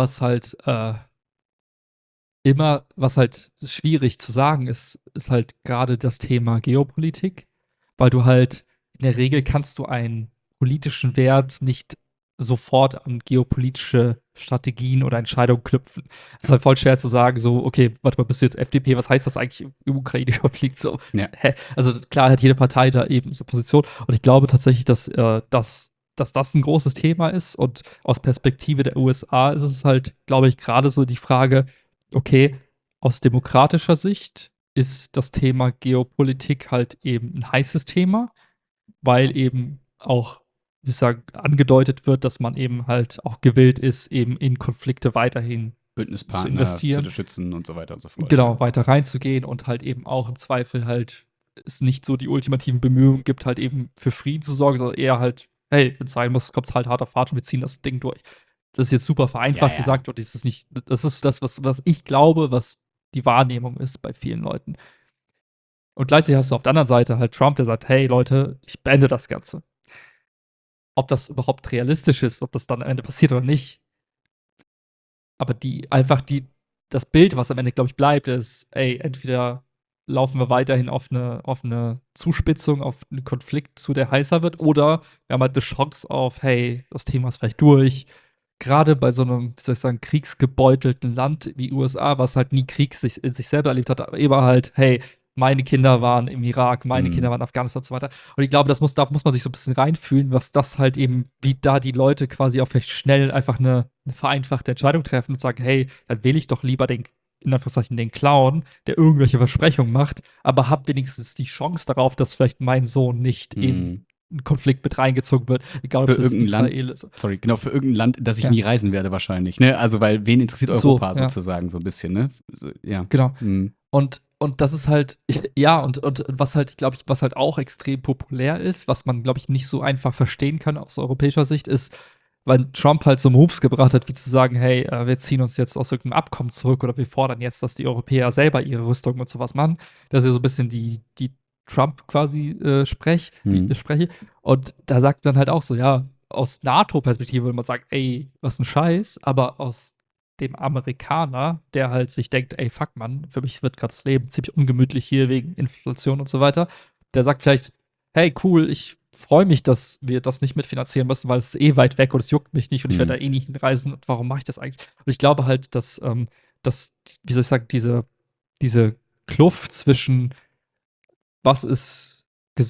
was halt schwierig zu sagen ist halt gerade das Thema Geopolitik, weil du halt in der Regel kannst du einen politischen Wert nicht sofort an geopolitische Strategien oder Entscheidungen knüpfen. Es ist halt voll schwer zu sagen, so, okay, warte mal, bist du jetzt FDP, was heißt das eigentlich im Ukraine-Konflikt so? Ja. Hä? Also klar hat jede Partei da eben so Position und ich glaube tatsächlich, dass das ein großes Thema ist und aus Perspektive der USA ist es halt, glaube ich, gerade so die Frage, okay, aus demokratischer Sicht ist das Thema Geopolitik halt eben ein heißes Thema, weil eben auch, wie ich sage, angedeutet wird, dass man eben halt auch gewillt ist, eben in Konflikte weiterhin zu Bündnispartner zu investieren, unterstützen und so weiter und so fort. genau, weiter reinzugehen und halt eben auch im Zweifel halt es nicht so die ultimativen Bemühungen gibt, halt eben für Frieden zu sorgen, sondern eher halt, hey, wenn es sein muss, kommt es halt hart auf hart und wir ziehen das Ding durch. Das ist jetzt super Ja, vereinfacht ja. gesagt und das ist nicht, das ist das, was ich glaube, was die Wahrnehmung ist bei vielen Leuten. Und gleichzeitig hast du auf der anderen Seite halt Trump, der sagt, hey Leute, ich beende das Ganze. Ob das überhaupt realistisch ist, ob das dann am Ende passiert oder nicht. Aber das Bild, was am Ende, glaube ich, bleibt, ist, ey, entweder laufen wir weiterhin auf eine Zuspitzung, auf einen Konflikt zu, der heißer wird, oder wir haben halt eine Chance auf, hey, das Thema ist vielleicht durch. Gerade bei so einem, wie soll ich sagen, kriegsgebeutelten Land wie USA, was halt nie Krieg in sich selber erlebt hat, aber immer halt, hey, meine Kinder waren im Irak, meine Kinder waren in Afghanistan und so weiter. Und ich glaube, da muss man sich so ein bisschen reinfühlen, was das halt eben, wie da die Leute quasi auch vielleicht schnell einfach eine vereinfachte Entscheidung treffen und sagen, hey, dann wähle ich doch lieber in Anführungszeichen, den Clown, der irgendwelche Versprechungen macht, aber hab wenigstens die Chance darauf, dass vielleicht mein Sohn nicht in einen Konflikt mit reingezogen wird, egal ob Für es irgendein Land, Israel ist. sorry, genau, für irgendein Land, das ich Ja. nie reisen werde wahrscheinlich, ne? Also, weil wen interessiert So, Europa ja, sozusagen so ein bisschen, ne? So, ja. genau. Mhm. Und das ist halt, ja, und was halt, glaube ich, was halt auch extrem populär ist, was man, glaube ich, nicht so einfach verstehen kann aus europäischer Sicht, ist, weil Trump halt so Moves gebracht hat, wie zu sagen, hey, wir ziehen uns jetzt aus irgendeinem Abkommen zurück oder wir fordern jetzt, dass die Europäer selber ihre Rüstung und sowas machen. Das ist ja so ein bisschen die Trump quasi Mhm. Spreche. Und da sagt dann halt auch so, ja, aus NATO-Perspektive würde man sagen, ey, was ein Scheiß, aber aus dem Amerikaner, der halt sich denkt, ey, fuck, Mann, für mich wird gerade das Leben ziemlich ungemütlich hier wegen Inflation und so weiter. Der sagt vielleicht, hey, cool, ich freue mich, dass wir das nicht mitfinanzieren müssen, weil es ist eh weit weg und es juckt mich nicht und ich werde da eh nicht hinreisen. Und warum mache ich das eigentlich? Und ich glaube halt, dass wie soll ich sagen, diese Kluft zwischen was ist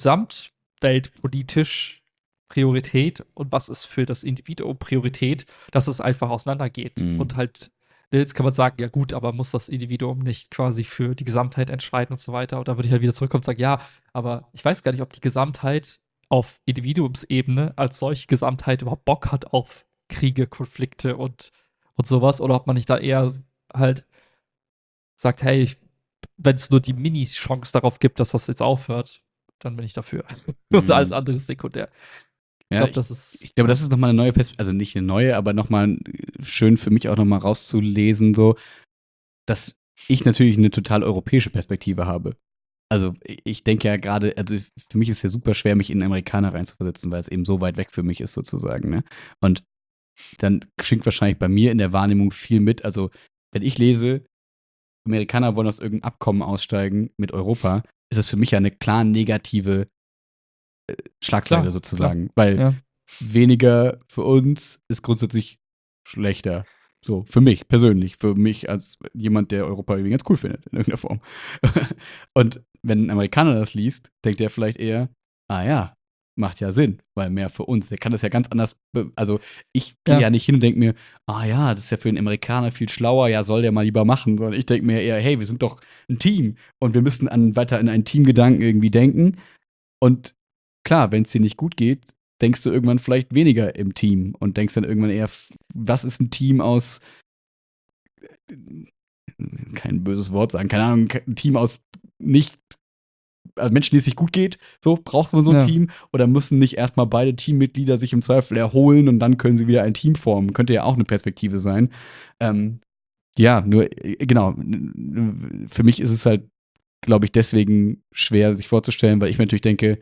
gesamtweltpolitisch Priorität und was ist für das Individuum Priorität, dass es einfach auseinandergeht. Und Mhm. halt, jetzt kann man sagen, ja gut, aber muss das Individuum nicht quasi für die Gesamtheit entscheiden und so weiter? Und da würde ich halt wieder zurückkommen und sagen, ja, aber ich weiß gar nicht, ob die Gesamtheit auf Individuumsebene als solche Gesamtheit überhaupt Bock hat auf Kriege, Konflikte und sowas, oder ob man nicht da eher halt sagt, hey, wenn es nur die Mini-Chance darauf gibt, dass das jetzt aufhört, dann bin ich dafür. Und alles Mhm. andere ist sekundär. Ich Ja, glaube, ich, das ist, ich glaube, ja. das ist nochmal eine neue Perspektive, also nicht eine neue, aber nochmal schön für mich auch nochmal rauszulesen, so, dass ich natürlich eine total europäische Perspektive habe. Also ich denke ja gerade, also für mich ist es ja super schwer, mich in einen Amerikaner reinzuversetzen, weil es eben so weit weg für mich ist sozusagen, ne? Und dann schwingt wahrscheinlich bei mir in der Wahrnehmung viel mit. Also wenn ich lese, Amerikaner wollen aus irgendeinem Abkommen aussteigen mit Europa, ist das für mich ja eine klar negative Schlagzeile Klar, klar. sozusagen, weil Ja. weniger für uns ist grundsätzlich schlechter. So, für mich persönlich, für mich als jemand, der Europa irgendwie ganz cool findet, in irgendeiner Form. Und wenn ein Amerikaner das liest, denkt er vielleicht eher, ah ja, macht ja Sinn, weil mehr für uns. Der kann das ja ganz anders. Also, ich gehe Ja. ja nicht hin und denke mir, ah ja, das ist ja für einen Amerikaner viel schlauer, ja, soll der mal lieber machen. Sondern ich denke mir eher, hey, wir sind doch ein Team und wir müssen weiter in einen Teamgedanken irgendwie denken. Und klar, wenn es dir nicht gut geht, denkst du irgendwann vielleicht weniger im Team und denkst dann irgendwann eher, was ist ein Team aus, kein böses Wort sagen, keine Ahnung, ein Team aus nicht, also Menschen, die es sich gut geht, so braucht man so ein Ja. Team, oder müssen nicht erstmal beide Teammitglieder sich im Zweifel erholen und dann können sie wieder ein Team formen. Könnte ja auch eine Perspektive sein. Ja, nur, genau, für mich ist es halt, glaube ich, deswegen schwer, sich vorzustellen, weil ich mir natürlich denke,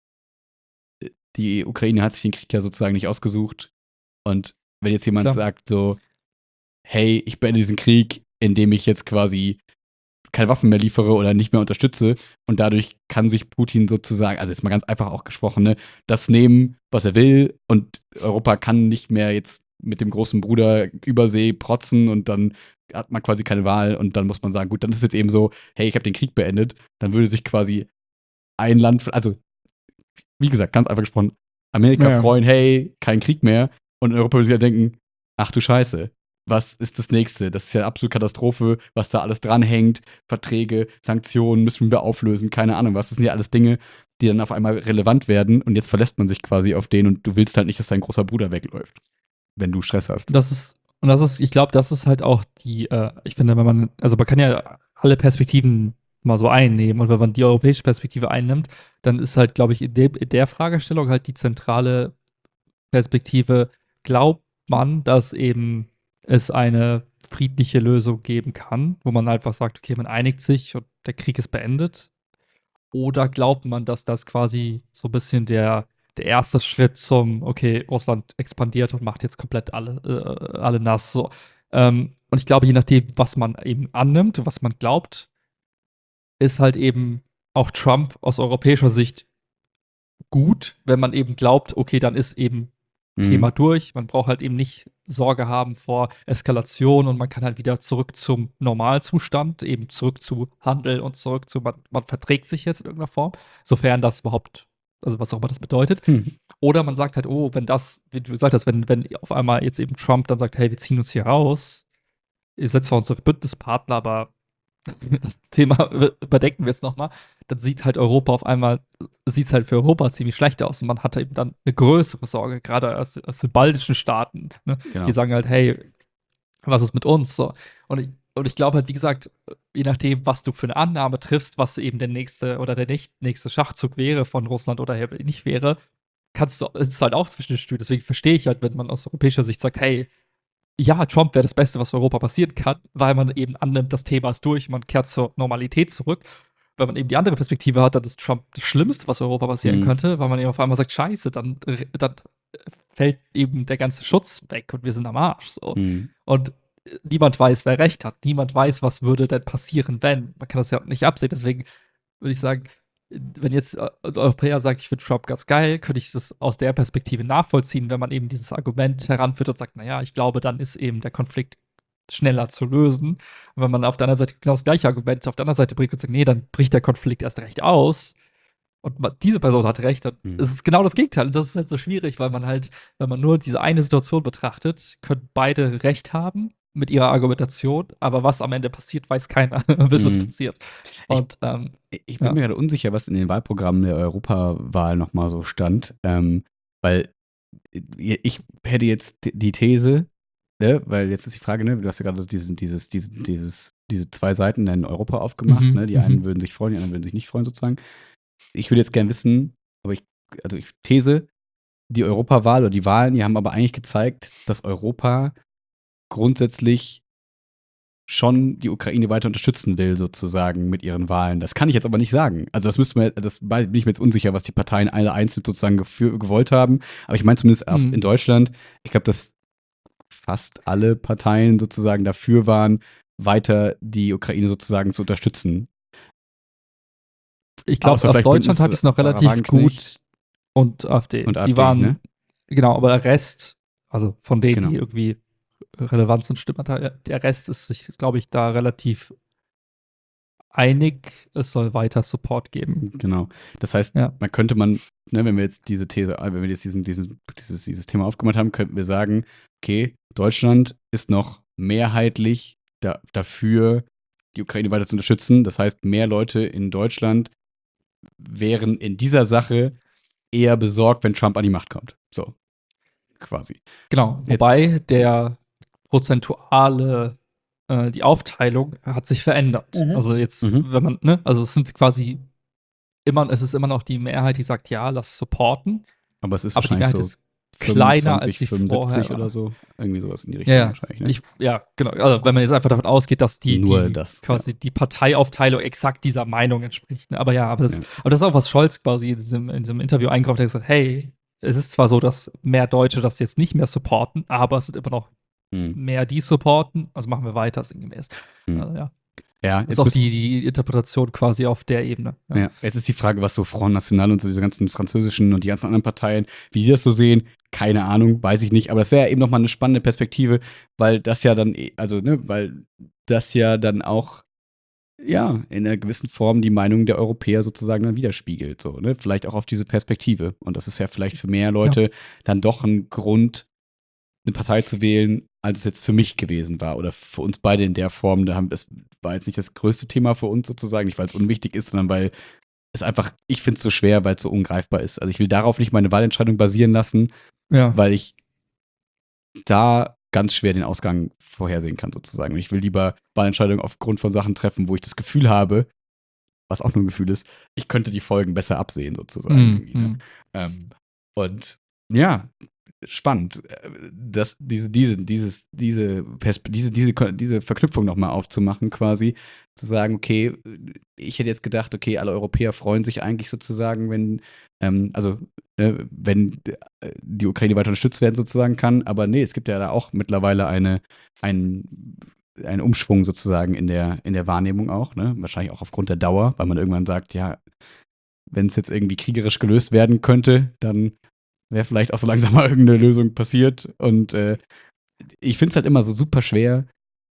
die Ukraine hat sich den Krieg ja sozusagen nicht ausgesucht. Und wenn jetzt jemand Klar. sagt so, hey, ich beende diesen Krieg, indem ich jetzt quasi keine Waffen mehr liefere oder nicht mehr unterstütze, und dadurch kann sich Putin sozusagen, also jetzt mal ganz einfach auch gesprochen, ne, das nehmen, was er will, und Europa kann nicht mehr jetzt mit dem großen Bruder Übersee protzen, und dann hat man quasi keine Wahl, und dann muss man sagen, gut, dann ist es jetzt eben so, hey, ich habe den Krieg beendet, dann würde sich quasi ein Land, also wie gesagt, ganz einfach gesprochen, Amerika Ja. freuen, hey, kein Krieg mehr. Und in Europa würde sich ja denken, ach du Scheiße, was ist das nächste? Das ist ja absolute Katastrophe, was da alles dranhängt. Verträge, Sanktionen müssen wir auflösen, keine Ahnung was. Das sind ja alles Dinge, die dann auf einmal relevant werden, und jetzt verlässt man sich quasi auf den, und du willst halt nicht, dass dein großer Bruder wegläuft, wenn du Stress hast. Ich glaube, das ist halt auch ich finde, also man kann ja alle Perspektiven mal so einnehmen und wenn man die europäische Perspektive einnimmt, dann ist halt, glaube ich, in der Fragestellung halt die zentrale Perspektive, glaubt man, dass eben es eine friedliche Lösung geben kann, wo man einfach sagt, okay, man einigt sich und der Krieg ist beendet? Oder glaubt man, dass das quasi so ein bisschen der erste Schritt okay, Russland expandiert und macht jetzt komplett alle nass, so. Und ich glaube, je nachdem, was man eben annimmt, was man glaubt, ist halt eben auch Trump aus europäischer Sicht gut, wenn man eben glaubt, okay, dann ist eben Mhm. Thema durch. Man braucht halt eben nicht Sorge haben vor Eskalation und man kann halt wieder zurück zum Normalzustand, eben zurück zu Handel und zurück zu, man verträgt sich jetzt in irgendeiner Form, sofern das überhaupt, also was auch immer das bedeutet. Hm. Oder man sagt halt, oh, wenn das, wie du gesagt hast, wenn auf einmal jetzt eben Trump dann sagt, hey, wir ziehen uns hier raus, ihr seid zwar unsere Bündnispartner, aber das Thema überdenken wir jetzt nochmal, dann sieht halt Europa auf einmal, sieht es halt für Europa ziemlich schlecht aus. Und man hat eben dann eine größere Sorge, gerade aus den baltischen Staaten, ne? Die Genau. sagen halt, hey, was ist mit uns? So. Und ich glaube halt, wie gesagt, je nachdem, was du für eine Annahme triffst, was eben der nächste oder der nicht nächste Schachzug wäre von Russland oder nicht wäre, ist es halt auch zwischen den Stühlen. Deswegen verstehe ich halt, wenn man aus europäischer Sicht sagt, hey, ja, Trump wäre das Beste, was für Europa passieren kann, weil man eben annimmt, das Thema ist durch, man kehrt zur Normalität zurück. Wenn man eben die andere Perspektive hat, dann ist Trump das Schlimmste, was Europa passieren Mhm. könnte, weil man eben auf einmal sagt, scheiße, dann fällt eben der ganze Schutz weg und wir sind am Arsch. So. Mhm. Und niemand weiß, wer recht hat. Niemand weiß, was würde denn passieren, wenn. Man kann das ja nicht absehen. Deswegen würde ich sagen, wenn jetzt ein Europäer sagt, ich finde Trump ganz geil, könnte ich das aus der Perspektive nachvollziehen, wenn man eben dieses Argument heranführt und sagt, naja, ich glaube, dann ist eben der Konflikt schneller zu lösen. Und wenn man auf der anderen Seite genau das gleiche Argument auf der anderen Seite bringt und sagt, nee, dann bricht der Konflikt erst recht aus und diese Person hat recht, dann Mhm. ist es genau das Gegenteil. Und das ist halt so schwierig, weil man halt, wenn man nur diese eine Situation betrachtet, können beide recht haben mit ihrer Argumentation, aber was am Ende passiert, weiß keiner, bis es Mhm. passiert. Ich, Und ich bin ja. mir gerade unsicher, was in den Wahlprogrammen der Europawahl nochmal so stand. Weil ich hätte jetzt die These, ne, weil jetzt ist die Frage, ne, du hast ja gerade diese zwei Seiten in Europa aufgemacht, Mhm, ne, die einen mhm. würden sich freuen, die anderen würden sich nicht freuen, sozusagen. Ich würde jetzt gerne wissen, aber ich These, die Europawahl oder die Wahlen, die haben aber eigentlich gezeigt, dass Europa grundsätzlich schon die Ukraine weiter unterstützen will, sozusagen, mit ihren Wahlen. Das kann ich jetzt aber nicht sagen. Also bin ich mir jetzt unsicher, was die Parteien alle einzeln sozusagen gewollt haben. Aber ich meine zumindest erst Mhm. in Deutschland, ich glaube, dass fast alle Parteien sozusagen dafür waren, weiter die Ukraine sozusagen zu unterstützen. Ich glaube, Außer aus vielleicht Deutschland Bündnis habe ich es noch Sarah relativ Wagenknecht gut und AfD. und Die AfD, ne? waren, genau, aber der Rest, also von denen, die Genau. irgendwie relevant sind, Stimmanteil, der Rest ist sich, glaube ich, da relativ einig, es soll weiter Support geben. Genau. Das heißt, Ja. wenn wir jetzt diese These, wenn wir jetzt dieses Thema aufgemacht haben, könnten wir sagen, okay, Deutschland ist noch mehrheitlich dafür, die Ukraine weiter zu unterstützen. Das heißt, mehr Leute in Deutschland wären in dieser Sache eher besorgt, wenn Trump an die Macht kommt. So, quasi. Genau. Wobei der prozentuale, die Aufteilung hat sich verändert. Also jetzt, wenn man, ne, also es sind quasi es ist immer noch die Mehrheit, die sagt, ja, lass supporten. Aber es ist Aber die wahrscheinlich Mehrheit so ist kleiner, als 25, sie 75 vorher oder war. so. Irgendwie sowas in die Richtung Ja, wahrscheinlich, ne? ja, genau. Also, wenn man jetzt einfach davon ausgeht, dass Nur das, quasi die Parteiaufteilung exakt dieser Meinung entspricht. Ne? Aber das Ja. ist auch, was Scholz quasi in diesem Interview eingekauft hat, er hat gesagt, hey, es ist zwar so, dass mehr Deutsche das jetzt nicht mehr supporten, aber es sind immer noch mehr, die supporten, also machen wir weiter sinngemäß. Also, ja. Ja, Ist auch die Interpretation quasi auf der Ebene. Ja, jetzt ist die Frage, was so Front National und so diese ganzen französischen und die ganzen anderen Parteien, wie die das so sehen, keine Ahnung, weiß ich nicht. Aber das wäre ja eben nochmal eine spannende Perspektive, weil das ja dann, weil das ja dann auch, ja, in einer gewissen Form die Meinung der Europäer sozusagen dann widerspiegelt. So, ne? Vielleicht auch auf diese Perspektive. Und das ist ja vielleicht für mehr Leute dann doch ein Grund, eine Partei zu wählen, als es jetzt für mich gewesen war oder für uns beide in der Form. Das war jetzt nicht das größte Thema für uns sozusagen, nicht weil es unwichtig ist, sondern weil es einfach, ich finde es so schwer, weil es so ungreifbar ist. Also ich will darauf nicht meine Wahlentscheidung basieren lassen, weil ich da ganz schwer den Ausgang vorhersehen kann sozusagen. Und ich will lieber Wahlentscheidungen aufgrund von Sachen treffen, wo ich das Gefühl habe, was auch nur ein Gefühl ist, ich könnte die Folgen besser absehen sozusagen. Und ja, spannend, diese Verknüpfung nochmal aufzumachen, quasi, zu sagen, okay, ich hätte jetzt gedacht, okay, alle Europäer freuen sich eigentlich sozusagen, wenn die Ukraine weiter unterstützt werden sozusagen kann, aber nee, es gibt ja da auch mittlerweile einen Umschwung sozusagen in der Wahrnehmung auch, ne? Wahrscheinlich auch aufgrund der Dauer, weil man irgendwann sagt, ja, wenn es jetzt irgendwie kriegerisch gelöst werden könnte, dann wäre vielleicht auch so langsam mal irgendeine Lösung passiert. Und ich finde es halt immer so super schwer,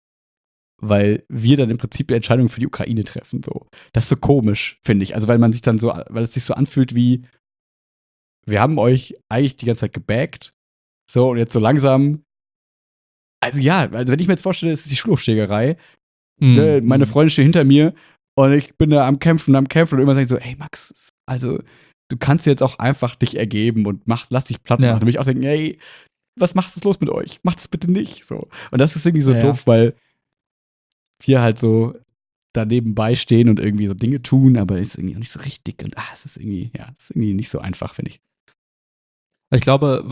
weil wir dann im Prinzip die Entscheidung für die Ukraine treffen. So. Das ist so komisch, finde ich. Also weil es sich so anfühlt wie, wir haben euch eigentlich die ganze Zeit gebackt. So, und jetzt so langsam. Also ja, wenn ich mir jetzt vorstelle, es ist die Schulaufschlägerei. Meine Freundin steht hinter mir und ich bin da am Kämpfen und immer sage ich so, ey Max, also du kannst jetzt auch einfach dich ergeben und lass dich platt machen. Und mich auch denken, ey, was macht es los mit euch? Macht es bitte nicht. So. Und das ist irgendwie so doof, weil wir halt so daneben beistehen und irgendwie so Dinge tun, aber ist irgendwie auch nicht so richtig. Und es ist irgendwie nicht so einfach, finde ich. Ich glaube,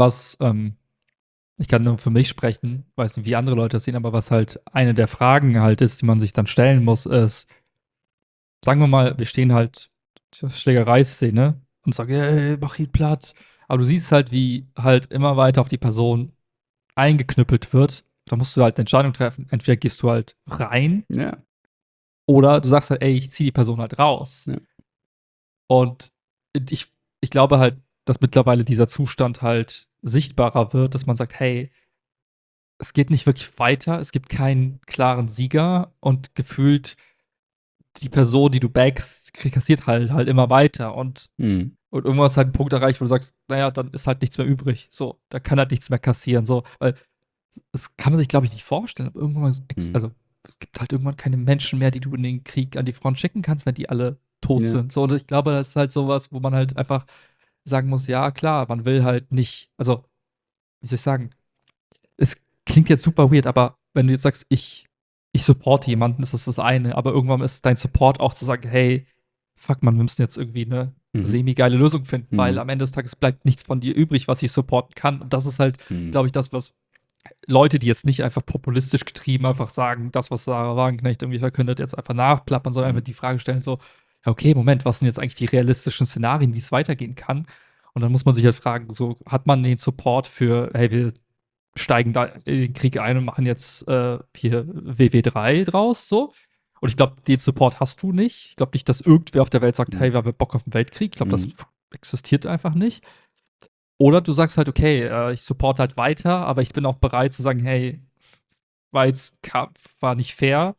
ich kann nur für mich sprechen, weiß nicht, wie andere Leute das sehen, aber was halt eine der Fragen halt ist, die man sich dann stellen muss, ist, sagen wir mal, wir stehen halt zur Schlägereiszene und sagen, hey, mach ihn platt. Aber du siehst halt, wie halt immer weiter auf die Person eingeknüppelt wird. Da musst du halt eine Entscheidung treffen. Entweder gehst du halt rein oder du sagst halt, ey, ich zieh die Person halt raus. Ja. Und ich glaube halt, dass mittlerweile dieser Zustand halt sichtbarer wird, dass man sagt, hey, es geht nicht wirklich weiter, es gibt keinen klaren Sieger und gefühlt die Person, die du backst, kassiert halt immer weiter und irgendwann ist halt ein Punkt erreicht, wo du sagst, naja, dann ist halt nichts mehr übrig. So, da kann halt nichts mehr kassieren. So, weil das kann man sich, glaube ich, nicht vorstellen. Aber irgendwann also es gibt halt irgendwann keine Menschen mehr, die du in den Krieg an die Front schicken kannst, wenn die alle tot sind. So, und ich glaube, das ist halt sowas, wo man halt einfach sagen muss, ja, klar, man will halt nicht, also, wie soll ich sagen, es klingt jetzt super weird, aber wenn du jetzt sagst, ich supporte jemanden, ist das eine, aber irgendwann ist dein Support auch zu sagen, hey, fuck man, wir müssen jetzt irgendwie eine semi-geile Lösung finden, weil am Ende des Tages bleibt nichts von dir übrig, was ich supporten kann. Und das ist halt, glaube ich, das, was Leute, die jetzt nicht einfach populistisch getrieben einfach sagen, das, was Sarah Wagenknecht irgendwie verkündet, jetzt einfach nachplappern, sondern einfach die Frage stellen, so, ja, okay, Moment, was sind jetzt eigentlich die realistischen Szenarien, wie es weitergehen kann? Und dann muss man sich halt fragen, so, hat man den Support für, hey, wir steigen da in den Krieg ein und machen jetzt hier WW3 draus, so. Und ich glaube, den Support hast du nicht. Ich glaube nicht, dass irgendwer auf der Welt sagt, hey, wir haben Bock auf den Weltkrieg. Ich glaube, das existiert einfach nicht. Oder du sagst halt, okay, ich supporte halt weiter, aber ich bin auch bereit zu sagen, hey, war nicht fair,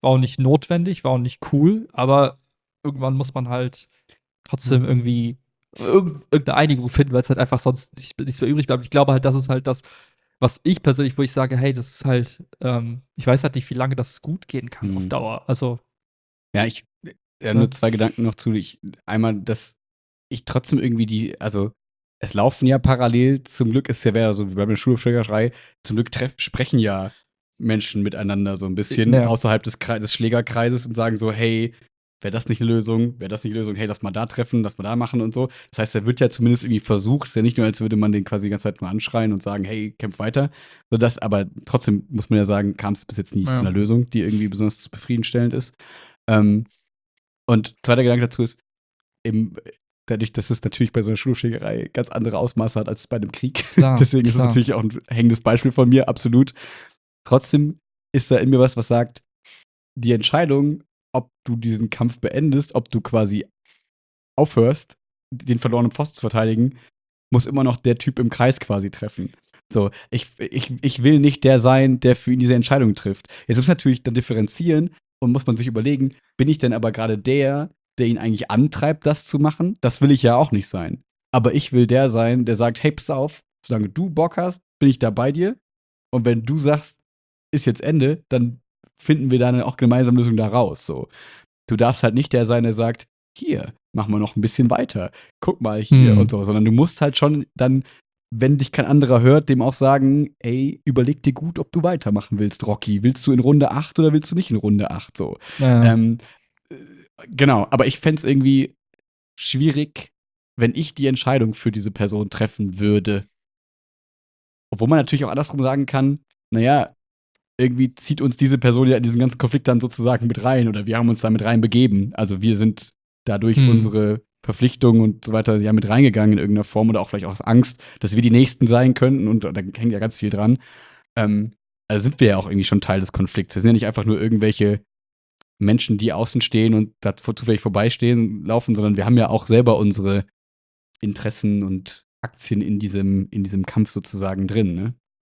war auch nicht notwendig, war auch nicht cool, aber irgendwann muss man halt trotzdem irgendwie irgendeine Einigung finden, weil es halt einfach sonst nichts mehr übrig bleibt. Ich glaube halt, das ist halt das, was ich persönlich, wo ich sage, hey, das ist halt, ich weiß halt nicht, wie lange das gut gehen kann auf Dauer. Also, Ja, nur 2 Gedanken noch zu. Einmal, dass ich trotzdem irgendwie also es laufen ja parallel, zum Glück ist ja wäre so wie bei der Schulschlägerei, zum Glück sprechen ja Menschen miteinander so ein bisschen Ja. außerhalb des Schlägerkreises und sagen so, hey, wäre das nicht eine Lösung? Wäre das nicht eine Lösung? Hey, lass mal da treffen, lass mal da machen und so. Das heißt, da wird ja zumindest irgendwie versucht. Es ist ja nicht nur, als würde man den quasi die ganze Zeit nur anschreien und sagen, hey, kämpf weiter. Aber trotzdem muss man ja sagen, kam es bis jetzt nicht zu einer Lösung, die irgendwie besonders befriedenstellend ist. Und zweiter Gedanke dazu ist, dadurch, dass es natürlich bei so einer Schulschlägerei ganz andere Ausmaße hat als bei einem Krieg. Klar, Deswegen ist es klar. natürlich auch ein hängendes Beispiel von mir, absolut. Trotzdem ist da in mir was sagt, die Entscheidung, ob du diesen Kampf beendest, ob du quasi aufhörst, den verlorenen Pfosten zu verteidigen, muss immer noch der Typ im Kreis quasi treffen. So, ich will nicht der sein, der für ihn diese Entscheidung trifft. Jetzt muss man natürlich dann differenzieren und muss man sich überlegen, bin ich denn aber gerade der ihn eigentlich antreibt, das zu machen? Das will ich ja auch nicht sein. Aber ich will der sein, der sagt, hey, pass auf, solange du Bock hast, bin ich da bei dir. Und wenn du sagst, ist jetzt Ende, dann finden wir dann auch gemeinsam Lösungen da raus. So. Du darfst halt nicht der sein, der sagt, hier, machen wir noch ein bisschen weiter. Guck mal hier und so. Sondern du musst halt schon dann, wenn dich kein anderer hört, dem auch sagen, ey, überleg dir gut, ob du weitermachen willst, Rocky. Willst du in Runde 8 oder willst du nicht in Runde 8? So. Ja. Genau, aber ich fände es irgendwie schwierig, wenn ich die Entscheidung für diese Person treffen würde. Obwohl man natürlich auch andersrum sagen kann, naja, irgendwie zieht uns diese Person ja in diesen ganzen Konflikt dann sozusagen mit rein oder wir haben uns da mit rein begeben. Also wir sind dadurch unsere Verpflichtungen und so weiter ja mit reingegangen in irgendeiner Form oder auch vielleicht auch aus Angst, dass wir die Nächsten sein könnten und da hängt ja ganz viel dran. Also sind wir ja auch irgendwie schon Teil des Konflikts. Wir sind ja nicht einfach nur irgendwelche Menschen, die außen stehen und da zufällig vorbeistehen, laufen, sondern wir haben ja auch selber unsere Interessen und Aktien in diesem Kampf sozusagen drin, ne?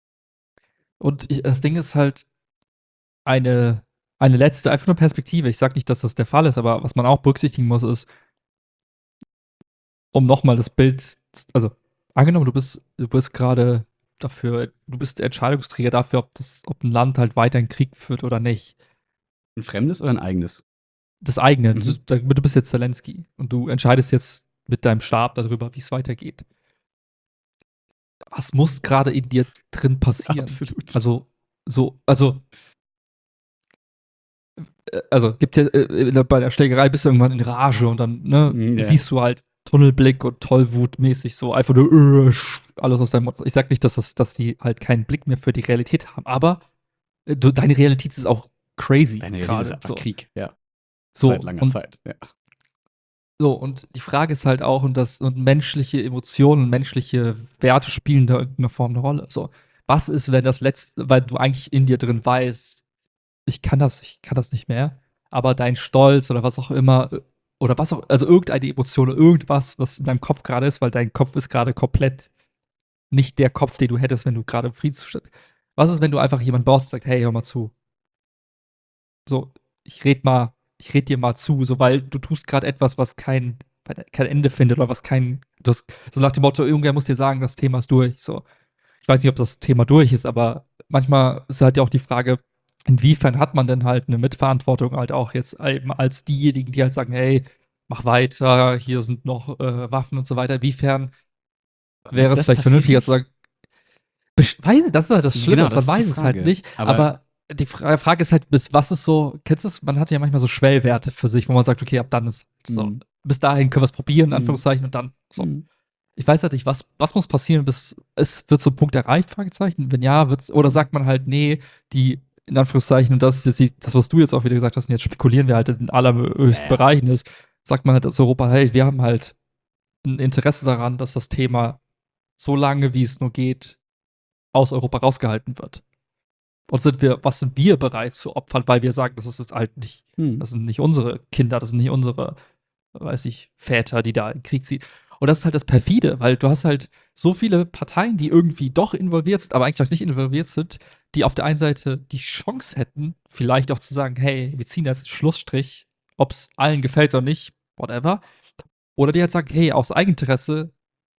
Und das Ding ist halt eine letzte, einfach nur Perspektive. Ich sag nicht, dass das der Fall ist, aber was man auch berücksichtigen muss, ist, um nochmal das Bild, also angenommen, du bist gerade dafür, du bist der Entscheidungsträger dafür, ob ein Land halt weiter einen Krieg führt oder nicht. Ein fremdes oder ein eigenes? Das eigene. Mhm. Du bist jetzt Zelensky und du entscheidest jetzt mit deinem Stab darüber, wie es weitergeht. Was muss gerade in dir drin passieren? Absolut. Gibt ja bei der Schlägerei bist du irgendwann in Rage und dann Ja. siehst du halt Tunnelblick und Tollwutmäßig so einfach nur alles aus deinem Mund. Ich sag nicht, dass die halt keinen Blick mehr für die Realität haben, aber deine Realität ist auch crazy Deine Realität gerade. ist einfach So. Krieg, ja. So, Seit langer Zeit, ja. So, und die Frage ist halt auch, und menschliche Emotionen und menschliche Werte spielen da irgendeine Form eine Rolle. So, was ist, wenn das letzte, weil du eigentlich in dir drin weißt, ich kann das nicht mehr, aber dein Stolz oder was auch immer, oder was auch, also irgendeine Emotion oder irgendwas, was in deinem Kopf gerade ist, weil dein Kopf ist gerade komplett nicht der Kopf, den du hättest, wenn du gerade im Friedenszustand. Was ist, wenn du einfach jemand brauchst und sagst, hey, hör mal zu. So, ich red dir mal zu, so, weil du tust gerade etwas, was kein Ende findet oder was so nach dem Motto, irgendwer muss dir sagen, das Thema ist durch. So, ich weiß nicht, ob das Thema durch ist, aber manchmal ist halt ja auch die Frage, inwiefern hat man denn halt eine Mitverantwortung halt auch jetzt eben als diejenigen, die halt sagen, hey, mach weiter, hier sind noch Waffen und so weiter. Inwiefern wäre es vielleicht vernünftiger zu sagen, weiß ich, das ist halt das Schlimme, Genau, das man ist die weiß es halt Frage. nicht, aber die Frage ist halt, bis was ist so, kennst du das? Man hat ja manchmal so Schwellwerte für sich, wo man sagt, okay, ab dann ist so, bis dahin können wir es probieren, in Anführungszeichen, und dann so. Ich weiß halt nicht, was muss passieren, bis es wird so ein Punkt erreicht, Fragezeichen? Wenn ja, oder sagt man halt, nee, die, in Anführungszeichen, und das ist jetzt das, was du jetzt auch wieder gesagt hast, und jetzt spekulieren wir halt in allerhöchsten Bereichen ist, sagt man halt als Europa, hey, wir haben halt ein Interesse daran, dass das Thema so lange, wie es nur geht, aus Europa rausgehalten wird. Und was sind wir bereit zu opfern, weil wir sagen, das ist jetzt halt nicht, das sind nicht unsere Kinder, das sind nicht unsere, weiß ich, Väter, die da in den Krieg ziehen. Und das ist halt das Perfide, weil du hast halt so viele Parteien, die irgendwie doch involviert sind, aber eigentlich auch nicht involviert sind, die auf der einen Seite die Chance hätten, vielleicht auch zu sagen, hey, wir ziehen jetzt einen Schlussstrich, ob es allen gefällt oder nicht, whatever. Oder die halt sagen, hey, aus Eigeninteresse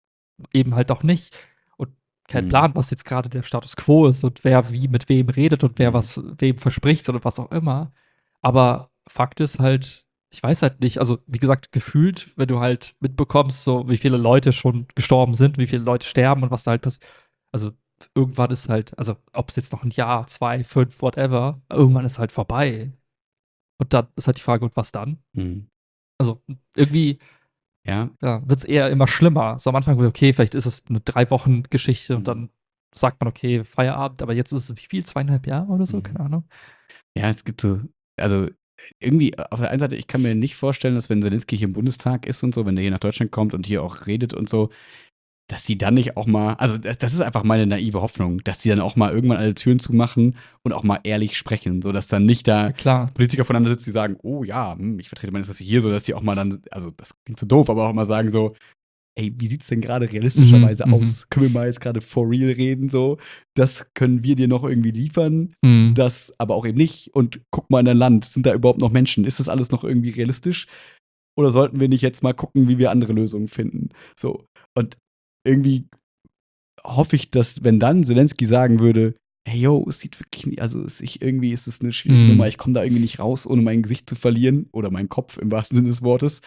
eben halt auch nicht. Und kein Mhm. Plan, was jetzt gerade der Status quo ist und wer wie mit wem redet und wer Mhm. was wem verspricht oder was auch immer. Aber Fakt ist halt, ich weiß halt nicht, also wie gesagt, gefühlt, wenn du halt mitbekommst, so wie viele Leute schon gestorben sind, wie viele Leute sterben und was da halt passiert. Also irgendwann ist halt, also ob es jetzt noch ein Jahr, 2, 5, whatever, irgendwann ist halt vorbei. Und dann ist halt die Frage, und was dann? Mhm. Also irgendwie Ja. ja, wird es eher immer schlimmer. So am Anfang, okay, vielleicht ist es eine 3 Wochen Geschichte und Mhm. dann sagt man, okay, Feierabend, aber jetzt ist es wie viel? 2,5 Jahre oder so? Mhm. Keine Ahnung. Ja, es gibt so, also irgendwie auf der einen Seite, ich kann mir nicht vorstellen, dass wenn Zelensky hier im Bundestag ist und so, wenn der hier nach Deutschland kommt und hier auch redet und so, dass die dann nicht auch mal, also das ist einfach meine naive Hoffnung, dass die dann auch mal irgendwann alle Türen zumachen und auch mal ehrlich sprechen, so dass dann nicht Ja, da klar. Politiker voneinander sitzen, die sagen, oh ja, ich vertrete meine Interesse hier, so dass die auch mal dann, also das klingt so doof, aber auch mal sagen so, ey, wie sieht's denn gerade Mhm, realistischerweise mhm, aus? Können wir mal jetzt gerade for real reden, so? Das können wir dir noch irgendwie liefern, mhm, das aber auch eben nicht. Und guck mal in dein Land, sind da überhaupt noch Menschen? Ist das alles noch irgendwie realistisch? Oder sollten wir nicht jetzt mal gucken, wie wir andere Lösungen finden? So. Und irgendwie hoffe ich, dass, wenn dann Zelensky sagen würde, hey yo, es sieht wirklich nicht, also irgendwie ist es eine schwierige Nummer, mhm, ich komme da irgendwie nicht raus, ohne mein Gesicht zu verlieren oder meinen Kopf im wahrsten Sinne des Wortes,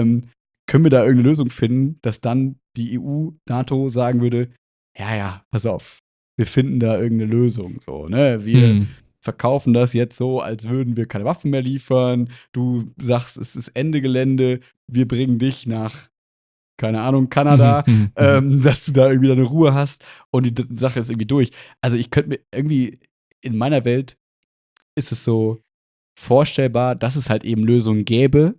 können wir da irgendeine Lösung finden, dass dann die EU, NATO sagen würde, ja, ja, pass auf, wir finden da irgendeine Lösung, so, ne, wir mhm, verkaufen das jetzt so, als würden wir keine Waffen mehr liefern, du sagst, es ist Ende Gelände, wir bringen dich nach keine Ahnung, mhm, Kanada, mhm, mhm. dass du da irgendwie deine Ruhe hast und die Sache ist irgendwie durch. Also ich könnte mir irgendwie, in meiner Welt ist es so vorstellbar, dass es halt eben Lösungen gäbe,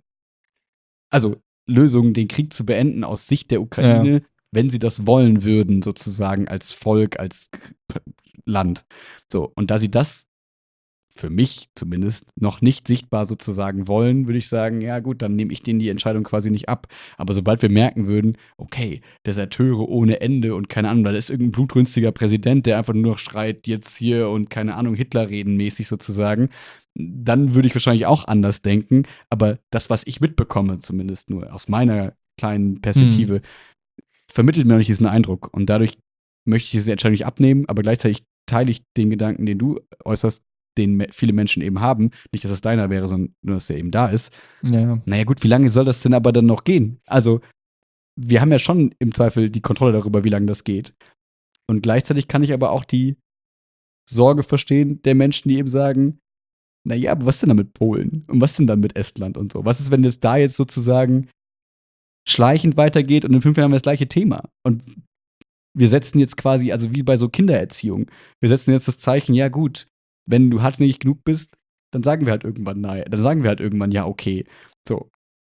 also Lösungen, den Krieg zu beenden aus Sicht der Ja, Ukraine, wenn sie das wollen würden, sozusagen als Volk, als Land. So, und da sie das für mich zumindest noch nicht sichtbar sozusagen wollen, würde ich sagen, ja gut, dann nehme ich denen die Entscheidung quasi nicht ab. Aber sobald wir merken würden, okay, Deserteure ohne Ende und keine Ahnung, da ist irgendein blutrünstiger Präsident, der einfach nur noch schreit, jetzt hier und keine Ahnung, Hitler reden mäßig sozusagen, dann würde ich wahrscheinlich auch anders denken. Aber das, was ich mitbekomme, zumindest nur aus meiner kleinen mhm, Perspektive, vermittelt mir noch nicht diesen Eindruck. Und dadurch möchte ich diese Entscheidung nicht abnehmen, aber gleichzeitig teile ich den Gedanken, den du äußerst, den viele Menschen eben haben. Nicht, dass das deiner wäre, sondern nur, dass der eben da ist. ja, Naja, gut, wie lange soll das denn aber dann noch gehen? Also, wir haben ja schon im Zweifel die Kontrolle darüber, wie lange das geht. Und gleichzeitig kann ich aber auch die Sorge verstehen der Menschen, die eben sagen, naja, aber was denn dann mit Polen? Und was denn dann mit Estland und so? Was ist, wenn es da jetzt sozusagen schleichend weitergeht und in 5 Jahren haben wir das gleiche Thema? Und wir setzen jetzt quasi, also wie bei so Kindererziehung, wir setzen jetzt das Zeichen, ja gut, wenn du hartnäckig genug bist, dann sagen wir halt irgendwann nein, dann sagen wir halt irgendwann ja okay. So.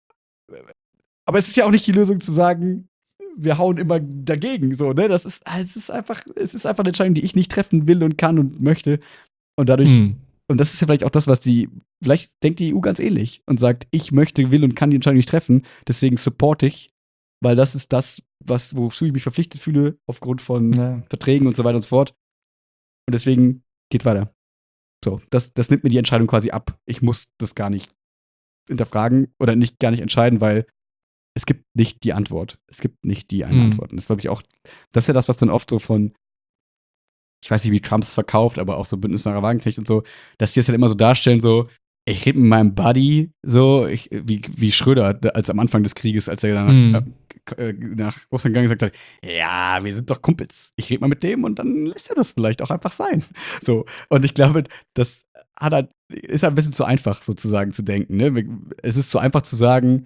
Aber es ist ja auch nicht die Lösung zu sagen, wir hauen immer dagegen, so, ne? Es ist einfach eine Entscheidung, die ich nicht treffen will und kann und möchte. Und dadurch, mhm, und das ist ja vielleicht auch das, vielleicht denkt die EU ganz ähnlich und sagt, ich möchte, will und kann die Entscheidung nicht treffen, deswegen supporte ich, weil das ist das, wozu ich mich verpflichtet fühle, aufgrund von ja, Verträgen und so weiter und so fort. Und deswegen geht weiter. So, das nimmt mir die Entscheidung quasi ab. Ich muss das gar nicht hinterfragen oder nicht gar nicht entscheiden, weil es gibt nicht die Antwort. Es gibt nicht die eine mhm, Antwort. Und das glaube ich auch, das ist ja das, was dann oft so von, ich weiß nicht, wie Trump es verkauft, aber auch so Bündnis Sarah Wagenknecht und so, dass die es halt immer so darstellen, so, ich rede mit meinem Buddy, so, wie Schröder, als am Anfang des Krieges, als er mhm, nach Russland gegangen ist, gesagt hat, ja, wir sind doch Kumpels. Ich rede mal mit dem und dann lässt er das vielleicht auch einfach sein. So. Und ich glaube, das ist halt ein bisschen zu einfach, sozusagen, zu denken. Ne? Es ist zu einfach zu sagen,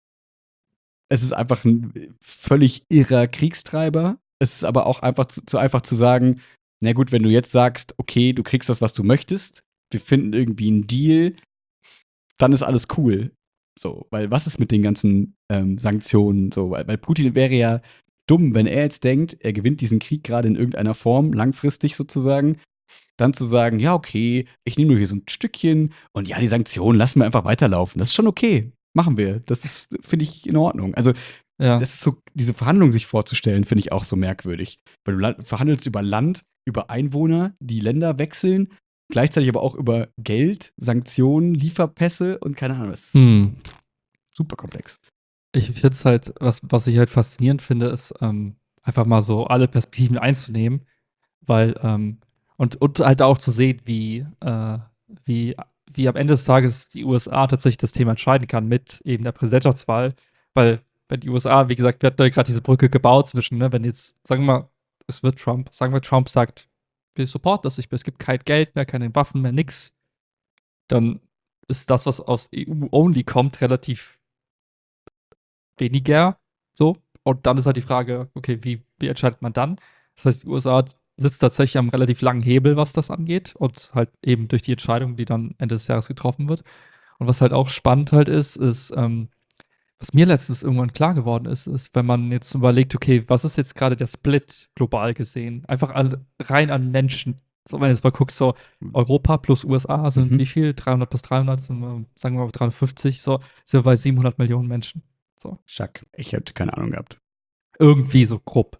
es ist einfach ein völlig irrer Kriegstreiber. Es ist aber auch einfach zu einfach zu sagen, na gut, wenn du jetzt sagst, okay, du kriegst das, was du möchtest, wir finden irgendwie einen Deal, dann ist alles cool. So, weil was ist mit den ganzen Sanktionen? So, weil Putin wäre ja dumm, wenn er jetzt denkt, er gewinnt diesen Krieg gerade in irgendeiner Form, langfristig sozusagen, dann zu sagen, ja, okay, ich nehme nur hier so ein Stückchen und ja, die Sanktionen lassen wir einfach weiterlaufen. Das ist schon okay. Machen wir. Das ist, finde ich, in Ordnung. Also, ja, das ist so, diese Verhandlungen sich vorzustellen, finde ich auch so merkwürdig. Weil du verhandelst über Land, über Einwohner, die Länder wechseln, gleichzeitig aber auch über Geld, Sanktionen, Lieferpässe und keine Ahnung, das ist super komplex. Ich finde es halt, was ich halt faszinierend finde, ist, einfach mal so alle Perspektiven einzunehmen, weil, und halt auch zu sehen, wie, wie am Ende des Tages die USA tatsächlich das Thema entscheiden kann mit eben der Präsidentschaftswahl, weil wenn die USA, wie gesagt, wir hatten ja gerade diese Brücke gebaut zwischen, ne, wenn jetzt, sagen wir mal, es wird Trump, sagen wir, Trump sagt, wir supporten das nicht mehr, es gibt kein Geld mehr, keine Waffen mehr, nix, dann ist das, was aus EU-only kommt, relativ weniger. So. Und dann ist halt die Frage, okay, wie entscheidet man dann? Das heißt, die USA sitzt tatsächlich am relativ langen Hebel, was das angeht. Und halt eben durch die Entscheidung, die dann Ende des Jahres getroffen wird. Und was halt auch spannend halt ist, was mir letztens irgendwann klar geworden ist, wenn man jetzt überlegt, okay, was ist jetzt gerade der Split global gesehen? Einfach rein an Menschen. So, wenn du jetzt mal guckst, so Europa plus USA sind wie viel? 300 plus 300, sagen wir mal 350, so sind wir bei 700 Millionen Menschen. So. Schack, ich hätte keine Ahnung gehabt. Irgendwie so grob.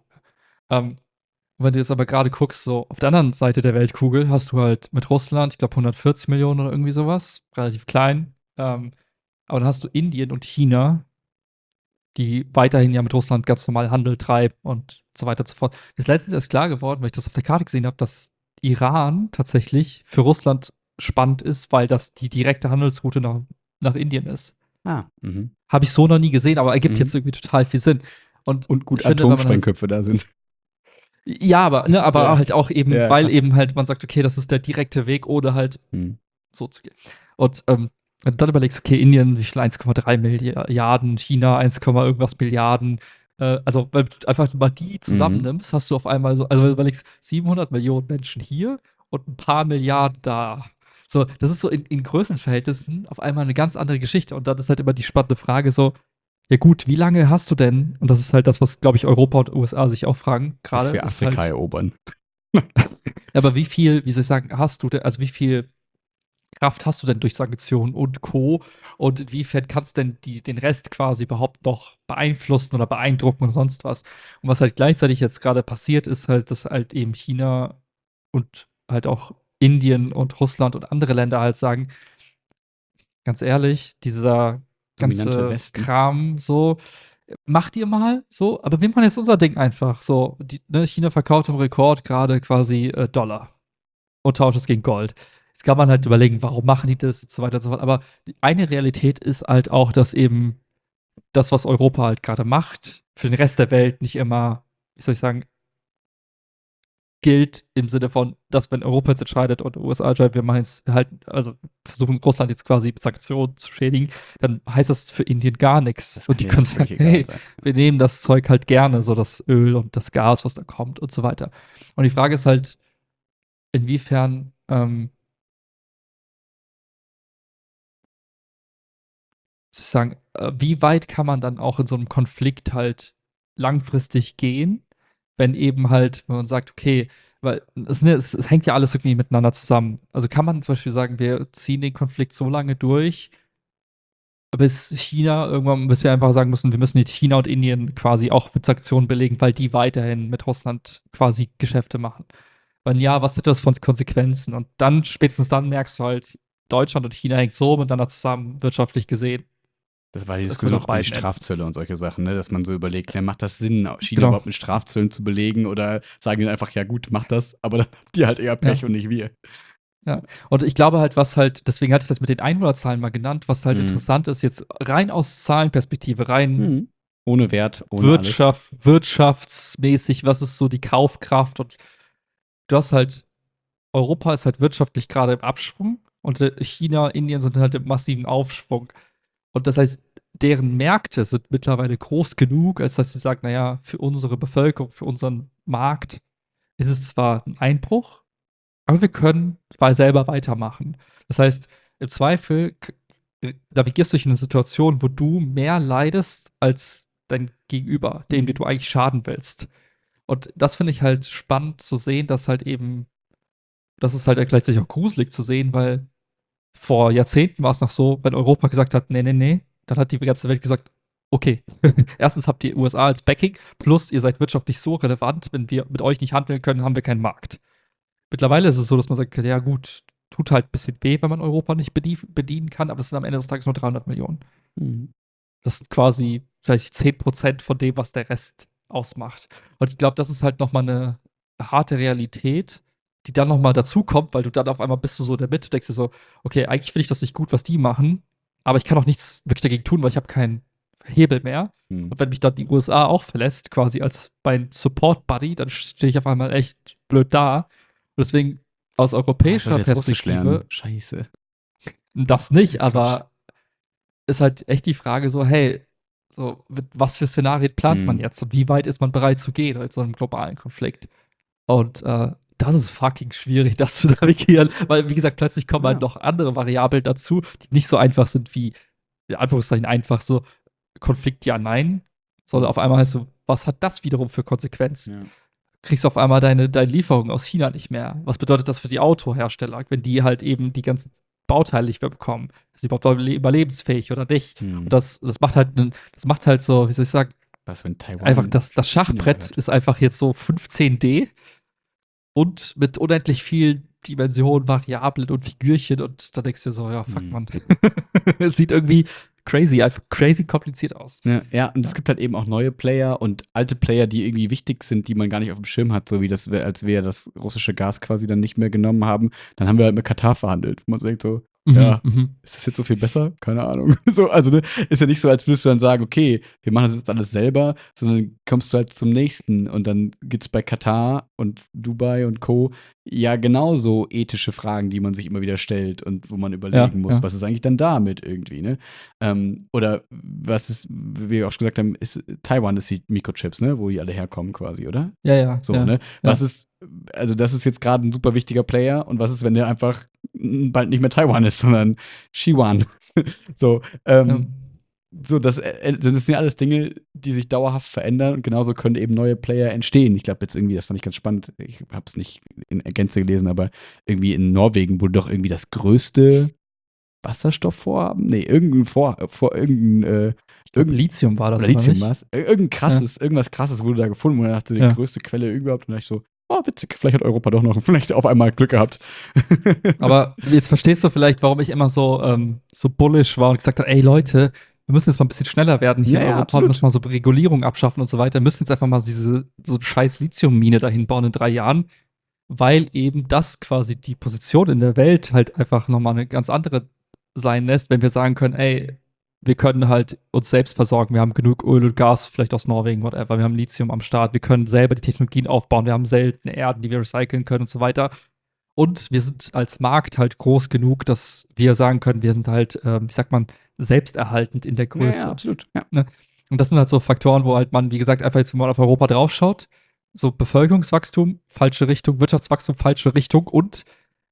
Wenn du jetzt aber gerade guckst, so auf der anderen Seite der Weltkugel hast du halt mit Russland, ich glaube 140 Millionen oder irgendwie sowas, relativ klein. Aber dann hast du Indien und China, die weiterhin ja mit Russland ganz normal Handel treiben und so weiter und so fort. Ist letztens erst klar geworden, weil ich das auf der Karte gesehen habe, dass Iran tatsächlich für Russland spannend ist, weil das die direkte Handelsroute nach Indien ist. Habe ich so noch nie gesehen, aber ergibt jetzt irgendwie total viel Sinn. Und gut ich finde, wenn man halt Atomsprengköpfe da sind. ja, aber Ja. halt auch eben, Ja, weil klar. eben halt man sagt, okay, das ist der direkte Weg, ohne halt so zu gehen. Und wenn du dann überlegst, okay, Indien, wie viel? 1,3 Milliarden, China 1, irgendwas Milliarden. Also, wenn du einfach mal die zusammennimmst, hast du auf einmal so, also wenn du überlegst, 700 Millionen Menschen hier und ein paar Milliarden da. So, das ist so in Größenverhältnissen auf einmal eine ganz andere Geschichte. Und dann ist halt immer die spannende Frage so, ja gut, wie lange hast du denn, und das ist halt das, was, glaube ich, Europa und USA sich auch fragen, gerade, Bis wir ist Afrika halt, erobern. aber wie viel, wie soll ich sagen, hast du denn, also wie viel Kraft hast du denn durch Sanktionen und Co. Und inwiefern kannst du denn den Rest quasi überhaupt noch beeinflussen oder beeindrucken und sonst was? Und was halt gleichzeitig jetzt gerade passiert, ist halt, dass halt eben China und halt auch Indien und Russland und andere Länder halt sagen, ganz ehrlich, dieser Dominante ganze Westen. Kram so, macht ihr mal so, aber wir machen jetzt unser Ding einfach. So, China verkauft im Rekord gerade quasi Dollar und tauscht es gegen Gold. Jetzt kann man halt überlegen, warum machen die das und so weiter und so fort. Aber eine Realität ist halt auch, dass eben das, was Europa halt gerade macht, für den Rest der Welt nicht immer, wie soll ich sagen, gilt im Sinne von, dass wenn Europa jetzt entscheidet und USA entscheidet, wir machen jetzt halt, also versuchen Russland jetzt quasi mit Sanktionen zu schädigen, dann heißt das für Indien gar nichts. Und die können sagen, hey, wir nehmen das Zeug halt gerne, so das Öl und das Gas, was da kommt und so weiter. Und die Frage ist halt, inwiefern sozusagen, wie weit kann man dann auch in so einem Konflikt halt langfristig gehen, wenn eben halt, wenn man sagt, okay, weil es hängt ja alles irgendwie miteinander zusammen. Also kann man zum Beispiel sagen, wir ziehen den Konflikt so lange durch, bis China irgendwann, bis wir einfach sagen müssen, wir müssen jetzt China und Indien quasi auch mit Sanktionen belegen, weil die weiterhin mit Russland quasi Geschäfte machen. Weil ja, was hat das von Konsequenzen? Und dann, spätestens dann merkst du halt, Deutschland und China hängen so miteinander zusammen, wirtschaftlich gesehen. Das war die Das wird Diskussion auf auch über die beiden Enden. Strafzölle und solche Sachen, ne? Dass man so überlegt, macht das Sinn, China Genau. überhaupt mit Strafzöllen zu belegen oder sagen die einfach, ja gut, macht das, aber dann habt ihr halt eher Pech und nicht wir. Ja, und ich glaube halt, was halt, deswegen hatte ich das mit den Einwohnerzahlen mal genannt, was halt interessant ist, jetzt rein aus Zahlenperspektive, rein ohne Wert, ohne wirtschaftsmäßig, was ist so die Kaufkraft und du hast halt, Europa ist halt wirtschaftlich gerade im Abschwung und China, Indien sind halt im massiven Aufschwung. Und das heißt, deren Märkte sind mittlerweile groß genug, als dass sie sagen, naja, für unsere Bevölkerung, für unseren Markt ist es zwar ein Einbruch, aber wir können selber weitermachen. Das heißt, im Zweifel navigierst du dich in eine Situation, wo du mehr leidest als dein Gegenüber, dem du eigentlich schaden willst. Und das finde ich halt spannend zu sehen, dass halt eben, das ist halt gleichzeitig auch gruselig zu sehen, weil vor Jahrzehnten war es noch so, wenn Europa gesagt hat, nee, nee, nee, dann hat die ganze Welt gesagt, okay, erstens habt ihr USA als Backing, plus ihr seid wirtschaftlich so relevant, wenn wir mit euch nicht handeln können, haben wir keinen Markt. mittlerweile ist es so, dass man sagt, ja gut, tut halt ein bisschen weh, wenn man Europa nicht bedienen kann, aber es sind am Ende des Tages nur 300 Millionen. Mhm. Das ist quasi vielleicht 10% von dem, was der Rest ausmacht. Und ich glaube, das ist halt nochmal eine harte Realität, die dann nochmal dazukommt, weil du dann auf einmal bist du so in der Mitte, denkst du so, okay, eigentlich finde ich das nicht gut, was die machen, aber ich kann auch nichts wirklich dagegen tun, weil ich habe keinen Hebel mehr. Mhm. Und wenn mich dann die USA auch verlässt, quasi als mein Support-Buddy, dann stehe ich auf einmal echt blöd da. Und deswegen aus Ich europäischer sollte jetzt Russisch Perspektive lernen. Scheiße. das nicht, Quatsch. aber ist halt echt die Frage so, hey, so, was für Szenarien plant man Mhm. jetzt und wie weit ist man bereit zu gehen in so einem globalen Konflikt? Und das ist fucking schwierig, das zu navigieren, weil, wie gesagt, plötzlich kommen halt Ja. noch andere Variablen dazu, die nicht so einfach sind wie, in Anführungszeichen, einfach so Konflikt ja, nein, sondern auf einmal heißt so, was hat das wiederum für Konsequenzen? Ja. Kriegst du auf einmal deine Lieferungen aus China nicht mehr. Was bedeutet das für die Autohersteller, wenn die halt eben die ganzen Bauteile nicht mehr bekommen? Ist sie überhaupt überlebensfähig oder nicht? Mhm. Und das macht halt, das macht halt so, wie soll ich sagen, Was, wenn Taiwan einfach das China Schachbrett gehört? ist einfach jetzt so 15D und mit unendlich vielen Dimensionen, Variablen und Figürchen und da denkst du dir so, ja, fuck, Mhm. man. Es sieht irgendwie einfach crazy kompliziert aus. Ja, und es Ja. gibt halt eben auch neue Player und alte Player, die irgendwie wichtig sind, die man gar nicht auf dem Schirm hat, so wie das, als wir das russische Gas quasi dann nicht mehr genommen haben, dann haben wir halt mit Katar verhandelt. Wo man so denkt so, ja, ist das jetzt so viel besser? Keine Ahnung. So, also, ne, ist ja nicht so, als würdest du dann sagen, okay, wir machen das jetzt alles selber, sondern kommst du halt zum nächsten und dann gibt es bei Katar und Dubai und Co. ja genauso ethische Fragen, die man sich immer wieder stellt und wo man überlegen muss, ja. was ist eigentlich dann damit irgendwie, ne? Oder was ist, wie wir auch schon gesagt haben, Taiwan ist die Mikrochips, ne, wo die alle herkommen quasi, oder? Ja. So, ne? Was ist, also das ist jetzt gerade ein super wichtiger Player und was ist, wenn der einfach bald nicht mehr Taiwan ist, sondern Xiwan? So, so, das sind ja alles Dinge, die sich dauerhaft verändern und genauso können eben neue Player entstehen. Ich glaube jetzt irgendwie, das fand ich ganz spannend, ich habe es nicht in Gänze gelesen, aber irgendwie in Norwegen wurde doch irgendwie das größte Wasserstoffvorhaben? Nee, irgendein Lithium war das, oder oder Lithium nicht? was? Irgendwas krasses wurde da gefunden, wo er dachte, die Ja. größte Quelle überhaupt. Und da dachte ich so, oh, witzig, vielleicht hat Europa doch noch vielleicht auf einmal Glück gehabt. Aber jetzt verstehst du vielleicht, warum ich immer so bullish war und gesagt habe, ey Leute, wir müssen jetzt mal ein bisschen schneller werden hier Ja, in ja, Europa, absolut. wir müssen mal so Regulierung abschaffen und so weiter. Wir müssen jetzt einfach mal so eine scheiß Lithiummine dahin bauen in 3 Jahren, weil eben das quasi die Position in der Welt halt einfach nochmal eine ganz andere sein lässt, wenn wir sagen können, ey, wir können halt uns selbst versorgen, wir haben genug Öl und Gas, vielleicht aus Norwegen, whatever, wir haben Lithium am Start, wir können selber die Technologien aufbauen, wir haben seltene Erden, die wir recyceln können und so weiter. Und wir sind als Markt halt groß genug, dass wir sagen können, wir sind halt, wie sagt man, selbsterhaltend in der Ja, Größe. ja, absolut. Ja. Ne? Und das sind halt so Faktoren, wo halt man, wie gesagt, einfach jetzt, wenn man auf Europa draufschaut, so Bevölkerungswachstum, falsche Richtung, Wirtschaftswachstum, falsche Richtung und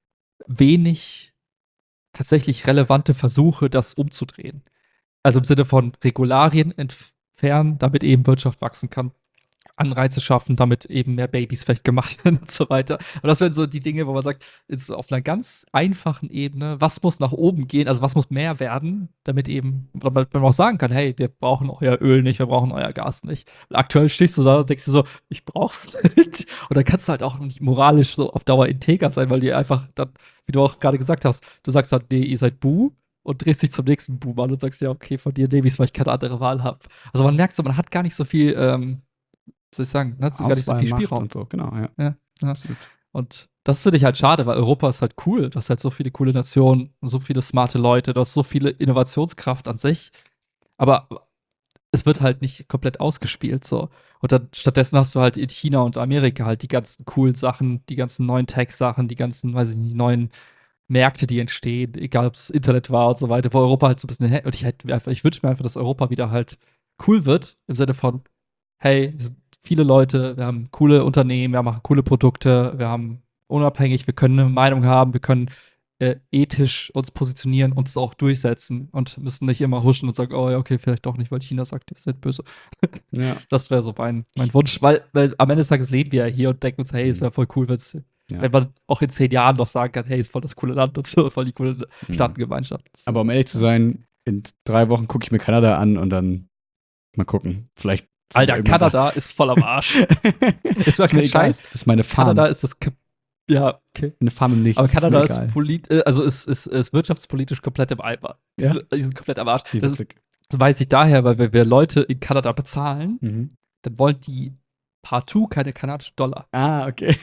wenig tatsächlich relevante Versuche, das umzudrehen. Also im Sinne von Regularien entfernen, damit eben Wirtschaft wachsen kann. Anreize schaffen, damit eben mehr Babys vielleicht gemacht werden und so weiter. Und das wären so die Dinge, wo man sagt, jetzt auf einer ganz einfachen Ebene, was muss nach oben gehen, also was muss mehr werden, damit eben, damit man auch sagen kann, hey, wir brauchen euer Öl nicht, wir brauchen euer Gas nicht. Und aktuell stehst du da und denkst dir so, ich brauch's nicht. Und dann kannst du halt auch nicht moralisch so auf Dauer integer sein, weil du einfach dann, wie du auch gerade gesagt hast, du sagst halt, nee, ihr seid Buh und drehst dich zum nächsten Buh an und sagst ja, okay, von dir nehme ich weil ich keine andere Wahl habe. Also man merkt so, man hat gar nicht so viel soll ich sagen, da hast du gar nicht so Auswahl, viel Macht Spielraum. und so, genau, ja. Ja. Absolut. Und das finde ich halt schade, weil Europa ist halt cool. Du hast halt so viele coole Nationen, so viele smarte Leute, du hast so viele Innovationskraft an sich. Aber es wird halt nicht komplett ausgespielt so. Und dann stattdessen hast du halt in China und Amerika halt die ganzen coolen Sachen, die ganzen neuen Tech-Sachen, die ganzen, weiß ich nicht, neuen Märkte, die entstehen, egal ob es Internet war und so weiter, wo Europa halt so ein bisschen, und ich wünsche mir einfach, dass Europa wieder halt cool wird, im Sinne von, hey, wir sind viele Leute, wir haben coole Unternehmen, wir machen coole Produkte, wir haben unabhängig, wir können eine Meinung haben, wir können ethisch uns positionieren, uns auch durchsetzen und müssen nicht immer huschen und sagen, oh ja, okay, vielleicht doch nicht, weil China sagt, ihr seid böse. Ja. Das wäre so mein Wunsch, weil am Ende des Tages leben wir ja hier und denken uns, hey, es wäre voll cool, wenn man auch in 10 Jahren noch sagen kann, hey, ist voll das coole Land und so, voll die coole Staatengemeinschaft. Aber um ehrlich zu sein, in 3 Wochen gucke ich mir Kanada an und dann mal gucken. Vielleicht. Alter, Kanada ist voll am Arsch. Ist mir kein Scheiß. Das ist meine Farm. Kanada ist das Ja, okay. Eine Farm im Nichts. Aber Kanada ist mir egal. ist wirtschaftspolitisch komplett im Eimer. Ja. Die sind komplett am Arsch. Wie witzig. Das weiß ich daher, weil wir Leute in Kanada bezahlen, Mhm. dann wollen die partout keine kanadischen Dollar. Ah, okay.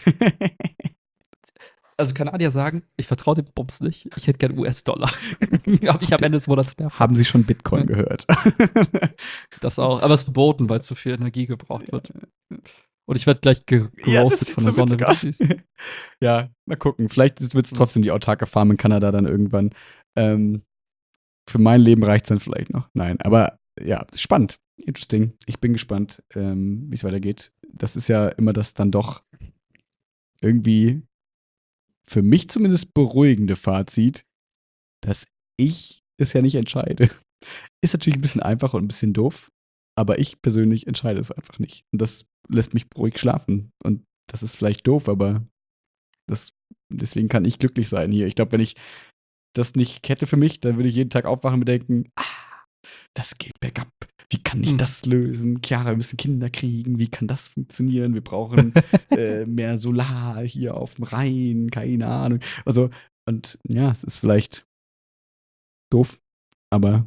Also Kanadier sagen, ich vertraue dem Bums nicht, ich hätte gerne US-Dollar. Habe ich am Ende des Monats mehr von. Haben Sie schon Bitcoin gehört? Das auch. Aber es ist verboten, weil zu viel Energie gebraucht wird. Und ich werde gleich geroastet sieht von der so Sonne. witzig aus. Ja, mal gucken. Vielleicht wird es trotzdem die autarke Farm in Kanada dann irgendwann. Für mein Leben reicht es dann vielleicht noch. Nein, aber ja, spannend. Interesting. Ich bin gespannt, wie es weitergeht. Das ist ja immer das dann doch irgendwie für mich zumindest beruhigende Fazit, dass ich es ja nicht entscheide. Ist natürlich ein bisschen einfach und ein bisschen doof, aber ich persönlich entscheide es einfach nicht. Und das lässt mich beruhigt schlafen. Und das ist vielleicht doof, aber deswegen kann ich glücklich sein hier. Ich glaube, wenn ich das nicht hätte für mich, dann würde ich jeden Tag aufwachen und denken, das geht bergab. Wie kann ich das lösen? Chiara, wir müssen Kinder kriegen. Wie kann das funktionieren? Wir brauchen mehr Solar hier auf dem Rhein. Keine Ahnung. Also, und ja, es ist vielleicht doof, aber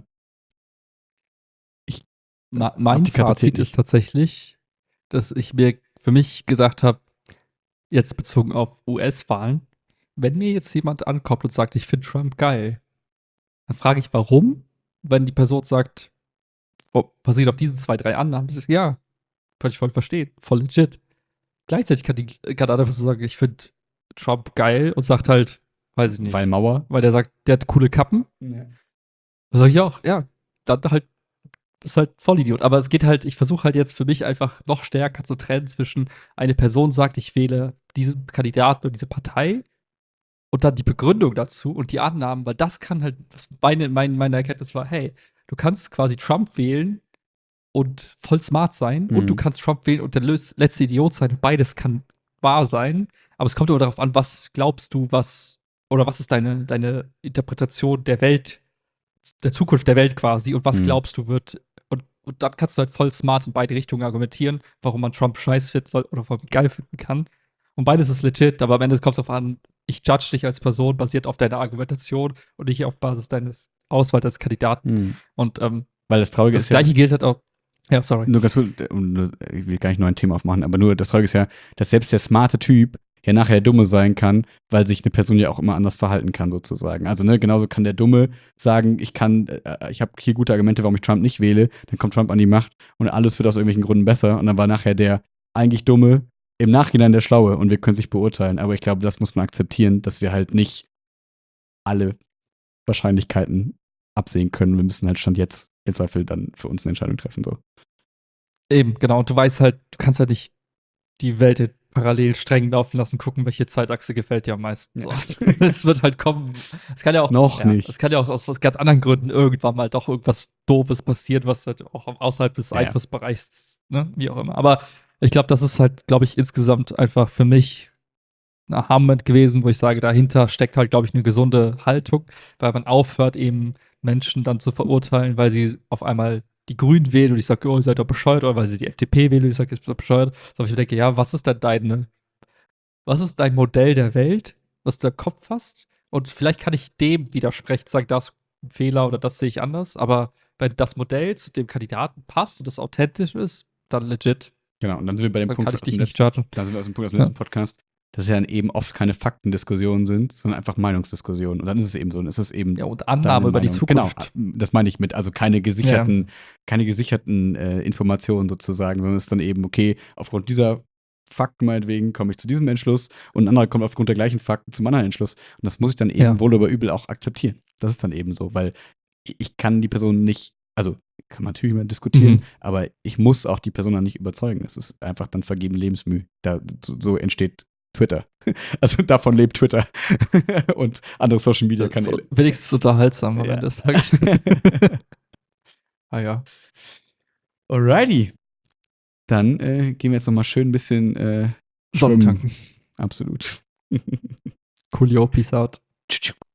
mein Fazit ist tatsächlich, dass ich mir für mich gesagt habe, jetzt bezogen auf US-Wahlen, wenn mir jetzt jemand ankommt und sagt, ich finde Trump geil, dann frage ich, warum? Wenn die Person sagt, basiert auf diesen 2, 3 Annahmen, ist es, ja, kann ich voll verstehen, voll legit. Gleichzeitig kann eine andere Person sagen, ich finde Trump geil und sagt halt, weiß ich nicht. Weil Mauer. Weil der sagt, der hat coole Kappen. Ja. Da sage ich auch, ja, dann halt, ist halt Vollidiot. Aber es geht halt, ich versuche halt jetzt für mich einfach noch stärker zu trennen zwischen eine Person sagt, ich wähle diesen Kandidaten und diese Partei und dann die Begründung dazu und die Annahmen, weil das kann halt, meine Erkenntnis war, hey, du kannst quasi Trump wählen und voll smart sein und du kannst Trump wählen und der letzte Idiot sein. Beides kann wahr sein, aber es kommt immer darauf an, was glaubst du, oder was ist deine Interpretation der Welt, der Zukunft der Welt quasi und was glaubst du wird. Und dann kannst du halt voll smart in beide Richtungen argumentieren, warum man Trump scheiß finden soll oder warum man geil finden kann. Und beides ist legit, aber am Ende kommt es darauf an, ich judge dich als Person basiert auf deiner Argumentation und nicht auf Basis deines Auswahl des Kandidaten. Und weil das Traurige ist, das Gleiche gilt halt auch. Ja, sorry. Nur ganz kurz, ich will gar nicht nur ein Thema aufmachen, aber nur das Traurige ist ja, dass selbst der smarte Typ ja nachher der Dumme sein kann, weil sich eine Person ja auch immer anders verhalten kann, sozusagen. Also, ne, genauso kann der Dumme sagen, ich habe hier gute Argumente, warum ich Trump nicht wähle, dann kommt Trump an die Macht und alles wird aus irgendwelchen Gründen besser und dann war nachher der eigentlich Dumme im Nachhinein der Schlaue und wir können sich beurteilen. Aber ich glaube, das muss man akzeptieren, dass wir halt nicht alle Wahrscheinlichkeiten absehen können. Wir müssen halt Stand jetzt im Zweifel dann für uns eine Entscheidung treffen, so. Eben, genau. Und du weißt halt, du kannst halt nicht die Welt parallel streng laufen lassen, gucken, welche Zeitachse gefällt dir am meisten. So. Es wird halt kommen. Es kann ja auch noch nicht. Es kann ja auch aus ganz anderen Gründen irgendwann mal doch irgendwas Doofes passieren, was halt auch außerhalb des Einflussbereichs, ne, wie auch immer. Aber ich glaube, das ist halt, glaube ich, insgesamt einfach für mich ein Aha-Moment gewesen, wo ich sage, dahinter steckt halt, glaube ich, eine gesunde Haltung, weil man aufhört, eben Menschen dann zu verurteilen, weil sie auf einmal die Grünen wählen und ich sage, oh, ihr seid doch bescheuert, oder weil sie die FDP wählen und ich sage, ihr seid doch bescheuert. So, ich mir denke, ja, was ist dein Modell der Welt, was du im Kopf hast? Und vielleicht kann ich dem widersprechen, sagen, das ist ein Fehler oder das sehe ich anders, aber wenn das Modell zu dem Kandidaten passt und das authentisch ist, dann legit. Genau, und dann sind wir bei dem Punkt, kann ich dich nicht judgen. Dann sind wir aus dem Punkt aus dem letzten Podcast, dass es ja dann eben oft keine Faktendiskussionen sind, sondern einfach Meinungsdiskussionen. Und dann ist es eben so. Und es ist eben ja, und Annahme über die Zukunft. Genau, das meine ich mit. Also keine gesicherten Informationen sozusagen, sondern es ist dann eben, okay, aufgrund dieser Fakten meinetwegen komme ich zu diesem Entschluss und ein anderer kommt aufgrund der gleichen Fakten zum anderen Entschluss. Und das muss ich dann eben wohl oder übel auch akzeptieren. Das ist dann eben so, weil ich kann die Person nicht, also kann man natürlich immer diskutieren, aber ich muss auch die Person dann nicht überzeugen. Das ist einfach dann vergebene Lebensmüh. So entsteht Twitter. Also davon lebt Twitter und andere Social Media Kanäle. So, wenigstens unterhaltsam am Ende des Tages. Ja. Alrighty. Dann gehen wir jetzt noch mal schön ein bisschen Sonnentanken. Absolut. Coolio, peace out.